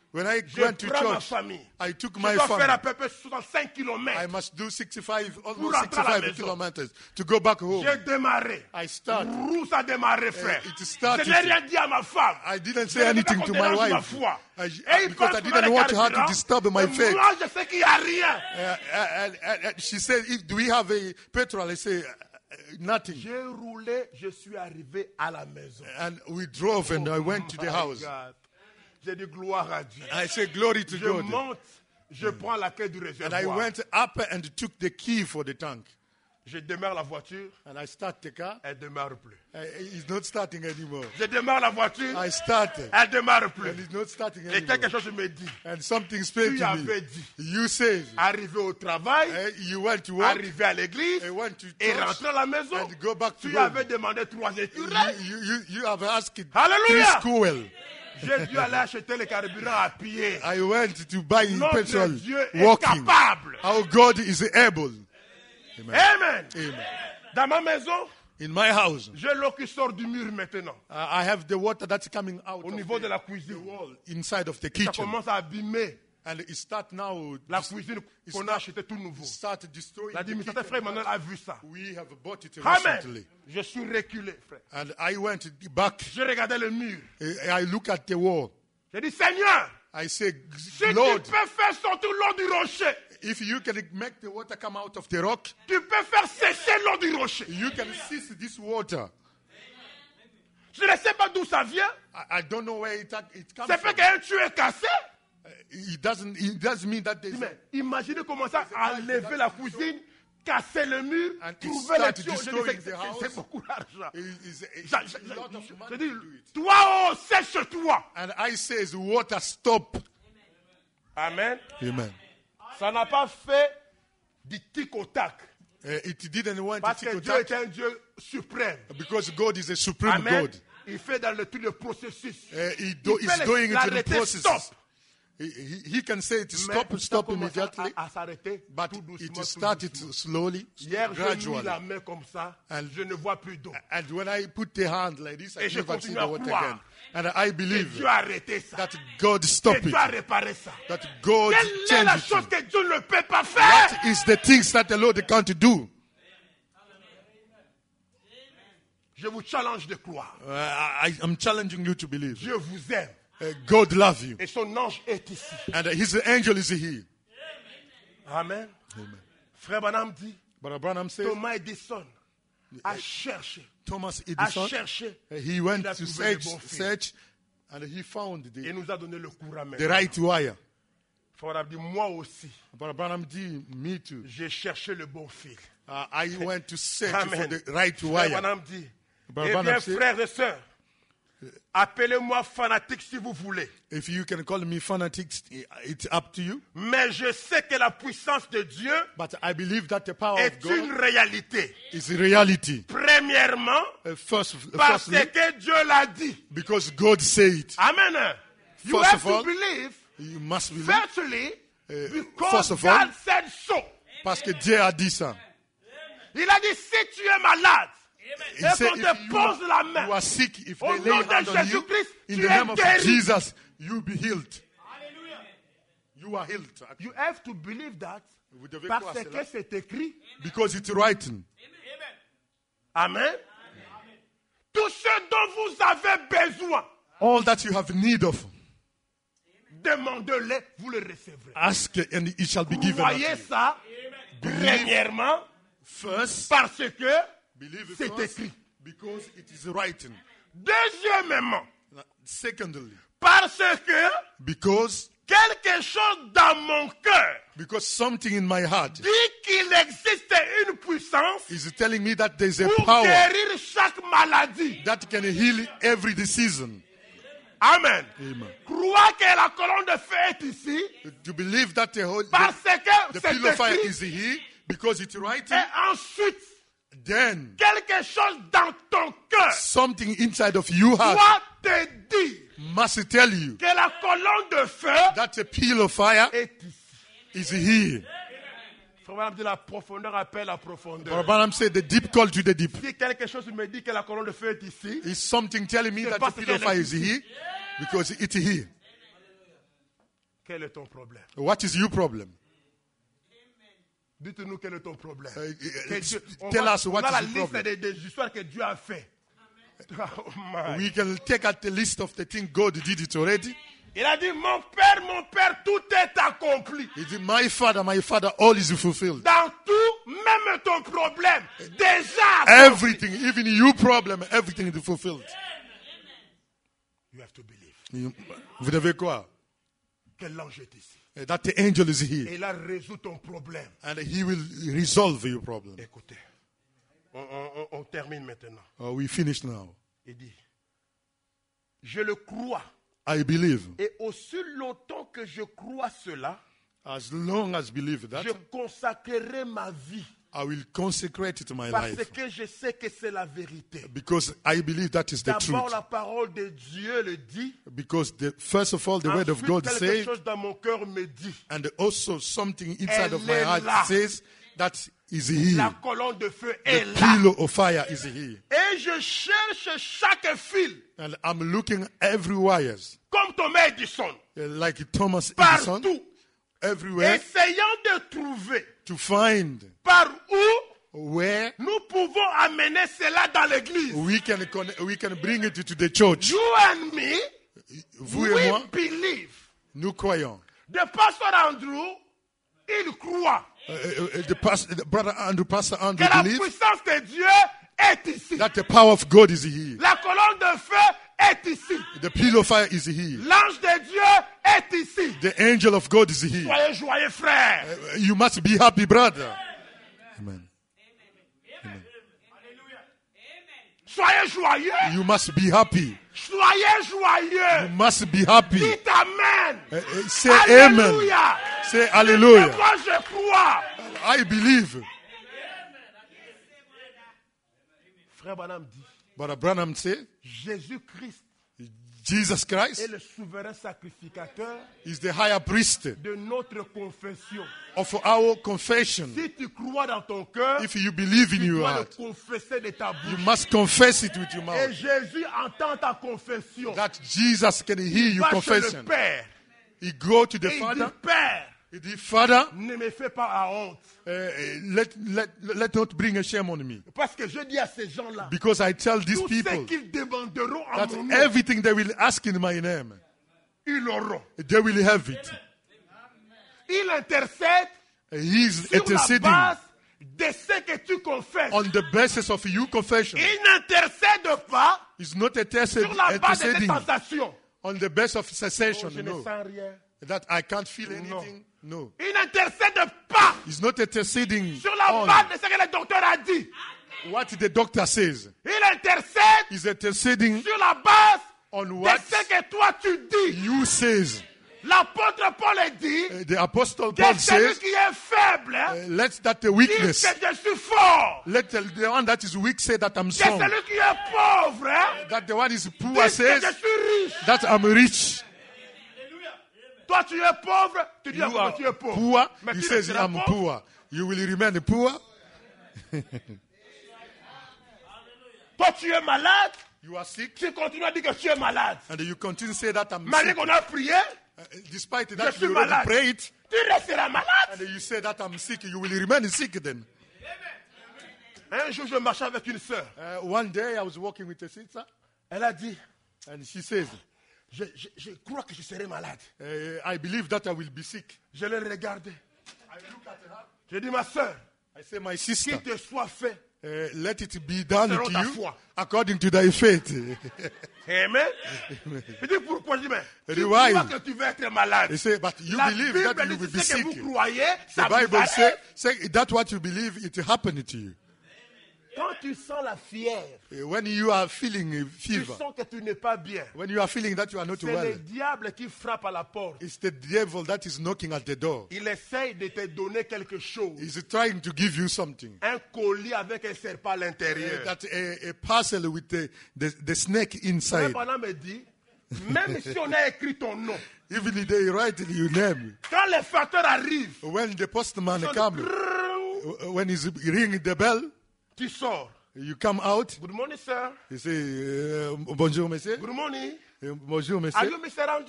When I Je went to prends ma church, famille. I took Je my dois faire à family. peu près 65 kilomètres. I must do 65, Pour almost rentrer à la 65 maison. kilometers to go back home. J'ai démarré. I started. Rousse a démarré, frère. it started. Je n'ai rien dit à ma femme. I didn't Je say ne veux anything pas to qu'on my dérange ma wife. foi. I- Et il because pense I que didn't le want her to carburant, disturb my mais faith. Moi, je sais qu'il n'y a rien. And she said, do we have a petrol? I say, nothing. J'ai roulé, je suis arrivé à la maison. And we drove and I went to the My house. God. J'ai dit gloire à Dieu. I say, glory to Je God. monte, je prends la clé du And I réservoir. went up and took the key for the tank. Je démarre la voiture, And I start the car. elle ne démarre plus. It's not starting anymore. Je démarre la voiture, I started. elle ne démarre plus. And it's not starting Et quelque anymore. chose me dit, And something spoke tu to avais me. dit, You said, arrivé au travail, you went to work, arrivé à l'église, I went to et church, rentrer à la maison, and go back to tu home. avais demandé 3 écureuils. You have asked Hallelujah. three school. J'ai dû aller acheter le carburant à pied. I went to buy Notre petrol, Dieu est walking. capable. Our God is able. Amen. Amen. Dans ma maison, In my house, j'ai l'eau qui sort du mur maintenant. I have the water that's coming out Au of niveau de the la cuisine. wall inside of the Ça kitchen. commence à abîmer And it start now, la cuisine qu'on a acheté tout nouveau. start destroying the L'administrateur frère kitchen. Emmanuel a vu ça. We have bought it Amen. recently. Je suis reculé, frère. And I went back. J'ai regardé le mur. I look at the wall. J'ai dit, Seigneur, I say, si Lord, tu peux faire sortir l'eau du rocher, if you can make the water come out of the rock, tu peux faire cesser l'eau du rocher. you can cease this water. Je ne sais pas d'où ça vient. I don't know where it comes C'est fait from. qu'un tuyau est cassé. It doesn't mean that there's Mais imaginez comment ça, enlever la cuisine, casser le mur, And it trouver les start tuyaux. Je dis, destroying the house. c'est beaucoup d'argent. it's Je a lot of je money dis, to do it. toi, oh, sèche-toi. And I says, water stop. Amen. Amen. Ça n'a pas fait du tic au tac. It didn't want Parce to que tick Dieu or est tack, un Dieu suprême. because God is a supreme Amen. God. Il fait dans tout le processus. He's Il fait doing it in the l'arrêter, process. stop. He can say it Mais stop ça commence immediately, à s'arrêter but tout doucement, it tout started doucement. slowly, Hier, j'ai mis gradually. la main comme ça, And- je ne vois plus d'eau. And when I put the hand like this, I Et je never see continue the à water croire. again. And I Et believe Dieu a arrêté ça. that God Et stopped Dieu a it. réparé ça. That God Quelle est la changed chose it. que Dieu ne peut pas faire? What is the things that the Lord can't do? Je vous challenge de croire. I'm challenging you to believe. Dieu vous aime. God loves you. Et son ange est ici. And his angel is here. Amen. Frère Branham dit, But Abraham says, Thomas Edison a cherché. Thomas A Edison, cherché. he went Il a to trouvé le bon fil. search, and he found Et nous a donné le courant the maintenant. right wire. Frère Branham dit, moi aussi, But Abraham did, me too. j'ai cherché le bon fil. I went to search Amen. for the right Frère wire. Branham dit, But eh Branham bien, said- frères et sœurs, appelez-moi fanatique si vous voulez. If you can call me fanatic, it's up to you. Mais je sais que la puissance de Dieu But I believe that the power of est une God réalité. is reality. Premièrement, parce Firstly, que Dieu l'a dit. because God said it. Amen. You First have of all, to believe, You must believe. firstly, because first of all, God said so. Parce que Dieu a dit ça. Il a dit, si tu es malade, He et said, qu'on if te you pose la main, are sick, if au they lay nom de hand on you, Jésus-Christ, in tu the es name of guéri. Jesus, you be healed. You are healed. actually. You have to believe that Vous devez parce croire que cela. c'est écrit. Because it's written. Amen. Tout ce dont vous avez besoin, All that you have need of, demandez-le, vous le recevrez. ask and it shall be given unto Voyez you. ça, premièrement, First, parce que believe it c'est first, écrit. because it is written. Deuxièmement, Secondly, parce que because quelque chose dans mon cœur something in my heart dit qu'il existe une puissance is telling me that there's a pour power guérir chaque maladie. that can heal every disease. Amen. Amen. Crois que la colonne de feu est ici To believe that parce que the c'est pillar of fire écrit. is here, because it's written, Et ensuite, then quelque chose dans ton cœur something inside of you heart doit te dire must tell you que la colonne de feu that a pillar of fire est ici. is here. Frère Branham dit la profondeur appelle la profondeur. Abraham said the deep call to the deep. Si quelque chose me dit que la colonne de feu est ici, Is something telling me C'est that parce the pillar of qu'elle fire est is here? Because it's here. Quel est ton problème? What is your problem? Dites-nous quel est ton problème. Tell us what a la is your liste problem. des histoires que Dieu a fait. Oh my. We can take out the list of the things God did it already. Il a dit, mon père, tout est accompli. He said, my father, all is fulfilled. Dans tout, même ton problème, déjà accompli. Everything, even your problem, everything is fulfilled. You have to believe. Vous devez quoi? Que l'ange est ici. That the angel is Et here. il a résolu ton problème. And he will resolve your problem. Écoutez, on termine maintenant. We finish now. Il dit, je le crois. I believe. Et aussi longtemps que je crois cela, As long as I believe that, je consacrerai ma vie. I will consecrate it to my Parce life. que je sais que c'est la vérité. Because I believe that is the D'abord, truth. la parole de Dieu le dit. Because first of all, the word of Ensuite, God quelque says, chose dans mon cœur me dit. and also something inside of Elle my est heart là. says that is La here. colonne de feu est The là. pillar of fire is here. Et je cherche chaque fil, And I'm looking every wires, comme Thomas Edison, like Thomas Edison, partout, everywhere, essayant de trouver to find par où where nous pouvons amener cela dans l'église. we can bring it to the church. You and me, Vous et moi, we believe. nous croyons. The Pastor Andrew, il croit The brother Andrew, Pastor que Andrew la believes puissance de Dieu est ici. that the power of God is here. La colonne de feu est ici. The pillar of fire is here. L'ange de Dieu est ici. The angel of God is here. Soyez joyeux, frère. You must be happy, brother. Amen. Soyez joyeux. You must be happy. Soyez You joyeux. must be happy. Dites Amen. Say amen. Alléluia. Say Et hallelujah. moi, je crois. I believe. Frère Branham dit, Brother Branham said, Jésus-Christ Jesus est Christ le souverain sacrificateur is the higher priest de notre confession. of our confession. Si tu crois dans ton cœur, If you believe in tu your dois le heart, confesser de ta you bouche. must confess it with your Et mouth. Jésus entend ta confession. That Jesus can hear your Va chez le confession. Père. He go to the Et il dit, Father. Père, He dit, Father, ne me fais pas à honte. let not bring a shame on me. Parce que je dis à ces gens-là, Because I tell these tout ce people qu'ils demanderont en that mon nom, everything they will ask in my name, ils l'auront. they will have it. Il intercède He is sur la interceding base de ce que tu confesses. on the basis of your confession. Il n'intercède pas It's not sur la base de tes interceding sensations. on the basis of Oh, cessation. je ne No. sens rien. That I can't feel anything. No. Il n'intercède pas It's not interceding sur la on base de ce que le docteur a dit. what the doctor says. Il intercède He's interceding sur la base on de what ce que toi tu dis. you says. L'apôtre Paul dit The apostle que Paul celui says, qui est faible, hein, let that the dit weakness, que je suis fort. let the one that is weak say that I'm Que strong. celui qui est pauvre, hein, That the one is poor dit que says je suis riche. that I'm rich. Toi tu es pauvre, tu dis You que are tu es pauvre. poor. Mais He tu says resteras I'm pauvre. poor. You will remain poor. Toi tu es malade, You are sick, tu continues à dire que tu es malade. and you continue to say that I'm Malgré sick. qu'on a prié, Despite je that suis you already malade. prayed, Tu resteras malade. and you say that I'm sick, you will remain sick then. Un jour, je marchais avec une sœur. One day I was walking with a sister, Elle a dit, and she says, je crois que je serai malade. I believe that I will be sick. Je l'ai regardée. Je dis, ma sœur, I say, my qu'il sister, te soit fait. let it be done Selon to ta you foi. according to thy faith. Amen. Je dis, pourquoi? Je dis, mais Elle tu dit, why? crois que tu vas être malade. He say, but you La believe Bible that you dit, will be ce que sick. vous croyez, ça The vous Bible arrive. say that what you believe, it happened to you. Quand tu sens la fièvre, When you are feeling a tu fever, sens que tu n'es pas bien. when you are feeling that you are not C'est well, le diable qui frappe à la porte. it's the devil that is knocking at the door. Il essaye de te donner quelque chose. He's trying to give you something. Un colis avec un serpent à l'intérieur. That a parcel with the snake inside. Pendant me dit, même si on a écrit ton nom, Even if they write your name, quand les facteurs arrivent, when the postman son comes, brrrr, when he's ringing the bell, tu sors. you come out. Good morning, sir. You say, bonjour, monsieur. Good morning. Bonjour, Are monsieur. you Mr. Andrew?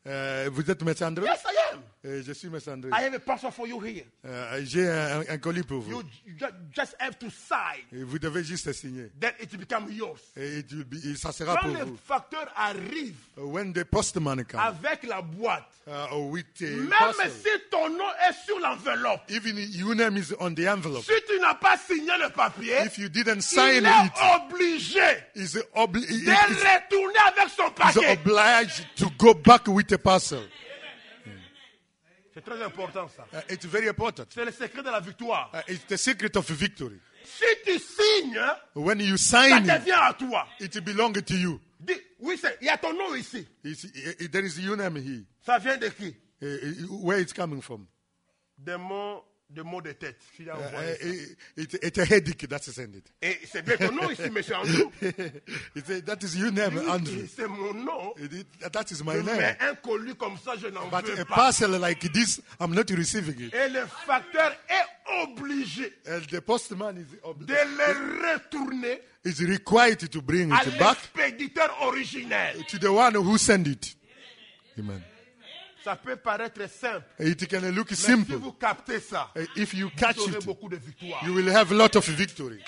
Vous êtes M. Andrew? Yes, I am. Je suis M. Andrew. I have a parcel for you here. J'ai un colis pour vous. You just have to sign. Et vous devez juste signer. Then it becomes yours. Et ça sera Quand pour le vous. facteur arrive When the postman comes avec la boîte, with a même parcel, si ton nom est sur l'enveloppe, even your name is on the envelope, si tu n'as pas signé le papier, if you didn't il sign est it, obligé is de retourner avec son paquet. obliged to go back with a parcel. C'est très important ça. It's very important. C'est le secret de la victoire. It's the secret of victory. Si tu signes, When you ça sign it, devient à toi. it belongs to you. Dis, oui, il y a ton nom ici. There is your name here. Ça vient de qui? Where it's coming from? Des mots de tête. Qui a envoyé ça. It's a headache that sent it. Et c'est bien ton nom ici, monsieur Andrew. That is your name, Andrew. C'est mon nom. That is my Mais name. un colis comme ça, je n'en But veux a pas. parcel like this, I'm not receiving it. Et le facteur est obligé And the postman de le retourner is required to bring à it back l'expéditeur originel. to the one who sent it. Amen. Ça peut paraître simple, It can look mais si simple. vous captez ça, If you catch vous aurez it, beaucoup de victoires. you will have a lot of victory.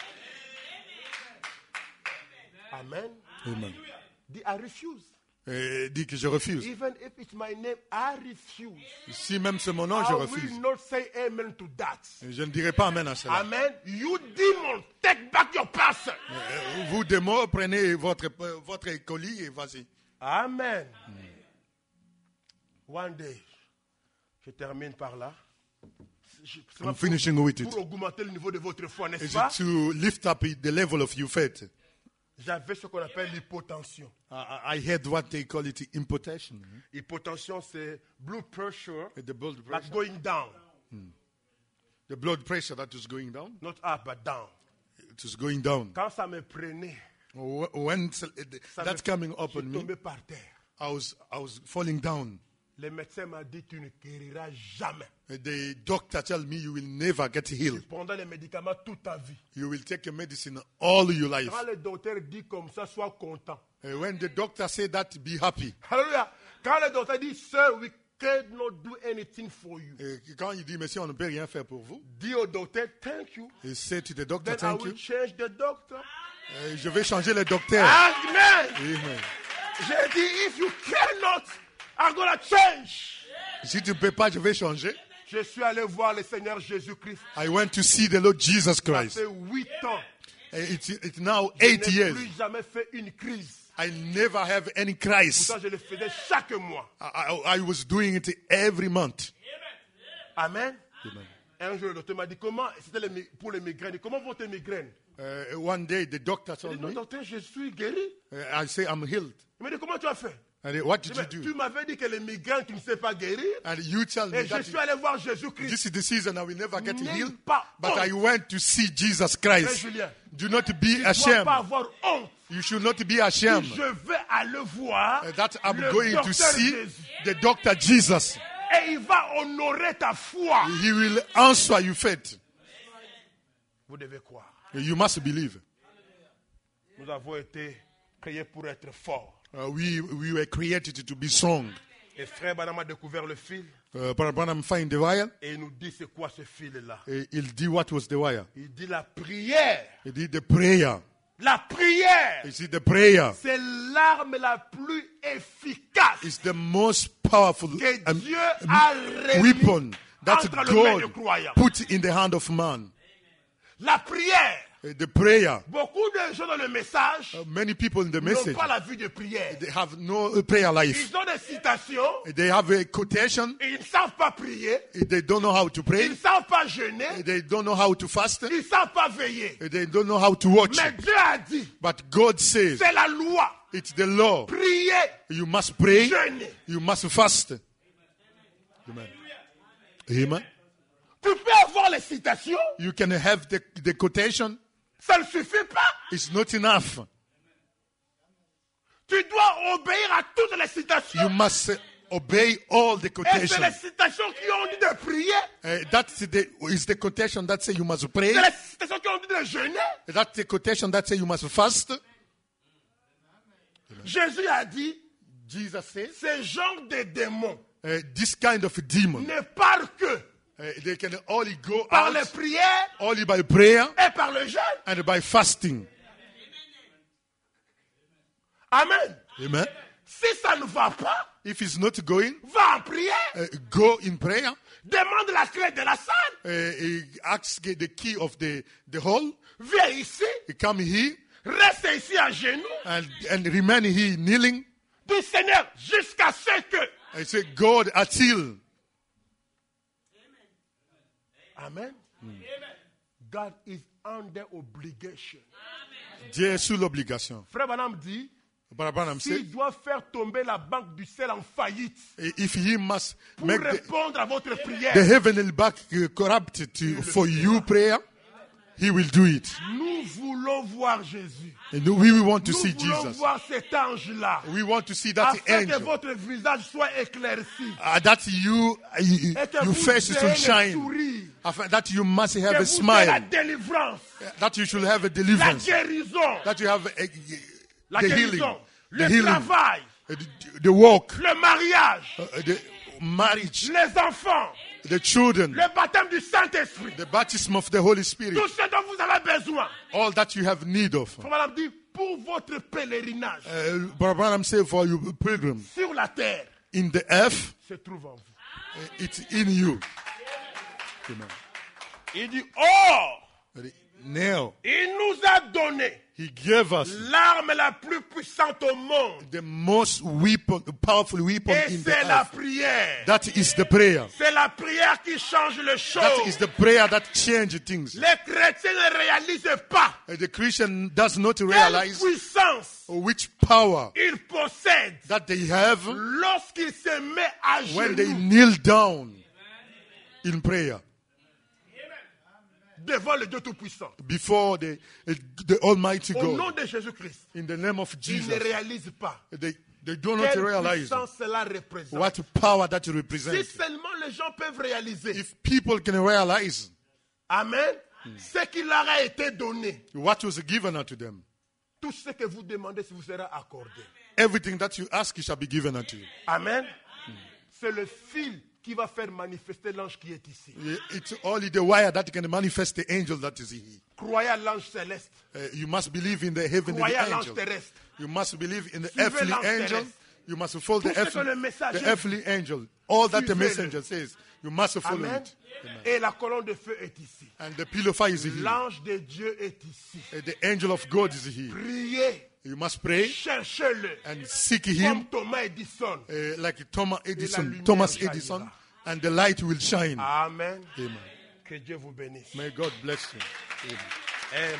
Amen. Amen. Dis, I refuse. Dis que je refuse. Even if it's my name, I refuse. Si même c'est mon nom, je I refuse. will not say amen to that. Je ne dirai pas amen à cela. Amen. You demon, take back your parcel. Vous démons, prenez votre colis et vas-y. Amen. One day, je termine par là. C'est I'm finishing with it. pour augmenter le niveau de votre foi, n'est-ce Is pas? it to lift up the level of your faith? J'avais ce qu'on appelle l'hypotension. I heard what they call it impotation. Hypotension, c'est blood pressure, The blood but pressure. going down. The blood pressure that is going down. Not up, but down. It is going down. Quand ça me prenait, When that's coming up je on me, tombais par terre. I was falling down. Le médecin m'a dit, tu ne guériras jamais. The doctor tell me you will never get Tu healed. prendras les médicaments toute ta vie. You will take a medicine all your life. Quand le docteur dit comme ça, sois content. When the doctor say that, be happy. Alléluia. Quand le docteur dit, sir, we cannot do anything for you. Quand il dit, monsieur, on ne peut rien faire pour vous, Dis au docteur, thank you. he say to the doctor, Then I thank will you. change the doctor. Je vais changer le docteur. Amen. Amen. J'ai dit, if you cannot, I'm going to change. Si tu ne peux pas, je vais changer. Je suis allé voir le Seigneur Jésus-Christ. I went to see the Lord Jesus Ça Christ. fait 8 ans. It's now Je 8 n'ai years. plus jamais fait une crise. I never have any crisis. Pourtant, je le faisais chaque mois. I was doing it every month. Amen. Amen. Un jour, le docteur m'a dit, comment, c'était pour les migraines. Il dit, comment vont tes migraines? One day, the doctor Je told dis, non, me, docteur, je suis guéri. I say, I'm healed. Il m'a dit, comment tu as fait? And what Je did dis, you mais do? tu m'avais dit que les migraines, tu ne sais pas guérir. And you tell me Et je that suis allé voir Jésus-Christ. this is the season I will never get N'aie healed. pas But honte. I went to see Jesus Frère Christ. Julien, Do not be tu ne dois ashamed. pas avoir honte. You should not be ashamed Je vais aller voir that I'm le going to docteur see Jésus. the doctor Jesus. Et il va honorer ta foi. He will answer your faith. Vous devez croire. You must believe. Nous avons été créés pour être forts. We were created to be strong. Et frère Branham a découvert le fil. Brother Branham find the wire. Et il nous dit c'est quoi ce fil-là. Il dit what was the wire. Il dit la prière. He did the prayer. La prière, You see, the prayer c'est l'arme la plus efficace is the most powerful que Dieu a remis weapon that entre les mains du God croyant. put in the hand of man. La prière. The prayer. Beaucoup de gens dans le message Many people in the n'ont message, pas la vie de prière. they have no prayer life. Ils ont des citations, They have a quotation. et ils ne savent pas prier, They don't know how to ils pray. ne savent pas jeûner, They don't know how to fast. ils ne savent pas veiller. They don't know how to watch. Mais Dieu a dit, But God says c'est la loi. it's the law. Prier, You must pray. jeûner. You must fast. Amen. Amen. Tu peux avoir les citations, You can have the quotation. ça ne suffit pas. It's not enough. Tu dois obéir à toutes les citations. You must obey all the Et c'est quotations. les citations qui ont dit de prier, That's the quotation that say you must pray. c'est les citations qui ont dit de jeûner. That's the quotation that say you must fast. Jésus a dit, Jesus says, ce genre de démons this kind of demon, ne parlent que they can only go par out les prières only by prayer et par le jeûne. and by fasting. Amen. Amen. Si ça ne va pas, If he's not going, va en prière. go in prayer. Demande la clé de la salle. He asks the key of the hall. Viens ici. He come here Reste ici à genoux. and remain here kneeling. Du Seigneur jusqu'à ce que. I say, God, until. Amen. God is under obligation. Dieu est sous l'obligation. Frère Branham dit, But Abraham said, s'il doit faire tomber la banque du sel en faillite if he must pour make répondre à votre prière, the heavenly back corrupt for you prayer, he will do it. nous voulons voir Jésus. And we want to Nous see voulons Jesus. voir cet ange-là. We want to see that Afin que angel. votre visage soit éclairci. That your Et que vous face ayez should le shine. sourire. That you must have Que a vous ayez la smile. délivrance. That you should have a La deliverance. guérison. That you have La the guérison. healing. Le The healing. travail. The walk. Le mariage. The marriage. Les enfants. The children. Le baptême du Saint-Esprit. The baptism of the Holy Spirit. Tout ce dont vous avez besoin. All that you have need of. Frère Branham dit, pour votre pèlerinage Brother Branham said for you pilgrim, sur la terre, in the earth, se trouve en vous. it's in you. Amen. Il dit, or, Now, il nous a donné he gave us l'arme la plus puissante au monde. the most powerful weapon Et in the c'est la earth. prière. That is the prayer. C'est la prière qui change les That is choses. the prayer that changes things. Les chrétiens ne réalisent pas The Christian does not quelle realize puissance which power ils possèdent that they have lorsqu'ils se mettent à when they genoux kneel down in prayer devant le Dieu Tout-Puissant. before the Almighty Au nom God. de Jésus-Christ, In the name of ils ne Jesus, réalisent pas they do not quelle realize puissance cela représente. what power that Si represents. seulement les gens peuvent réaliser, If people can realize Amen, ce qui leur a été donné, what was given unto them, tout ce que vous demandez vous sera accordé. everything that you ask shall be given unto you. Amen. C'est le fil qui va faire manifester l'ange qui est ici. It's only the wire that can manifest the angel that is here. Croyez à l'ange céleste. You must believe in the heavenly Croyez à l'ange angel. terrestre. You must believe in the Suivez earthly l'ange angel. terrestre. You must follow Tout the ce que le messager the earthly angel. All that the Suivez-le. messenger says, you must follow Amen. it. Et la colonne de feu est ici. And the pillar of fire is here. L'ange de Dieu est ici. The angel of God is here. Priez, You must pray cherchez-le. and seek Comme him Thomas Edison. like Thomas Edison. lumière Thomas jaillira. Edison, and the light will shine. Amen. Amen. Que Dieu vous bénisse. May God bless you. Amen. Amen.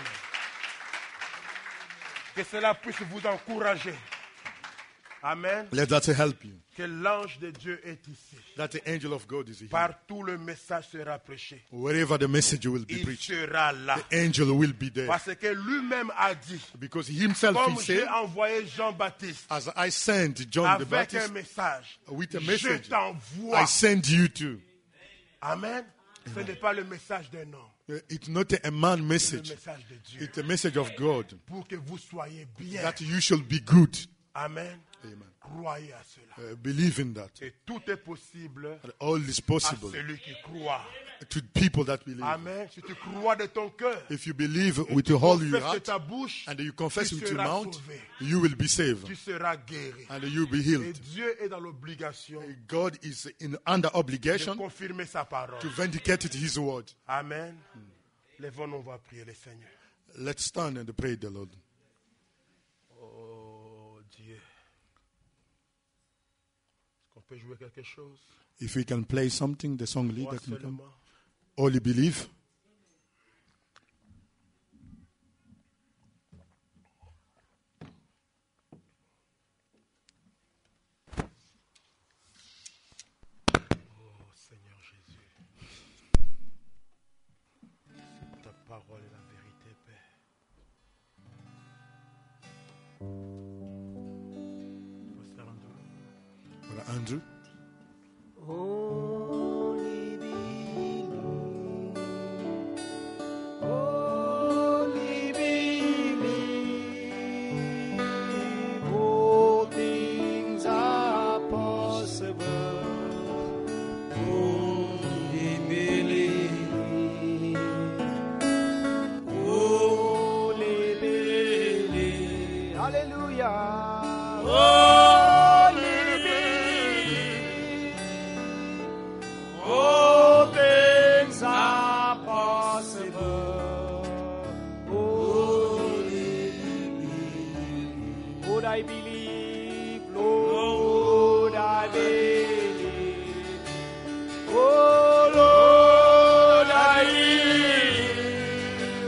Que cela puisse vous encourager. Amen. Let that help you. Que l'ange de Dieu est ici. That the angel of God is here. Partout le message sera prêché. Wherever the message will be Il preached, sera là. the angel will be there. Parce que lui-même a dit, Because himself, comme he j'ai said, envoyé Jean-Baptiste as I sent John the avec Baptist, un message, with a je message, t'envoie. I send you to. Amen. Ce n'est pas le message d'un homme, It's not a man c'est le message. message de Dieu. It's a message of God. Pour que vous soyez bien. That you shall be good. Amen. Amen. Croyez à cela. Believe in that. Et tout est possible And all is à possible celui qui croit. to people that believe. Amen. Si tu crois de ton cœur, If you believe with your whole your confesse de heart ta bouche, and you confess tu with your seras mouth, sauvé. you will be saved Tu seras guéri. and you'll be Et healed. Dieu est dans l'obligation God is under de obligation confirmer sa parole. to vindicate his word. Amen. Lèvons-nous, on va prier le Seigneur. Let's stand and pray the Lord. Oh Dieu. Est-ce qu'on peut jouer quelque chose? If we can play something, the song Moi leader can come. seulement. Only believe. Oh Seigneur Jésus. Ta parole est la vérité, Père. Pasteur Andrew. Brother Andrew. Only believe. Only believe. All things are Hallelujah. Only believe. All things are possible. Only believe. Lord, I believe. Lord, I believe. Oh, Lord, I believe.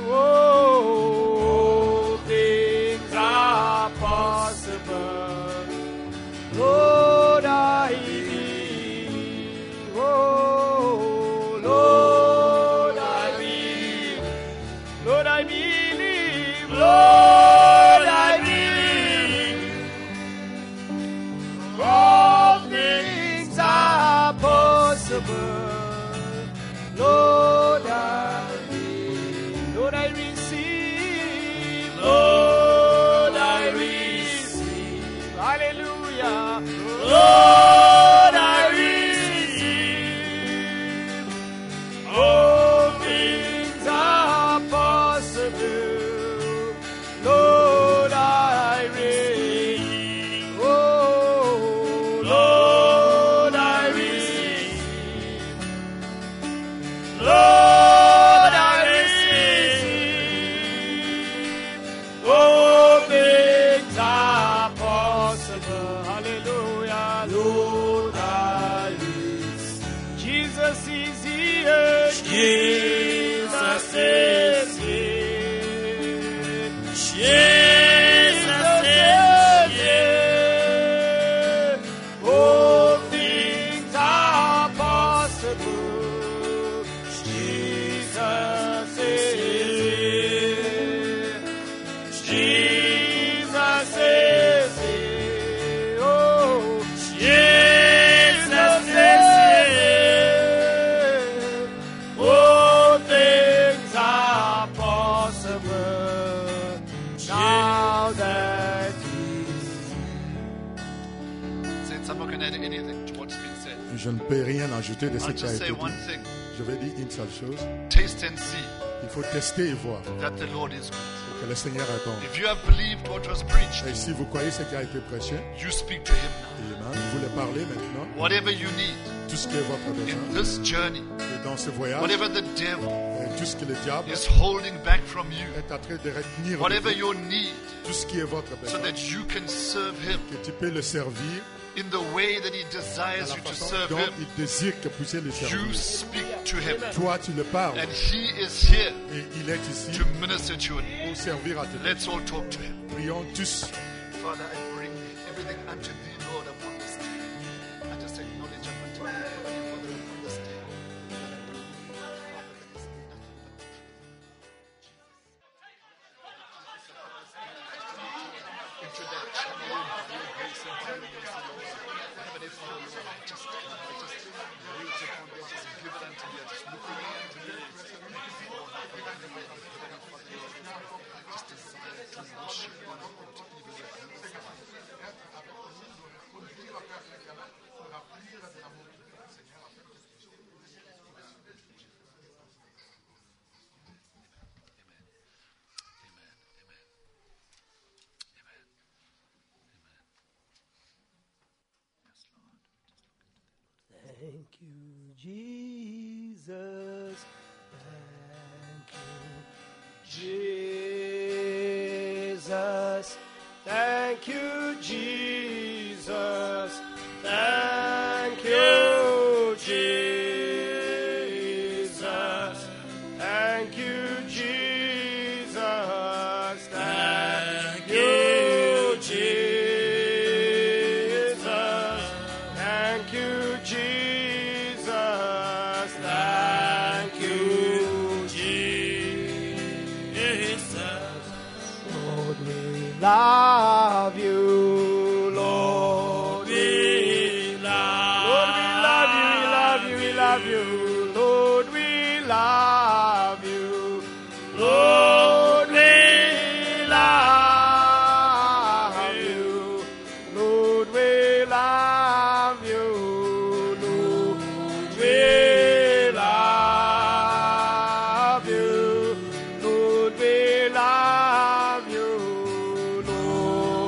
Oh, things are possible. Lord, I believe. Oh, Lord, I believe. Lord, I believe. Lord, I believe. All things are possible. Lord, I believe. Lord, I receive. Lord, I receive. Hallelujah. Lord, I receive. All things are possible. Lord, I receive. Oh, Lord, I receive. Lord, I receive. All things are possible. Hallelujah. Lord, I receive. Jesus is here. Jesus is here. Jesus is here. All things are possible. Jesus is here. Jesus is here. Oh, Jesus is here. All things are possible. Now that Saints, I'm not going to add anything to what's been said. Je ne peux rien ajouter de ce I'll qui a just été say dit. one thing. Je vais dire une seule chose. Taste and see Il faut tester et voir that the Lord is good. que le Seigneur est bon. If you have believed what was preached, Et si vous croyez ce qui a été prêché, you speak to Him now. Amen, vous le parlez maintenant. Whatever you need Tout ce qui est votre besoin. in this journey, Et dans ce voyage, whatever the devil tout ce que le diable is holding back from you, est en train de retenir de whatever vous, your need, tout ce qui est votre so besoin, that you can serve Him que tu peux le servir in the way that He à desires la you to façon serve dont Him. il désire que vous puissiez le You servir. speak to Him, Toi, tu le parles and He is here et il est ici to minister to you. pour servir à Dieu. Let's all talk to Him. Prions tous. Father, I bring everything unto Thee, Lord, upon this day. I just acknowledge up unto Thee, Heavenly Father, upon this day. Into that channel of your grace and your mercy, Lord. Heavenly Father, Lord, I just wait upon them, just give it unto me, just look around unto me. Just desire to worship you and to even Thank you, Jesus. Thank you, Jesus. Thank you, Jesus. Thank you, Jesus. Thank you, Jesus. Thank you, Jesus. Thank you, Jesus. Thank you, Jesus. Lord, we love you. Lord, we love you. We love you. Lord, we love you. Lord, we love you. Lord, we love you. Lord, we love you. Lord, we love you. Lord,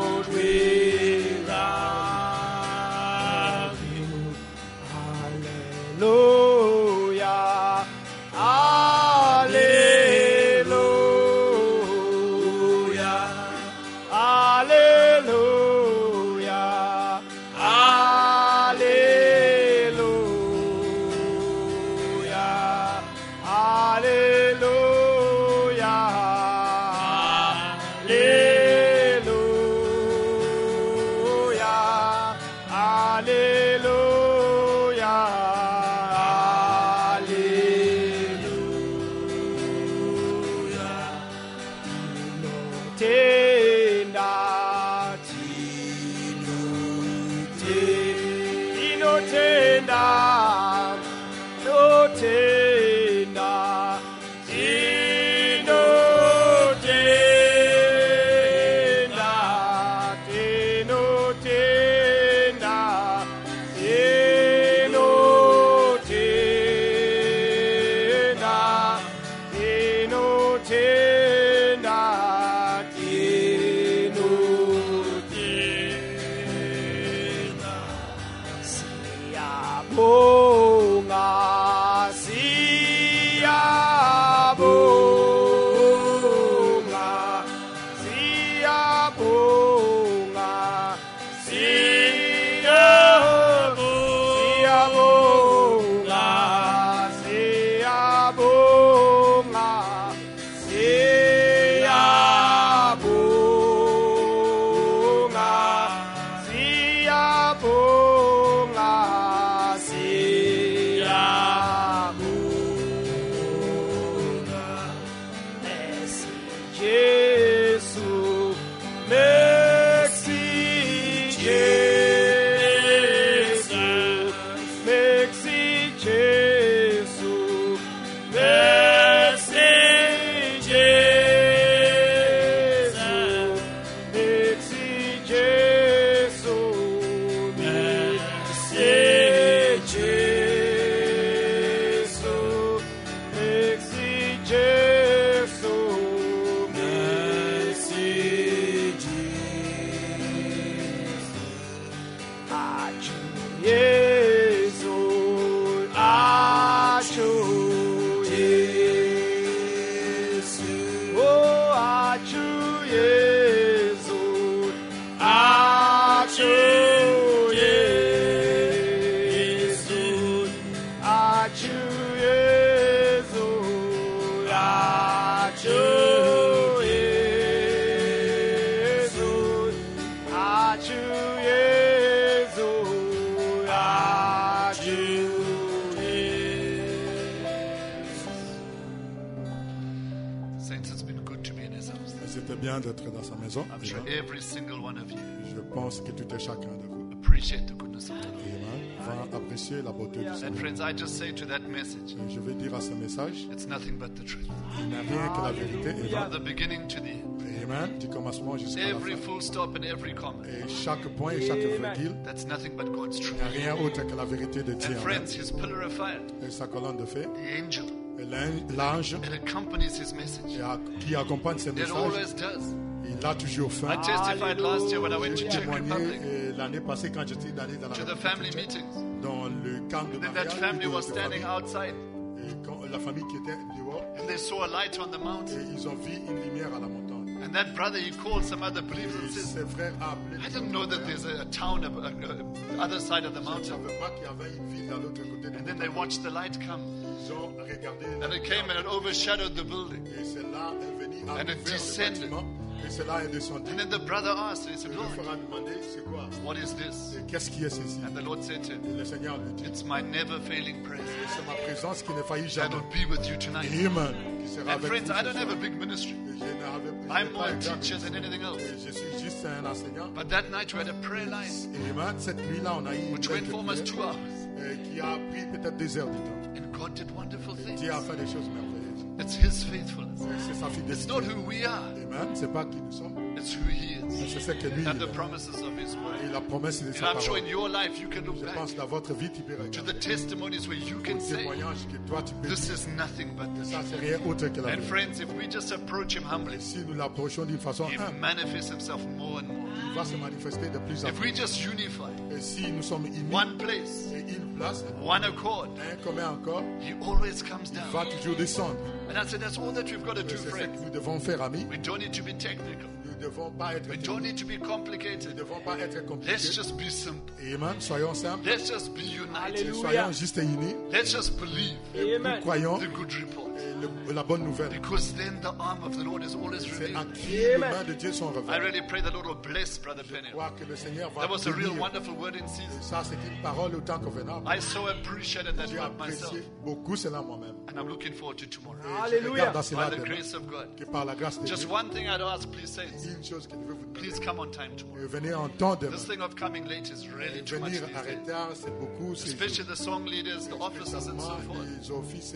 bien d'être dans sa maison. I'm sure Amen. every single one of you Je pense que tout et chacun de vous appreciate the goodness of the Lord. Amen, va apprécier la beauté du And Seigneur. friends, I just say to that message, Et je vais dire à ce message, it's nothing but the truth. il n'y a rien que la vérité. From Amen. the beginning to the end. Amen. Du commencement jusqu'à la Every fin. full stop and every comma. Et chaque point et chaque virgule, That's nothing but God's truth. il n'y a rien autre que la vérité de Dieu. And Amen. friends, his pillar of fire, Et sa colonne de feu, the angel, et l'ange it accompanies his message. qui accompagne ses It messages, always does. il l'a toujours fait. I testified last year when I went to J'ai Czech témoigné Republic l'année passée quand j'étais allé dans la to the République family tchèque, meetings. dans le camp de Then mariage. that family de was standing famille. outside Et quand la famille qui était dehors, and they saw a light on the et mountain. ils ont vu une lumière à la montagne. And that brother, he called some other believers Et and says, ses frères ont appelé. I didn't know that there's a town the other side of the Je ne mountain. savais pas qu'il y avait une ville à l'autre côté de And then they watched the light come. Ils ont regardé. And it came and it overshadowed the building. Et cela est venu à And it vers le descended. bâtiment. Et cela est descendu. And then the brother asked, he said, Et le Lord, frère a demandé, c'est quoi? what is this? Et qu'est-ce qui est ceci? And the Lord said to him, Et le Seigneur lui dit, it's my never failing presence c'est ma présence qui ne faillit that jamais. will be with you tonight. Amen. Qui sera And avec friends, vous I don't ce have a soir. big ministry. Et je n'avais- je I'm n'ai more pas a un grand teacher than ministère. anything else. Et je suis juste un enseignant. But that night we had a prayer line Amen. Cette nuit-là, on a eu une which veille went de for almost 2 prière, hours. qui a pris peut-être 2 heures du temps. And God did wonderful things. Dieu a fait des choses merveilleuses. It's His faithfulness. C'est sa It's fidélité. not who we are, Amen. C'est pas qui nous sommes, it's who He mais is. c'est ce que lui And il the est. promises of His Et word. la promesse de And sa I'm sure parole. in your life you can look Je back pense dans votre vie, tu peux to regarder the testimonies where you can le say, témoignage que toi tu peux this dire. is nothing but this. Ça, c'est rien autre que la And vérité. friends, if we just approach Him humbly, Et si nous l'approchons d'une façon He humble, manifests Himself more and more. il va se manifester de plus en If we plus. just unify, Et si nous sommes unis one place, et une place, one accord, un commun encore, He always comes il down. va toujours descendre. And I said, that's all that we've got to do, C'est ce friends. que nous devons faire, amis. We don't need to be technical. Nous ne devons pas être We don't need to be nous ne complicated. devons pas être Let's compliqués. just be simple. Amen. Soyons simples. Let's just be united. Alléluia. Soyons juste unis. Let's just believe Nous Amen. croyons the good report. la bonne nouvelle. Because then the arm of the Lord is always C'est à revealed. qui les Amen. mains de Dieu sont I révélées. really pray the Lord will bless Brother Je Penny. crois que le Seigneur va That was a real bénir. wonderful word in season. Ça, c'est une parole au temps convenable. I so appreciated that J'ai word myself. apprécié beaucoup cela moi-même. And I'm looking forward to tomorrow. Et je Alléluia. regarde à By cela the demain, grace of God. que par la grâce de Just Dieu, one thing I'd ask, please say, une chose que je veux vous demander. please come on time tomorrow. Venez en temps demain. This thing of coming late is really too much Venir these à days. retard, c'est beaucoup. C'est Especially the song leaders, the officers and so spécialement forth. les offices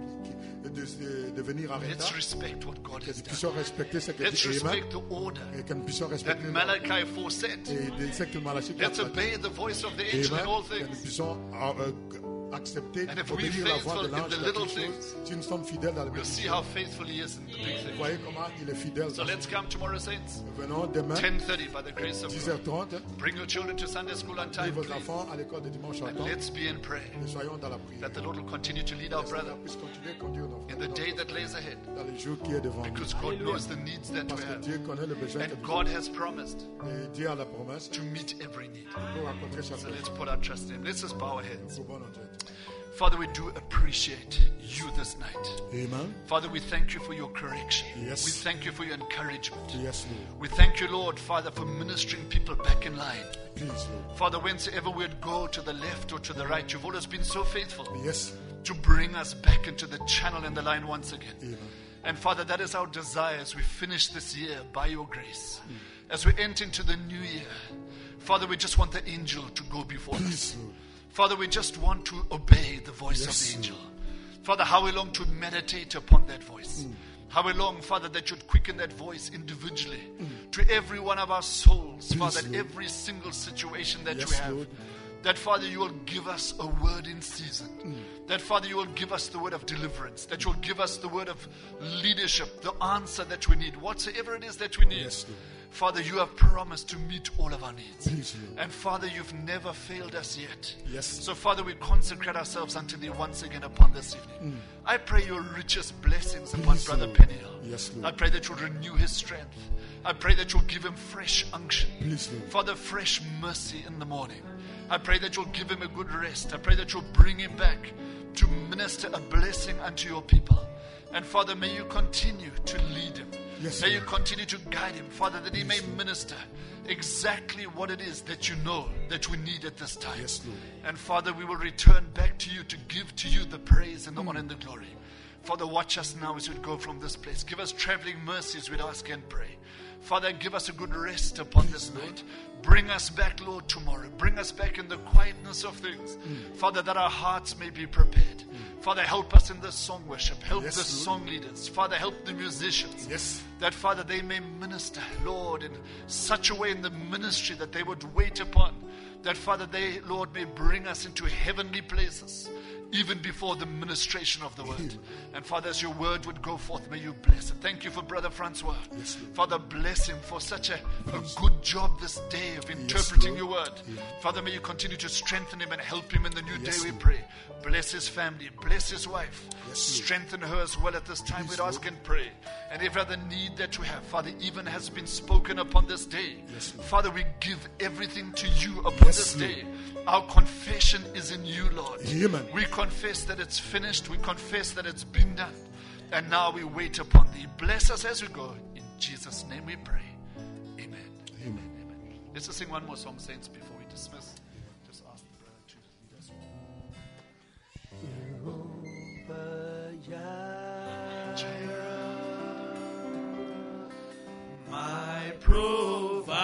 de venir à Let's retard. respect what God Que has nous done. puissions respecter ce que Let's Dieu aime respect the order et que nous puissions that respecter Malachi 4 said. et de ce que Malachie Let's 4 obey the voice of the angel in Amen. all Que nous things. puissions accepter, And if we're obéir la voix de faithful in l'ange the dans little toutes things, choses. Si nous sommes fidèles dans le We'll petit see choses, how faithful he is in the big vous things. voyez comment il est fidèle. So let's come tomorrow, saints. Venons demain, 10:30 by the grace of God. 10h30, Bring your children to Sunday school on et time, vos please. enfants à l'école de dimanche en And temps. let's be in prayer Et soyons dans la prière. that the Lord will continue to lead our Que le brother Seigneur puisse continuer à conduire nos in frères the day that lays ahead. dans les jours qui est devant nous. Because God knows the needs that Parce we que have. Dieu connaît le besoin que And nous God has promised avons. Et Dieu a la promesse to meet every need. pour rencontrer chaque So personne. let's put our trust in Him. Let's just bow our heads. Pour notre tête. Father, we do appreciate you this night. Amen. Father, we thank you for your correction. Yes. We thank you for your encouragement. Yes, Lord. We thank you, Lord, Father, for ministering people back in line. Please, Lord. Father, whensoever we'd go to the left or to the right, you've always been so faithful Yes. to bring us back into the channel and the line once again. Amen. And Father, that is our desire as we finish this year by your grace. As we enter into the new year, Father, we just want the angel to go before us. Please, Lord. Father, we just want to obey the voice Yes, of the Lord. angel. Father, how we long to meditate upon that voice. How we long, Father, that you'd quicken that voice individually to every one of our souls, Please, Father, Lord. every single situation that Yes, you have. Lord. That, Father, you will give us a word in season. That, Father, you will give us the word of deliverance. That you'll give us the word of leadership, the answer that we need, whatsoever it is that we need. Yes, Lord. Father, you have promised to meet all of our needs. Please, Lord. And Father, you've never failed us yet. Yes. So, Father, we consecrate ourselves unto thee once again upon this evening. I pray your richest blessings upon Please, Brother Lord. Peniel. Yes, Lord. I pray that you'll renew his strength. I pray that you'll give him fresh unction. Please, Lord. Father, fresh mercy in the morning. I pray that you'll give him a good rest. I pray that you'll bring him back to minister a blessing unto your people. And Father, may you continue to lead him. Yes, may you Lord. continue to guide him, Father, that he may minister exactly what it is that you know that we need at this time. Yes, Lord. And Father, we will return back to you to give to you the praise and the honor and the glory. Father, watch us now as we go from this place. Give us traveling mercies, we'd ask and pray. Father, give us a good rest upon this night. Bring us back, Lord, tomorrow. Bring us back in the quietness of things. Father, that our hearts may be prepared. Father, help us in the song worship. Help the song leaders. Father, help the musicians. Yes. That, Father, they may minister, Lord, in such a way in the ministry that they would wait upon. That, Father, they, Lord, may bring us into heavenly places, even before the ministration of the word. And Father, as your word would go forth, may you bless it. Thank you for Brother Francois. Yes, Father, bless him for such a good job this day of interpreting your word. Father, may you continue to strengthen him and help him in the new day, we pray. Bless his family, bless his wife. Strengthen her as well at this time, we'd ask and pray. And every other need that you have, Father, even has been spoken upon this day. Father, we give everything to you upon this day. Our confession is in you, Lord. Amen. We confess that it's finished. We confess that it's been done. And now we wait upon thee. Bless us as we go. In Jesus' name we pray. Amen. Amen. Amen. Let's just sing one more song, saints, before we dismiss. Just ask the brother to lead us. My provider,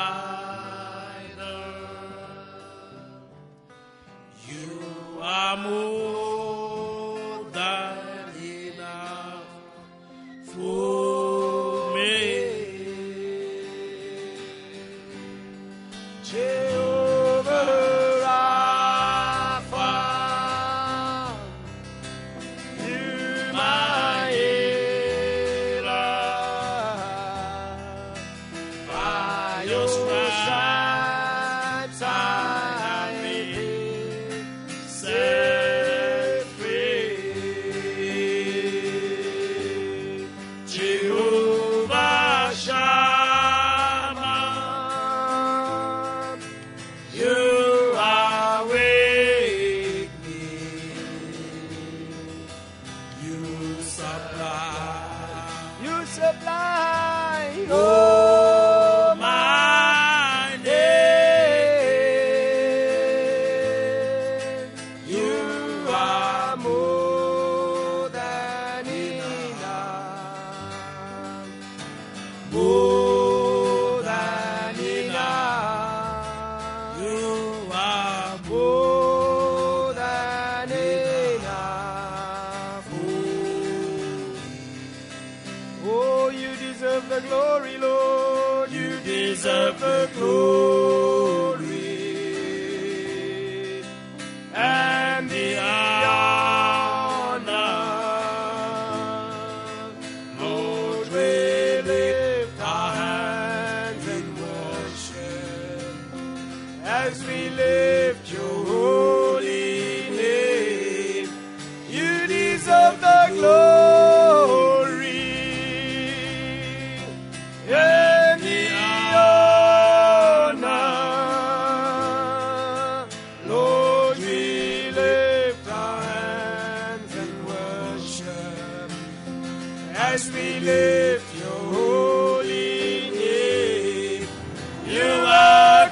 you are more than enough for me. Jehovah Rapha, you my healer. By your stripes I am set free. Jehovah Shammah, you are with me. You supply, oh my need. You are more than enough, more than enough. You are more than enough. Oh, you deserve the glory, Lord. You deserve the glory and the honor. Lord, we lift our hands and worship as we lift your holy name. You deserve the glory and the honor. Lord, we lift our hands and worship as we lift your holy name. You are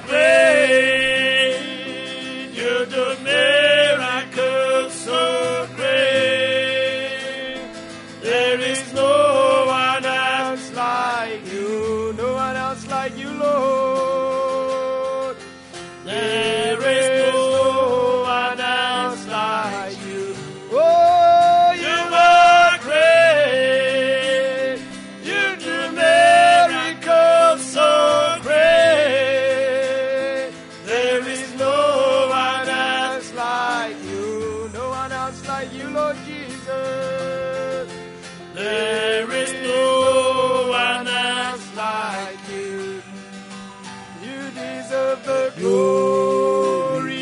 great. You do miracles so great. There is no one else like you. No one else like you, Lord. There is no one else like you. Oh, you are great. You do miracles so great. There is no one else like you. No one else like you, Lord Jesus. There is no one else like you. You deserve the glory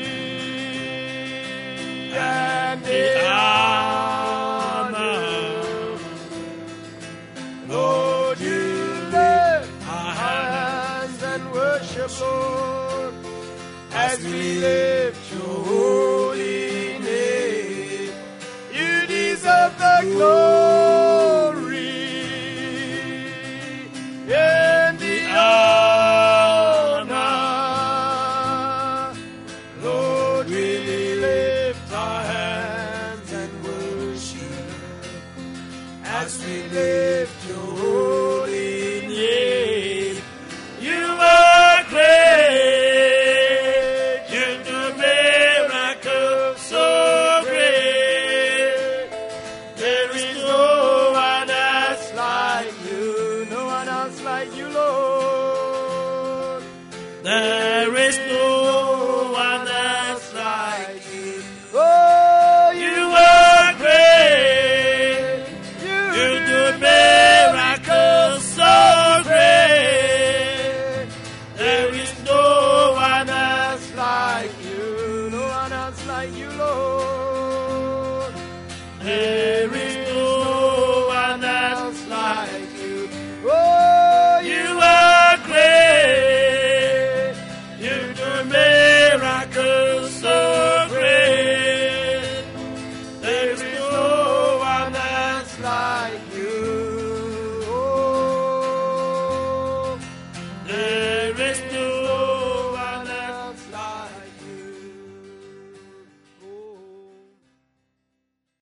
and the honor. Lord, you lift our hands and worship, Lord, as we lift your holy name. You deserve the glory and the honor. Lord, we lift our hands and worship as we lift your holy name. There is no